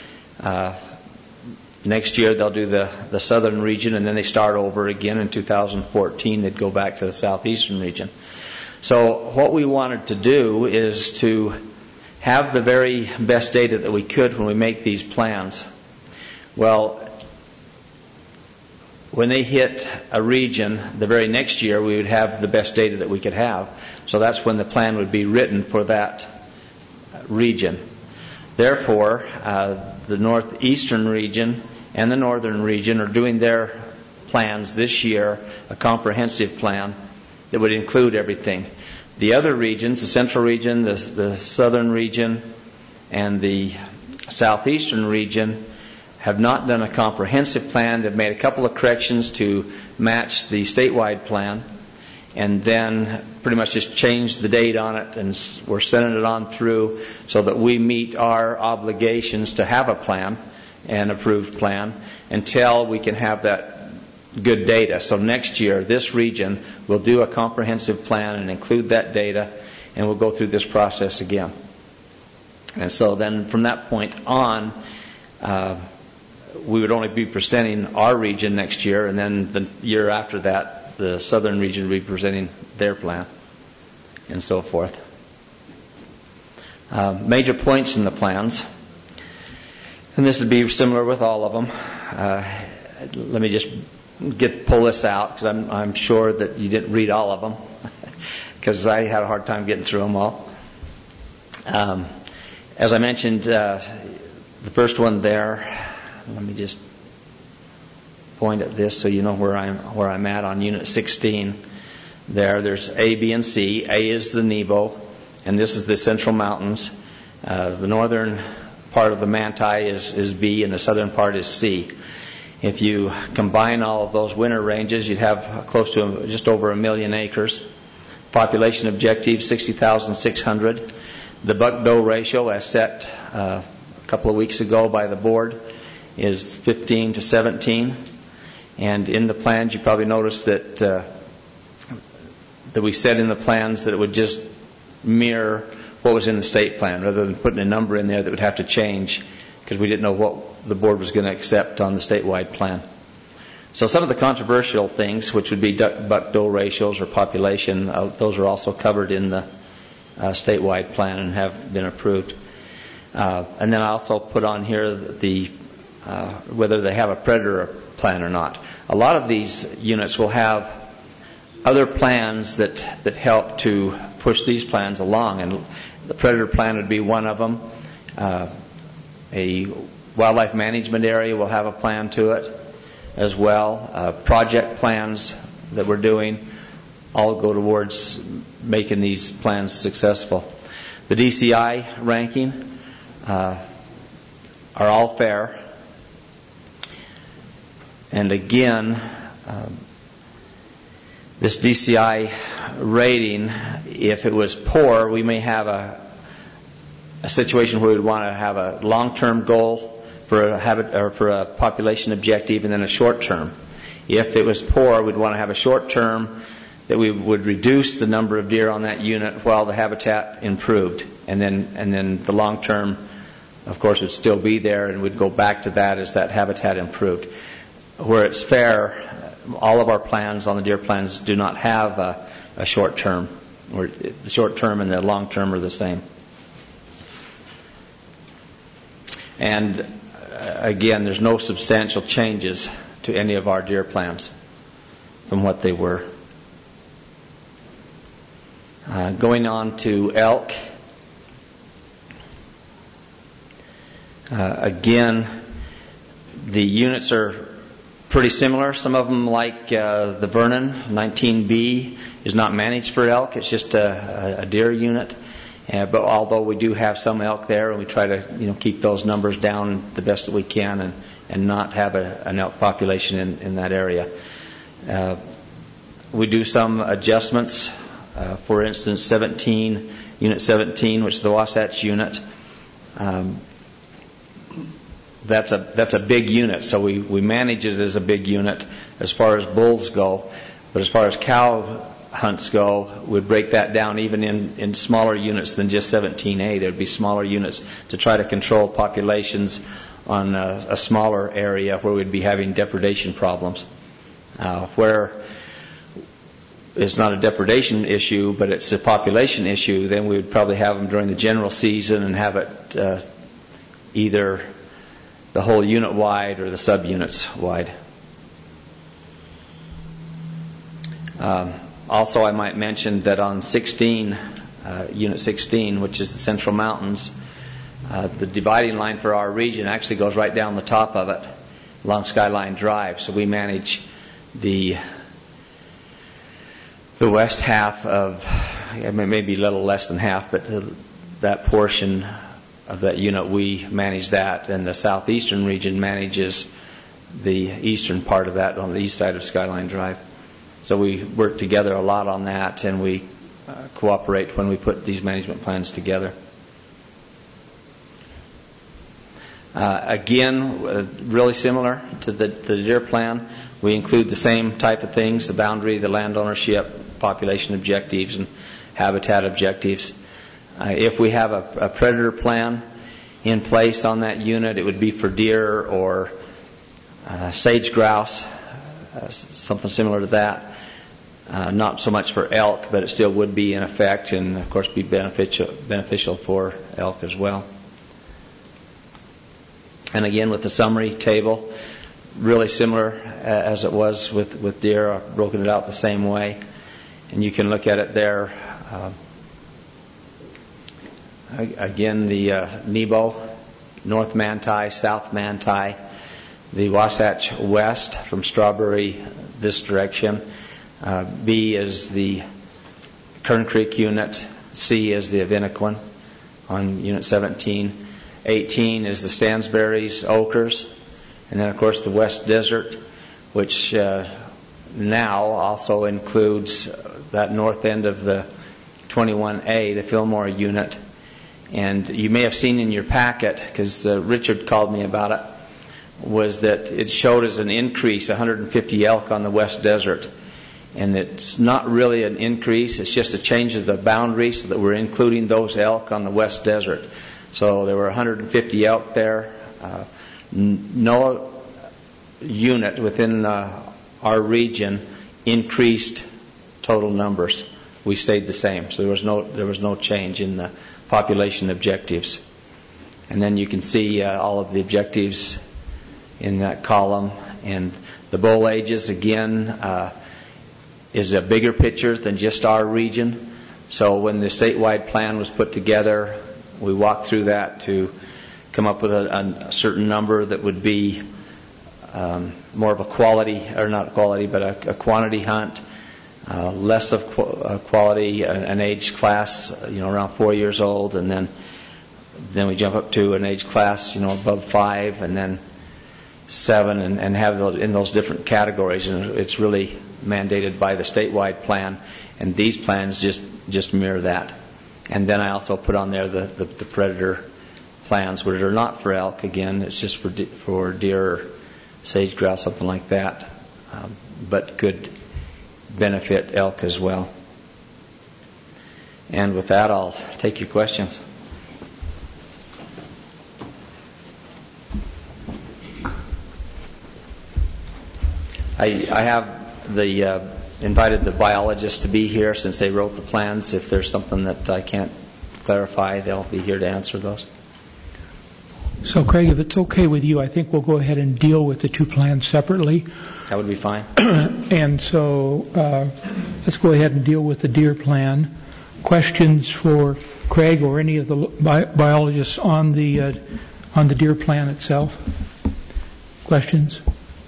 [SPEAKER 6] Next year they'll do the southern region, and then they start over again in 2014. They'd go back to the southeastern region. So what we wanted to do is to have the very best data that we could when we make these plans. Well, when they hit a region, the very next year we would have the best data that we could have. So that's when the plan would be written for that region. Therefore, the northeastern region and the northern region are doing their plans this year, a comprehensive plan that would include everything. The other regions, the central region, the southern region, and the southeastern region, have not done a comprehensive plan. They've made a couple of corrections to match the statewide plan, and then pretty much just changed the date on it, and we're sending it on through so that we meet our obligations to have a plan, an approved plan, until we can have that good data. So next year, this region will do a comprehensive plan and include that data, and we'll go through this process again. And so then from that point on, we would only be presenting our region next year, and then the year after that, the southern region would be presenting their plan, and so forth. Major points in the plans, and this would be similar with all of them. Let me just pull this out, because I'm sure that you didn't read all of them, because I had a hard time getting through them all. As I mentioned, the first one there, let me just point at this so you know where I'm at on Unit 16. There's A, B, and C. A is the Nebo, and this is the Central Mountains. The northern part of the Manti is B, and the southern part is C. If you combine all of those winter ranges, you'd have close to just over 1 million acres. Population objective, 60,600. The buck-doe ratio, as set a couple of weeks ago by the board, is 15 to 17. And in the plans, you probably noticed that we said in the plans that it would just mirror what was in the state plan, rather than putting a number in there that would have to change, because we didn't know what the board was going to accept on the statewide plan. So some of the controversial things, which would be buck-doe ratios or population, those are also covered in the statewide plan and have been approved. And then I also put on here whether they have a predator plan or not. A lot of these units will have other plans that help to push these plans along, and the predator plan would be one of them. A wildlife management area will have a plan to it as well. Project plans that we're doing all go towards making these plans successful. The DCI ranking are all fair. And again, this DCI rating, if it was poor, we may have a situation where we'd want to have a long-term goal for a population objective, and then a short-term. If it was poor, we'd want to have a short-term that we would reduce the number of deer on that unit while the habitat improved, and then the long-term, of course, would still be there, and we'd go back to that as that habitat improved. Where it's fair, all of our plans on the deer plans do not have a short-term, or the short-term and the long-term are the same. And again, there's no substantial changes to any of our deer plans from what they were. Going on to elk. Again, the units are pretty similar. Some of them, like the Vernon 19B, is not managed for elk. It's just a deer unit. But although we do have some elk there, and we try to keep those numbers down the best that we can, and not have an elk population in that area. We do some adjustments. For instance, Unit 17, which is the Wasatch unit. That's a big unit, so we manage it as a big unit as far as bulls go. But as far as cow hunts go, we'd break that down even in smaller units than just 17A. There'd be smaller units to try to control populations on a smaller area where we'd be having depredation problems. Where it's not a depredation issue, but it's a population issue, then we would probably have them during the general season and have it either the whole unit wide or the subunits wide. Also, I might mention that on 16, Unit 16, which is the Central Mountains, the dividing line for our region actually goes right down the top of it along Skyline Drive. So we manage the west half of, maybe a little less than half, but that portion of that unit, we manage that. And the southeastern region manages the eastern part of that on the east side of Skyline Drive. So we work together a lot on that, and we cooperate when we put these management plans together. Again, really similar to the deer plan. We include the same type of things, the boundary, the land ownership, population objectives, and habitat objectives. If we have a predator plan in place on that unit, it would be for deer or sage grouse, something similar to that. Not so much for elk, but it still would be in effect, and of course be beneficial for elk as well. And again, with the summary table, really similar as it was with deer. I've broken it out the same way, and you can look at it there. Again, the Nebo, North Manti, South Manti, the Wasatch West from Strawberry this direction. B is the Kern Creek unit. C is the Avinaquin on Unit 17. 18 is the Stansberry's, Oakers. And then, of course, the West Desert, which now also includes that north end of the 21A, the Fillmore unit. And you may have seen in your packet, because Richard called me about it, was that it showed as an increase, 150 elk on the West Desert. And it's not really an increase, it's just a change of the boundary so that we're including those elk on the West Desert. So there were 150 elk there. No unit within our region increased total numbers. We stayed the same. So there was no change in the population objectives. And then you can see all of the objectives in that column. And the bull ages, again, is a bigger picture than just our region. So when the statewide plan was put together, we walked through that to come up with a certain number that would be more of a quality, or not quality, but a quantity hunt, less of quality, an age class, around 4 years old, and then we jump up to an age class, above 5, and then 7, and have those in those different categories. And it's really mandated by the statewide plan, and these plans just mirror that. And then I also put on there the predator plans, which are not for elk. Again, it's just for deer or sage grouse, something like that, but could benefit elk as well. And with that, I'll take your questions. I have invited the biologists to be here since they wrote the plans. If there's something that I can't clarify, they'll be here to answer those.
[SPEAKER 1] So, Craig, if it's okay with you, I think we'll go ahead and deal with the two plans separately.
[SPEAKER 6] That would be fine.
[SPEAKER 1] And so let's go ahead and deal with the deer plan. Questions for Craig or any of the biologists on the deer plan itself? Questions?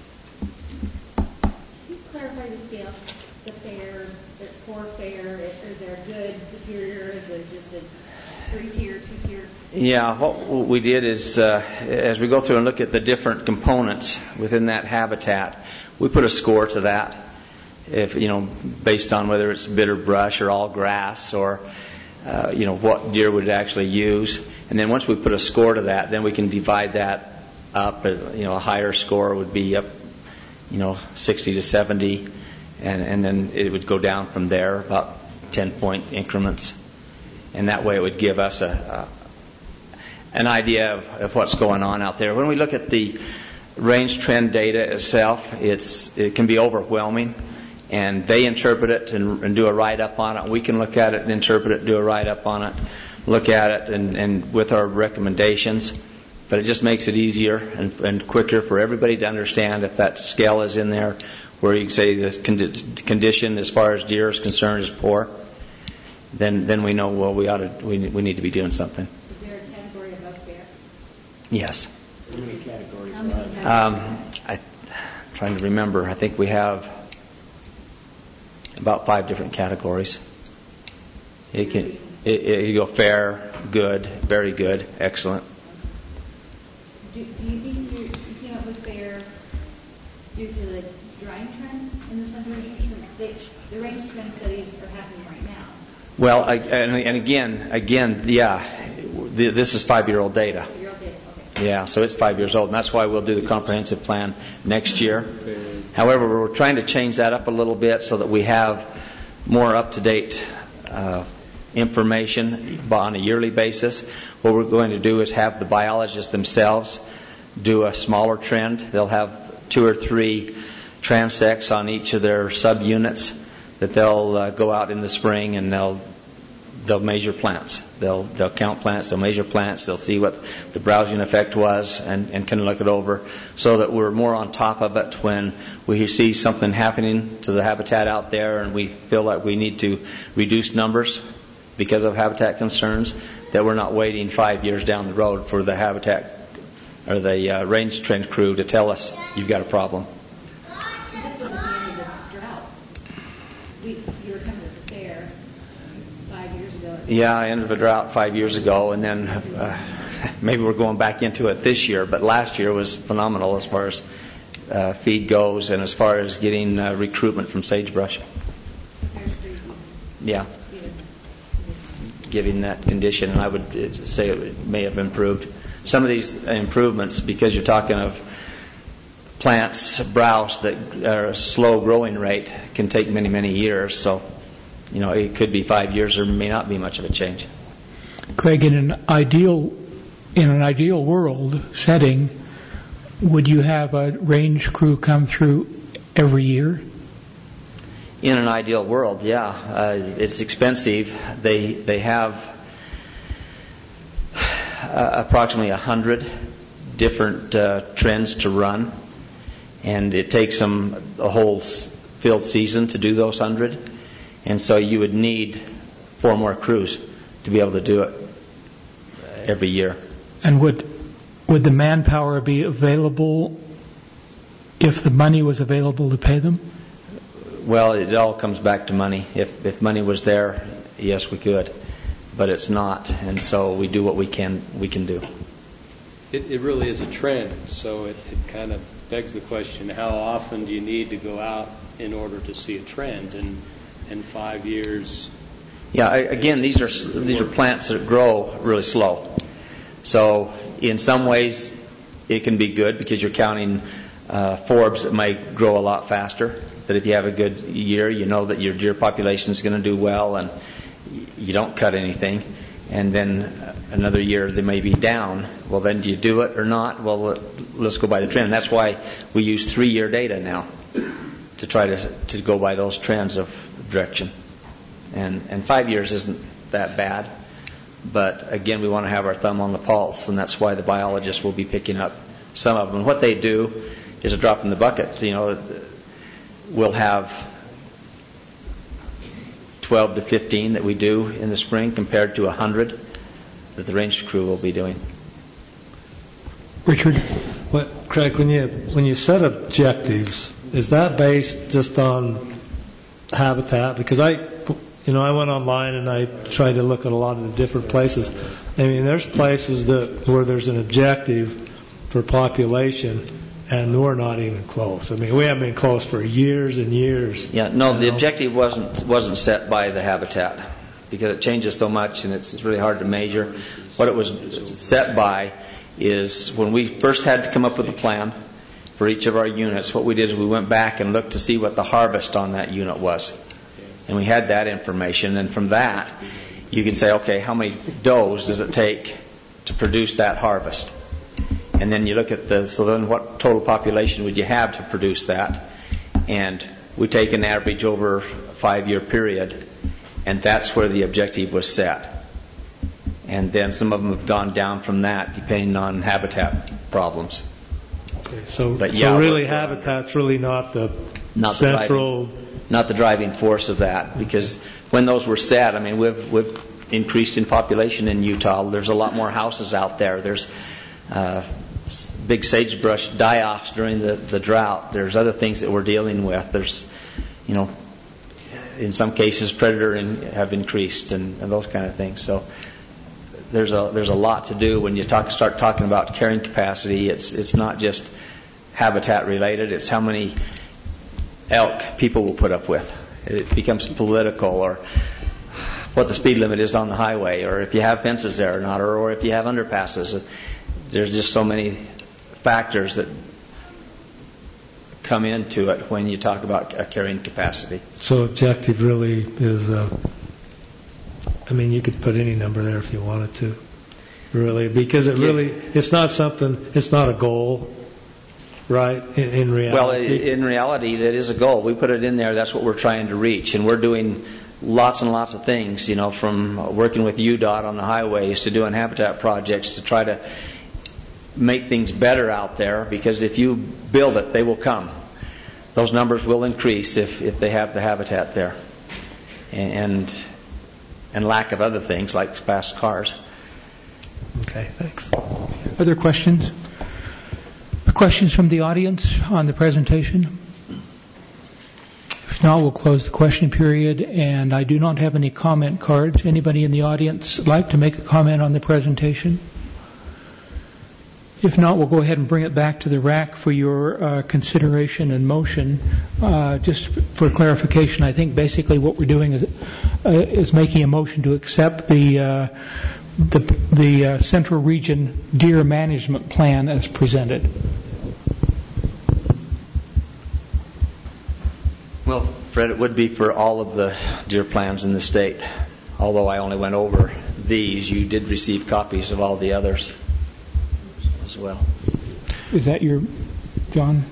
[SPEAKER 6] Yeah, what we did is, as we go through and look at the different components within that habitat, we put a score to that, based on whether it's bitter brush or all grass, or what deer would actually use. And then once we put a score to that, then we can divide that up. A higher score would be up, 60 to 70, and then it would go down from there, about 10-point increments. And that way it would give us an idea of what's going on out there. When we look at the range trend data itself, it can be overwhelming and they interpret it and do a write-up on it. We can look at it and interpret it, do a write-up on it, look at it, and with our recommendations. But it just makes it easier and quicker for everybody to understand if that scale is in there, where you can say this condition as far as deer is concerned is poor. Then we know, well, we need to be doing something.
[SPEAKER 20] Is there a category above fair?
[SPEAKER 6] Yes.
[SPEAKER 5] How many categories?
[SPEAKER 6] I'm trying to remember. I think we have about 5 different categories. You go fair, good, very good, excellent.
[SPEAKER 20] Do you think you came up with fair due to the drying trend in the central region? The range trend studies are happening right now.
[SPEAKER 6] Well, and again, yeah, this is 5-year-old data. Yeah, so it's 5 years old, and that's why we'll do the comprehensive plan next year. However, we're trying to change that up a little bit so that we have more up-to-date information on a yearly basis. What we're going to do is have the biologists themselves do a smaller trend. They'll have 2 or 3 transects on each of their subunits that they'll go out in the spring and they'll measure plants. They'll count plants, they'll measure plants, they'll see what the browsing effect was and can look it over so that we're more on top of it when we see something happening to the habitat out there and we feel like we need to reduce numbers because of habitat concerns, that we're not waiting 5 years down the road for the habitat or the range trend crew to tell us you've got a problem.
[SPEAKER 20] This was at the end of the drought. You were coming to the fair 5 years ago.
[SPEAKER 6] Yeah, I ended the drought 5 years ago, and then maybe we're going back into it this year, but last year was phenomenal as far as feed goes and as far as getting recruitment from sagebrush. Yeah. Given that condition, and I would say it may have improved. Some of these improvements, because you're talking of plants, browse that are a slow growing rate, can take many, many years. So, it could be 5 years or may not be much of a change.
[SPEAKER 1] Craig, in an ideal world setting, would you have a range crew come through every year?
[SPEAKER 6] In an ideal world, yeah. It's expensive. They have approximately 100 different trends to run, and it takes them a whole field season to do those 100. And so you would need 4 more crews to be able to do it every year.
[SPEAKER 1] And would the manpower be available if the money was available to pay them?
[SPEAKER 6] Well, it all comes back to money. If money was there, yes, we could, but it's not, and so we do what we can do.
[SPEAKER 4] It really is a trend, so it kind of begs the question: how often do you need to go out in order to see a trend? And in 5 years.
[SPEAKER 6] Yeah, again, these are plants that grow really slow. So in some ways, it can be good because you're counting forbs that might grow a lot faster. That if you have a good year, you know that your deer population is going to do well, and you don't cut anything. And then another year they may be down. Well, then do you do it or not? Well, let's go by the trend. And that's why we use 3-year data now to try to go by those trends of direction. And 5 years isn't that bad. But again, we want to have our thumb on the pulse, and that's why the biologists will be picking up some of them. And what they do is a drop in the bucket. We'll have 12 to 15 that we do in the spring compared to 100 that the range crew will be doing.
[SPEAKER 1] Richard?
[SPEAKER 14] Craig, when you set objectives, is that based just on habitat? Because I went online and I tried to look at a lot of the different places. I mean, there's places where there's an objective for population, and we're not even close. I mean, we haven't been close for years and years.
[SPEAKER 6] Yeah, no, the objective wasn't set by the habitat because it changes so much and it's really hard to measure. What it was set by is when we first had to come up with a plan for each of our units, what we did is we went back and looked to see what the harvest on that unit was. And we had that information, and from that you can say, okay, how many does does it take to produce that harvest? And then you look at so then what total population would you have to produce that? And we take an average over a 5-year period, and that's where the objective was set. And then some of them have gone down from that, depending on habitat problems.
[SPEAKER 14] Okay, so
[SPEAKER 6] yeah,
[SPEAKER 14] really habitat's really not the central...
[SPEAKER 6] Not the driving force of that, because when those were set, I mean, we've increased in population in Utah. There's a lot more houses out there. There's big sagebrush die-offs during the drought. There's other things that we're dealing with. There's, in some cases, predator have increased and those kind of things. So there's a lot to do when you start talking about carrying capacity. It's not just habitat related. It's how many elk people will put up with. It becomes political, or what the speed limit is on the highway, or if you have fences there or not, or if you have underpasses. There's just so many factors that come into it when you talk about carrying capacity.
[SPEAKER 14] So objective really is, you could put any number there if you wanted to, really, because it's not something, it's not a goal. Right, in reality?
[SPEAKER 6] Well, in reality, that is a goal. We put it in there, that's what we're trying to reach. And we're doing lots and lots of things, from working with UDOT on the highways to doing habitat projects to try to make things better out there, because if you build it, they will come. Those numbers will increase if they have the habitat there. And lack of other things like fast cars.
[SPEAKER 14] Okay, thanks.
[SPEAKER 1] Other questions? Questions from the audience on the presentation? If not, we'll close the question period, and I do not have any comment cards. Anybody in the audience like to make a comment on the presentation? If not, we'll go ahead and bring it back to the rack for your consideration and motion. Just for clarification, I think basically what we're doing is making a motion to accept the Central Region Deer Management Plan as presented.
[SPEAKER 6] Well, Fred, it would be for all of the deer plans in the state. Although I only went over these, you did receive copies of all the others as well.
[SPEAKER 1] Is that John?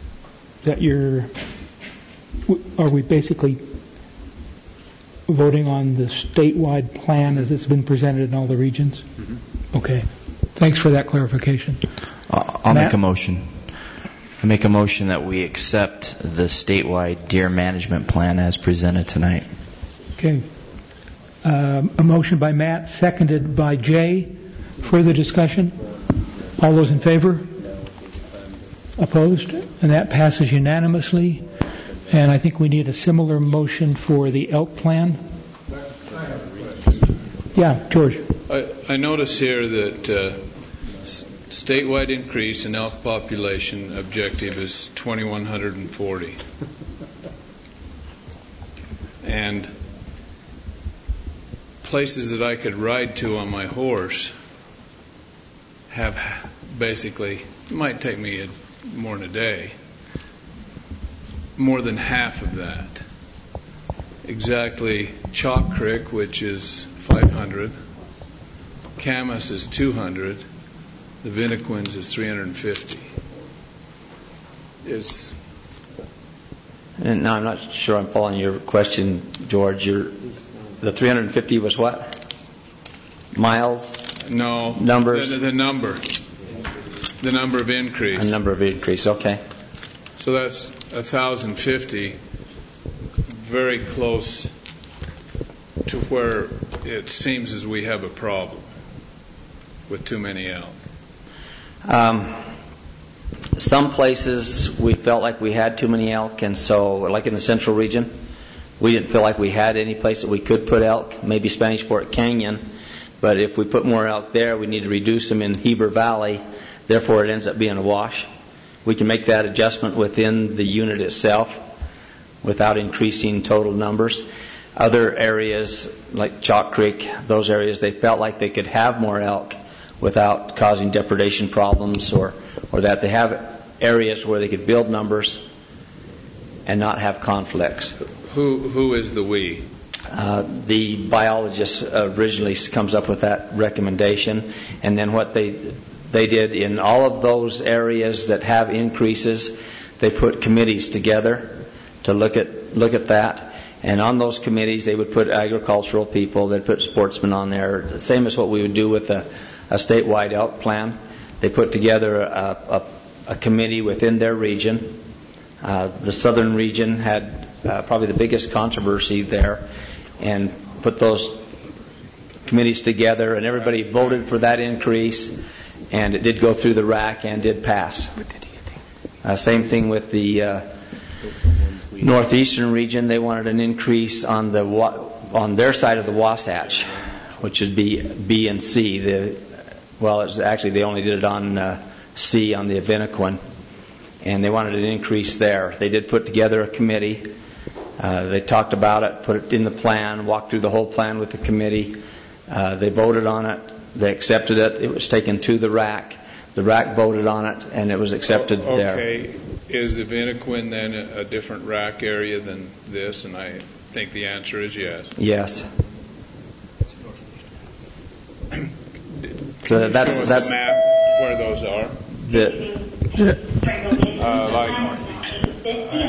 [SPEAKER 1] Are we basically voting on the statewide plan as it's been presented in all the regions? Mm-hmm. Okay. Thanks for that clarification.
[SPEAKER 8] I'll make a motion. I make a motion that we accept the statewide deer management plan as presented tonight.
[SPEAKER 1] Okay. A motion by Matt, seconded by Jay. Further discussion? All those in favor? Opposed? And that passes unanimously. And I think we need a similar motion for the elk plan. Yeah, George.
[SPEAKER 9] I notice here that statewide increase in elk population objective is 2,140. And places that I could ride to on my horse have basically, it might take me more than a day, more than half of that. Exactly, Chalk Creek, which is 500, Camas is 200, the Vinnequins is 350.
[SPEAKER 6] And no, I'm not sure I'm following your question, George. The 350 was what? Miles?
[SPEAKER 9] No.
[SPEAKER 6] Numbers?
[SPEAKER 9] The number. The number of increase.
[SPEAKER 6] A number of increase, okay.
[SPEAKER 9] So that's 1,050, very close to where it seems as we have a problem with too many elk.
[SPEAKER 6] Some places we felt like we had too many elk, and so, like in the central region, we didn't feel like we had any place that we could put elk, maybe Spanish Fork Canyon, but if we put more elk there, we need to reduce them in Heber Valley, therefore it ends up being a wash. We can make that adjustment within the unit itself without increasing total numbers. Other areas, like Chalk Creek, those areas, they felt like they could have more elk without causing depredation problems, or that they have areas where they could build numbers and not have conflicts.
[SPEAKER 9] Who is the we?
[SPEAKER 6] The biologist originally comes up with that recommendation, and then what they did in all of those areas that have increases, they put committees together to look at that. And on those committees, they would put agricultural people, they'd put sportsmen on there, same as what we would do with a statewide elk plan. They put together a committee within their region. The southern region had probably the biggest controversy there, and put those committees together, and everybody voted for that increase, and it did go through the RAC and did pass. Same thing with the northeastern region. They wanted an increase on their side of the Wasatch, which would be B and C. Actually they only did it on C on the Avinequin, and they wanted an increase there. They did put together a committee. They talked about it, put it in the plan, walked through the whole plan with the committee. They voted on it. They accepted it. It was taken to the RAC. The RAC voted on it, and it was accepted there.
[SPEAKER 9] Okay. Is the Avinequin then a different RAC area than this? And I think the answer is yes.
[SPEAKER 6] Yes.
[SPEAKER 9] So that's a map where those are. Like northeast.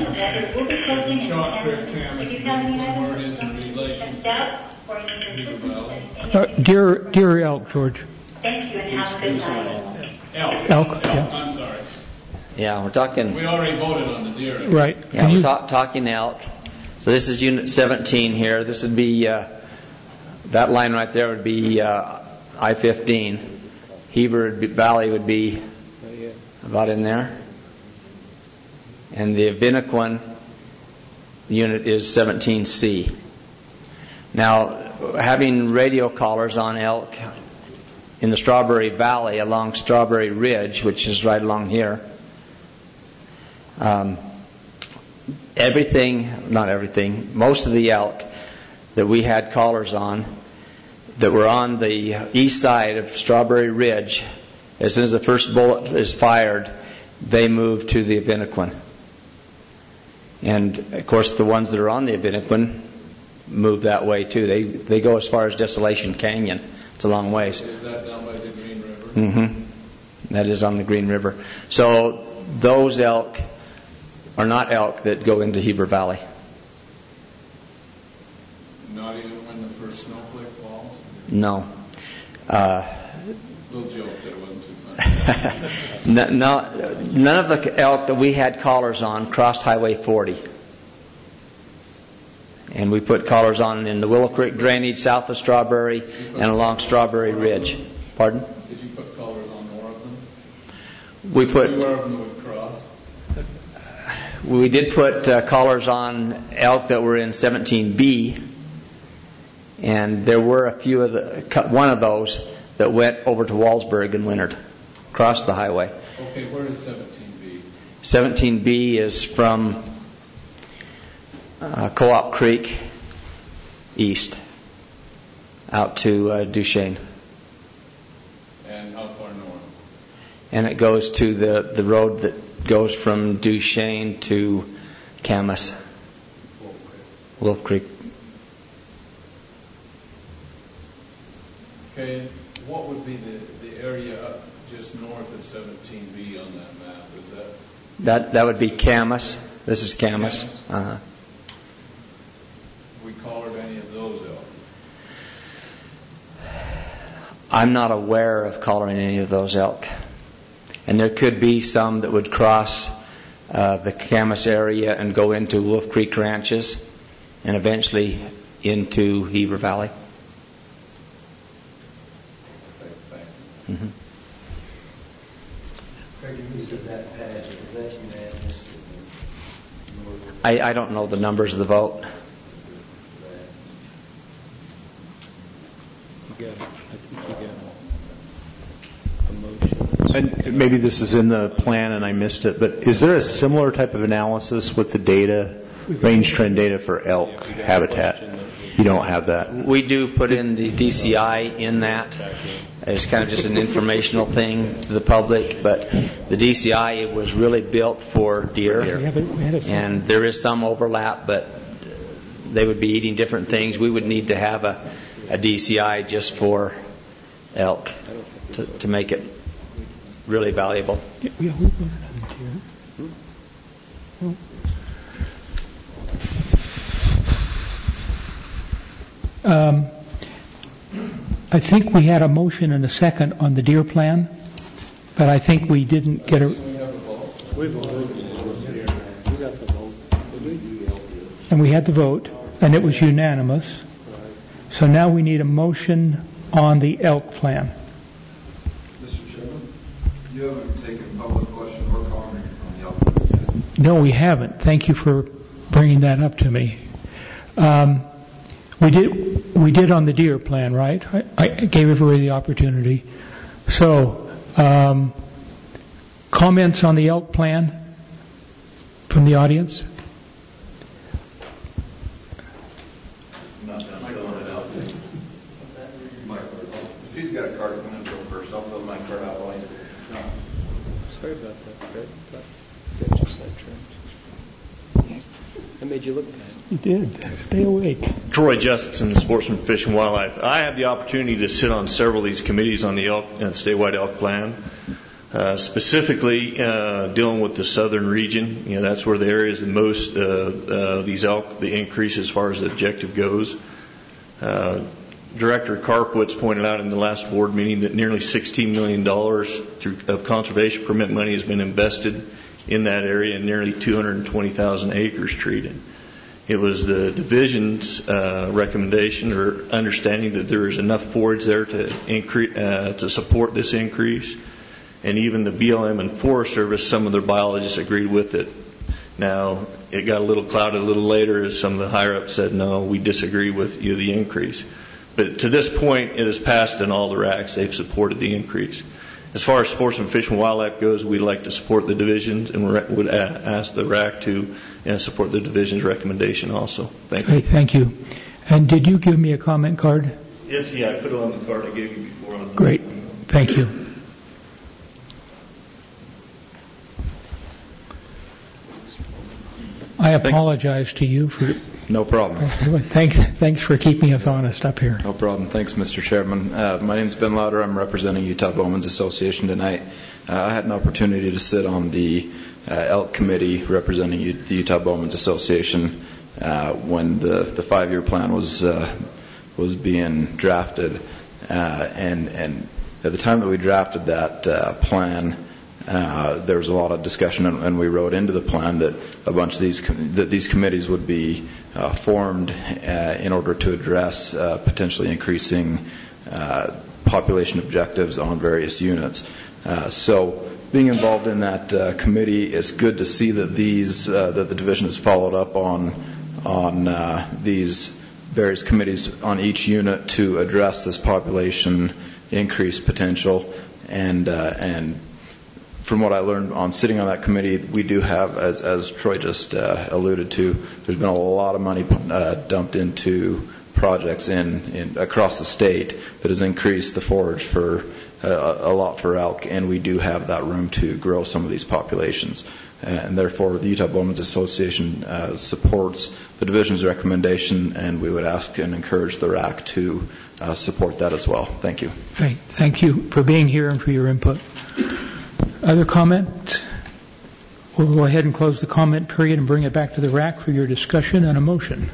[SPEAKER 1] Deer elk, George.
[SPEAKER 11] Thank you, and have a good night.
[SPEAKER 1] Elk. Yeah.
[SPEAKER 9] I'm sorry.
[SPEAKER 6] Yeah, we're talking.
[SPEAKER 9] We already voted on the deer.
[SPEAKER 1] Right.
[SPEAKER 6] Yeah, we're talking elk. So this is Unit 17 here. This would be that line right there would be I-15. Heber Valley would be about in there, and the Avinequin unit is 17C. Now, having radio collars on elk in the Strawberry Valley along Strawberry Ridge, which is right along here, most of the elk that we had collars on that were on the east side of Strawberry Ridge, as soon as the first bullet is fired, they move to the Avinequin. And, of course, the ones that are on the Avinequin move that way, too. They go as far as Desolation Canyon. It's a long ways.
[SPEAKER 9] Is that down by the Green River?
[SPEAKER 6] Mm-hmm. That is on the Green River. So those elk are not elk that go into Heber Valley.
[SPEAKER 9] Not even when the first snowflake falls?
[SPEAKER 6] No.
[SPEAKER 9] Little joke that it wasn't too funny.
[SPEAKER 6] None of the elk that we had collars on crossed Highway 40. And we put collars on in the Willow Creek drainage south of Strawberry and along Strawberry Ridge. Pardon?
[SPEAKER 9] Did you put collars on more of them?
[SPEAKER 6] We put.
[SPEAKER 9] More of them would cross?
[SPEAKER 6] We did put collars on elk that were in 17B, and there were a few of one of those that went over to Wallsburg and wintered, across the highway.
[SPEAKER 9] Okay, where is 17B?
[SPEAKER 6] 17B is from Co-op Creek east out to Duchesne.
[SPEAKER 9] And how far north?
[SPEAKER 6] And it goes to the road that goes from Duchesne to Camas. Wolf Creek.
[SPEAKER 9] Okay, what would be the area up just north of 17B on that map? Is
[SPEAKER 6] that would be Camas. This is Camas. Uh-huh.
[SPEAKER 9] We collared any of those elk?
[SPEAKER 6] I'm not aware of collaring any of those elk. And there could be some that would cross the Camas area and go into Wolf Creek ranches and eventually into Heber Valley. Mm-hmm. I don't know the numbers of the vote.
[SPEAKER 7] And maybe this is in the plan and I missed it, but is there a similar type of analysis with the data, range trend data for elk habitat? You don't have that?
[SPEAKER 6] We do put in the DCI in that. It's kind of just an informational thing to the public, but the DCI was really built for deer, and there is some overlap, but they would be eating different things. We would need to have a DCI just for elk to make it really valuable.
[SPEAKER 1] I think we had a motion and a second on the deer plan, but I think we didn't get a... And we had the vote, and it was unanimous. So now we need a motion on the elk plan.
[SPEAKER 3] Mr. Chairman, you haven't taken public question or comment on the elk plan yet.
[SPEAKER 1] No, we haven't. Thank you for bringing that up to me. We did on the deer plan, right? I gave everybody the opportunity. So, comments on the elk plan from the audience?
[SPEAKER 3] If he's got a card, I'm going to go first. I'll fill my card out later. No.
[SPEAKER 4] Sorry about that, Fred. But just like Trent. I made you look bad.
[SPEAKER 1] You did. Stay awake.
[SPEAKER 22] Troy Justin, Sportsman, Fish and Wildlife. I have the opportunity to sit on several of these committees on the elk, statewide elk plan, specifically dealing with the southern region. You know, that's where the area is the most these elk, the increase as far as the objective goes. Director Karpwitz pointed out in the last board meeting that nearly $16 million of conservation permit money has been invested in that area and nearly 220,000 acres treated. It was the division's recommendation or understanding that there is enough forage there to support this increase. And even the BLM and Forest Service, some of their biologists agreed with it. Now, it got a little clouded a little later as some of the higher-ups said, no, we disagree with you, the increase. But to this point, it has passed in all the RACs. They've supported the increase. As far as Sportsman, Fish and Wildlife goes, we'd like to support the divisions and would ask the RAC to support the division's recommendation also. Thank you.
[SPEAKER 1] Great, thank you. And did you give me a comment card?
[SPEAKER 22] Yes, yeah, I put it on the card I gave you before.
[SPEAKER 1] Great, thank you. I apologize to you for...
[SPEAKER 23] No problem.
[SPEAKER 1] Thanks for keeping us honest up here.
[SPEAKER 23] No problem. Thanks, Mr. Chairman. My name is Ben Lauder. I'm representing Utah Bowmen's Association tonight. I had an opportunity to sit on the elk committee representing the Utah Bowmen's Association when the 5-year plan was being drafted. And at the time that we drafted that plan, there was a lot of discussion, and we wrote into the plan that a bunch of these committees would be formed in order to address potentially increasing population objectives on various units. So, being involved in that committee, it's good to see that that the division has followed up on these various committees on each unit to address this population increase potential and from what I learned on sitting on that committee, we do have, as Troy just alluded to, there's been a lot of money dumped into projects across the state that has increased the forage for a lot for elk, and we do have that room to grow some of these populations. And therefore, the Utah Bowmen's Association supports the division's recommendation, and we would ask and encourage the RAC to support that as well. Thank you.
[SPEAKER 1] Great. Thank you for being here and for your input. Other comments? We'll go ahead and close the comment period and bring it back to the RAC for your discussion and a motion.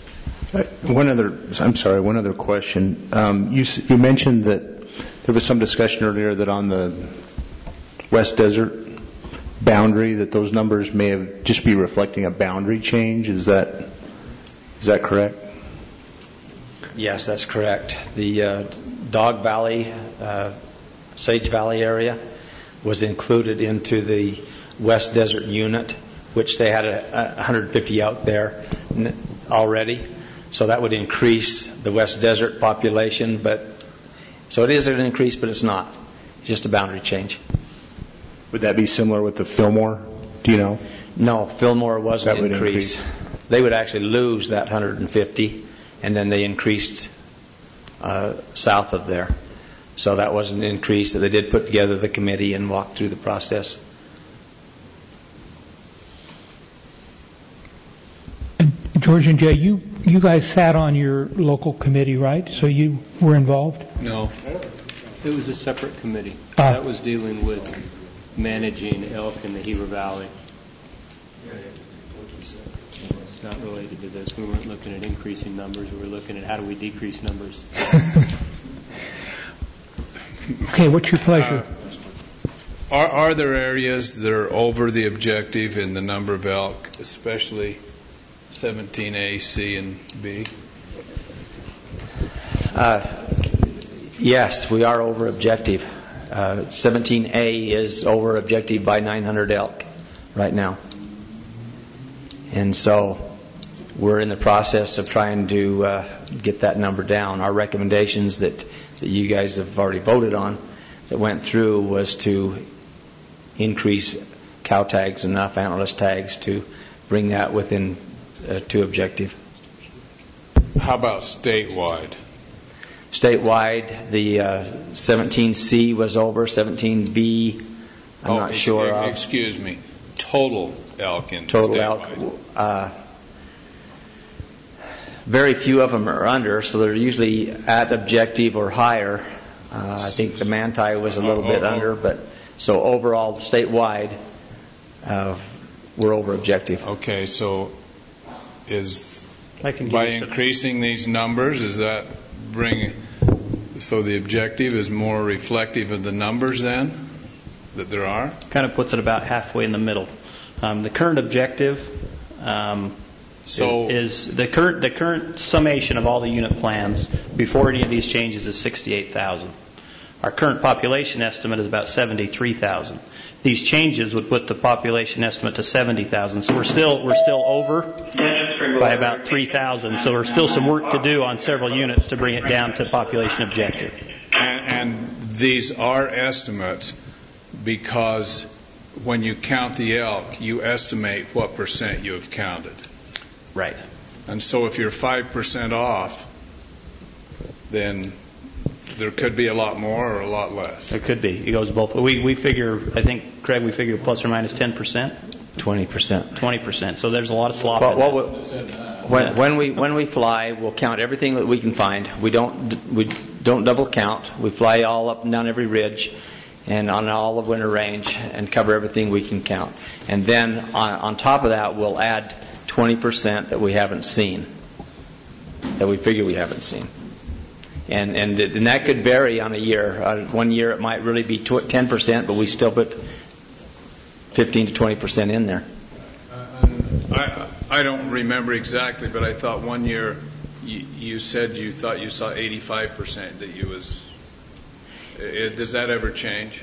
[SPEAKER 7] One other question. You mentioned that there was some discussion earlier that on the West Desert boundary that those numbers may have just be reflecting a boundary change. Is that correct?
[SPEAKER 6] Yes, that's correct. The Dog Valley, Sage Valley area was included into the West Desert unit, which they had 150 out there already. So that would increase the West Desert population. So it is an increase, but it's not. It's just a boundary change.
[SPEAKER 7] Would that be similar with the Fillmore? Do you know?
[SPEAKER 6] No, Fillmore wasn't increased. They would actually lose that 150, and then they increased south of there. So that was an increase that they did put together the committee and walk through the process.
[SPEAKER 1] And George and Jay, you guys sat on your local committee, right? So you were involved?
[SPEAKER 24] No. It was a separate committee. That was dealing with managing elk in the Gila Valley. It's not related to this. We weren't looking at increasing numbers. We were looking at how do we decrease numbers.
[SPEAKER 1] Okay, what's your pleasure?
[SPEAKER 9] Are there areas that are over the objective in the number of elk, especially 17A, C, and B?
[SPEAKER 6] Yes, we are over objective. 17A is over objective by 900 elk right now. And so we're in the process of trying to get that number down. Our recommendations that you guys have already voted on that went through was to increase cow tags enough, antlerless tags, to bring that within to objective.
[SPEAKER 9] How about statewide?
[SPEAKER 6] Statewide, the 17C was over, 17B, I'm not sure of.
[SPEAKER 9] Excuse me, total elk in
[SPEAKER 6] total
[SPEAKER 9] statewide.
[SPEAKER 6] Elk. Very few of them are under, so they're usually at objective or higher. I think the Manti was a little bit under, but so overall, statewide, we're over objective.
[SPEAKER 9] Okay, so by increasing these numbers, does that bring, so the objective is more reflective of the numbers then that there are?
[SPEAKER 10] Kind of puts it about halfway in the middle. The current objective is the current summation of all the unit plans before any of these changes is 68,000. Our current population estimate is about 73,000. These changes would put the population estimate to 70,000. So we're still over by about 3,000. So there's still some work to do on several units to bring it down to population objective.
[SPEAKER 9] And these are estimates because when you count the elk, you estimate what percent you have counted.
[SPEAKER 10] Right.
[SPEAKER 9] And so if you're 5% off, then there could be a lot more or a lot less.
[SPEAKER 10] There could be. It goes both. We figure, I think, Craig, we figure plus or minus 10%?
[SPEAKER 6] 20%.
[SPEAKER 10] 20%. So there's a lot of slop in
[SPEAKER 6] that. When we fly, we'll count everything that we can find. We don't double count. We fly all up and down every ridge and on all of Winter Range and cover everything we can count. And then on top of that, we'll add 20% that we haven't seen, that we figure we haven't seen. And that could vary on a year. 1 year it might really be 10%, but we still put 15 to 20% in there.
[SPEAKER 9] I don't remember exactly, but I thought 1 year you said you thought you saw 85% that you was. Does that ever change?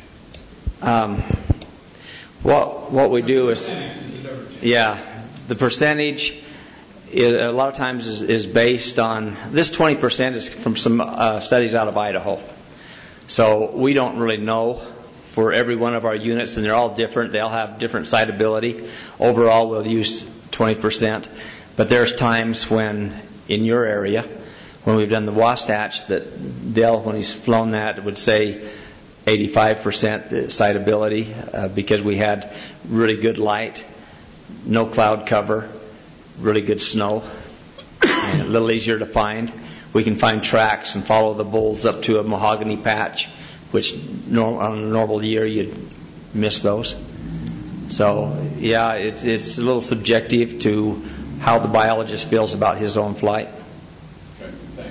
[SPEAKER 6] What we do is, the percentage. A lot of times is based on, this 20% is from some studies out of Idaho. So we don't really know for every one of our units, and they're all different. They all have different siteability. Overall, we'll use 20%. But there's times when, in your area, when we've done the Wasatch, that Dale, when he's flown that, would say 85% siteability because we had really good light, no cloud cover, really good snow, and a little easier to find. We can find tracks and follow the bulls up to a mahogany patch, which on a normal year you'd miss those. So, it's a little subjective to how the biologist feels about his own flight.
[SPEAKER 9] Okay,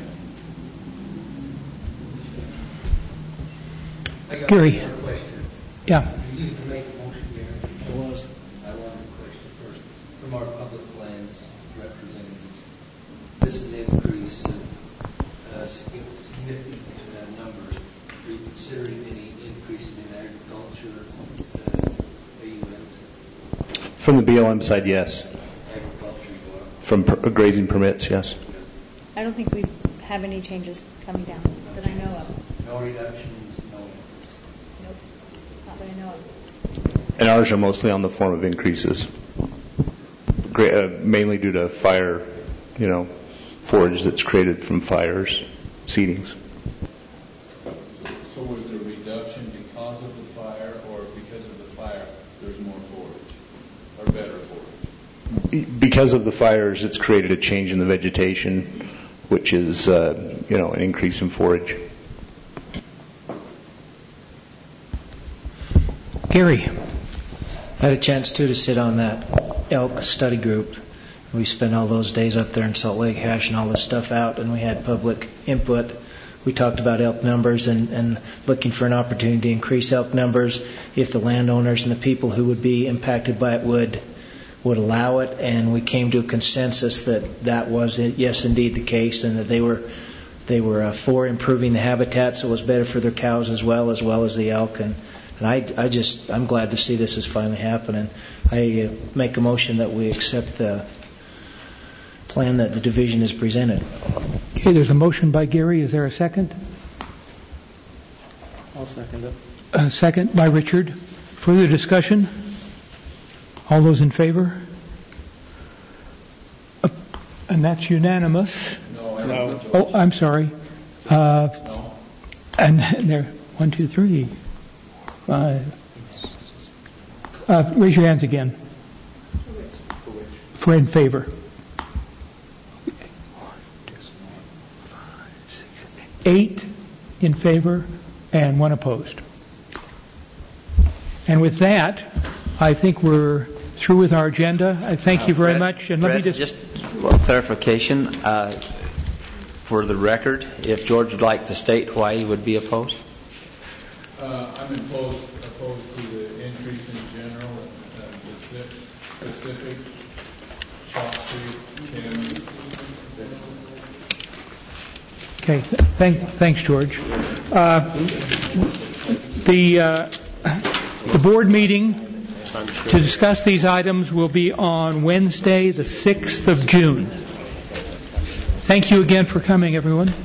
[SPEAKER 9] thanks.
[SPEAKER 1] Gary. Yeah.
[SPEAKER 17] You can make a motion here. I wanted a question first. From our public lands representatives, this is an increase of significant numbers. Are you considering any increases in agriculture, AUMs?
[SPEAKER 7] From the BLM side, yes.
[SPEAKER 17] Agriculture, you are?
[SPEAKER 7] From grazing permits, yes.
[SPEAKER 12] I don't think we have any changes coming down that I know of.
[SPEAKER 17] No reductions, no.
[SPEAKER 12] Nope, not that I know of.
[SPEAKER 7] And ours are mostly on the form of increases, mainly due to fire, forage that's created from fires, seedings.
[SPEAKER 3] So was there a reduction because of the fire, or because of the fire there's more forage, or better forage?
[SPEAKER 7] Because of the fires, it's created a change in the vegetation, which is, an increase in forage.
[SPEAKER 1] Gary.
[SPEAKER 13] I had a chance, too, to sit on that elk study group. We spent all those days up there in Salt Lake hashing all this stuff out, and we had public input we talked about elk numbers and looking for an opportunity to increase elk numbers if the landowners and the people who would be impacted by it would allow it. And we came to a consensus that was, yes, indeed the case, and that they were for improving the habitat so it was better for their cows as well as the elk. And I'm glad to see this is finally happening. I make a motion that we accept the plan that the division has presented.
[SPEAKER 1] Okay, there's a motion by Gary. Is there a second?
[SPEAKER 24] I'll second it.
[SPEAKER 1] A second by Richard. Further discussion? All those in favor? And that's unanimous.
[SPEAKER 3] No.
[SPEAKER 1] Oh, I'm sorry.
[SPEAKER 3] No.
[SPEAKER 1] And there, 1, 2, 3, 5. Raise your hands again. For in favor. 8 in favor and 1 opposed. And with that, I think we're through with our agenda. I thank you very much. And let me
[SPEAKER 6] just clarification for the record. If George would like to state why he would be opposed.
[SPEAKER 3] I'm opposed to the increase in general, the specific Chalk Street, Tim.
[SPEAKER 1] Okay, thanks, George. The board meeting to discuss these items will be on Wednesday, the 6th of June. Thank you again for coming, everyone.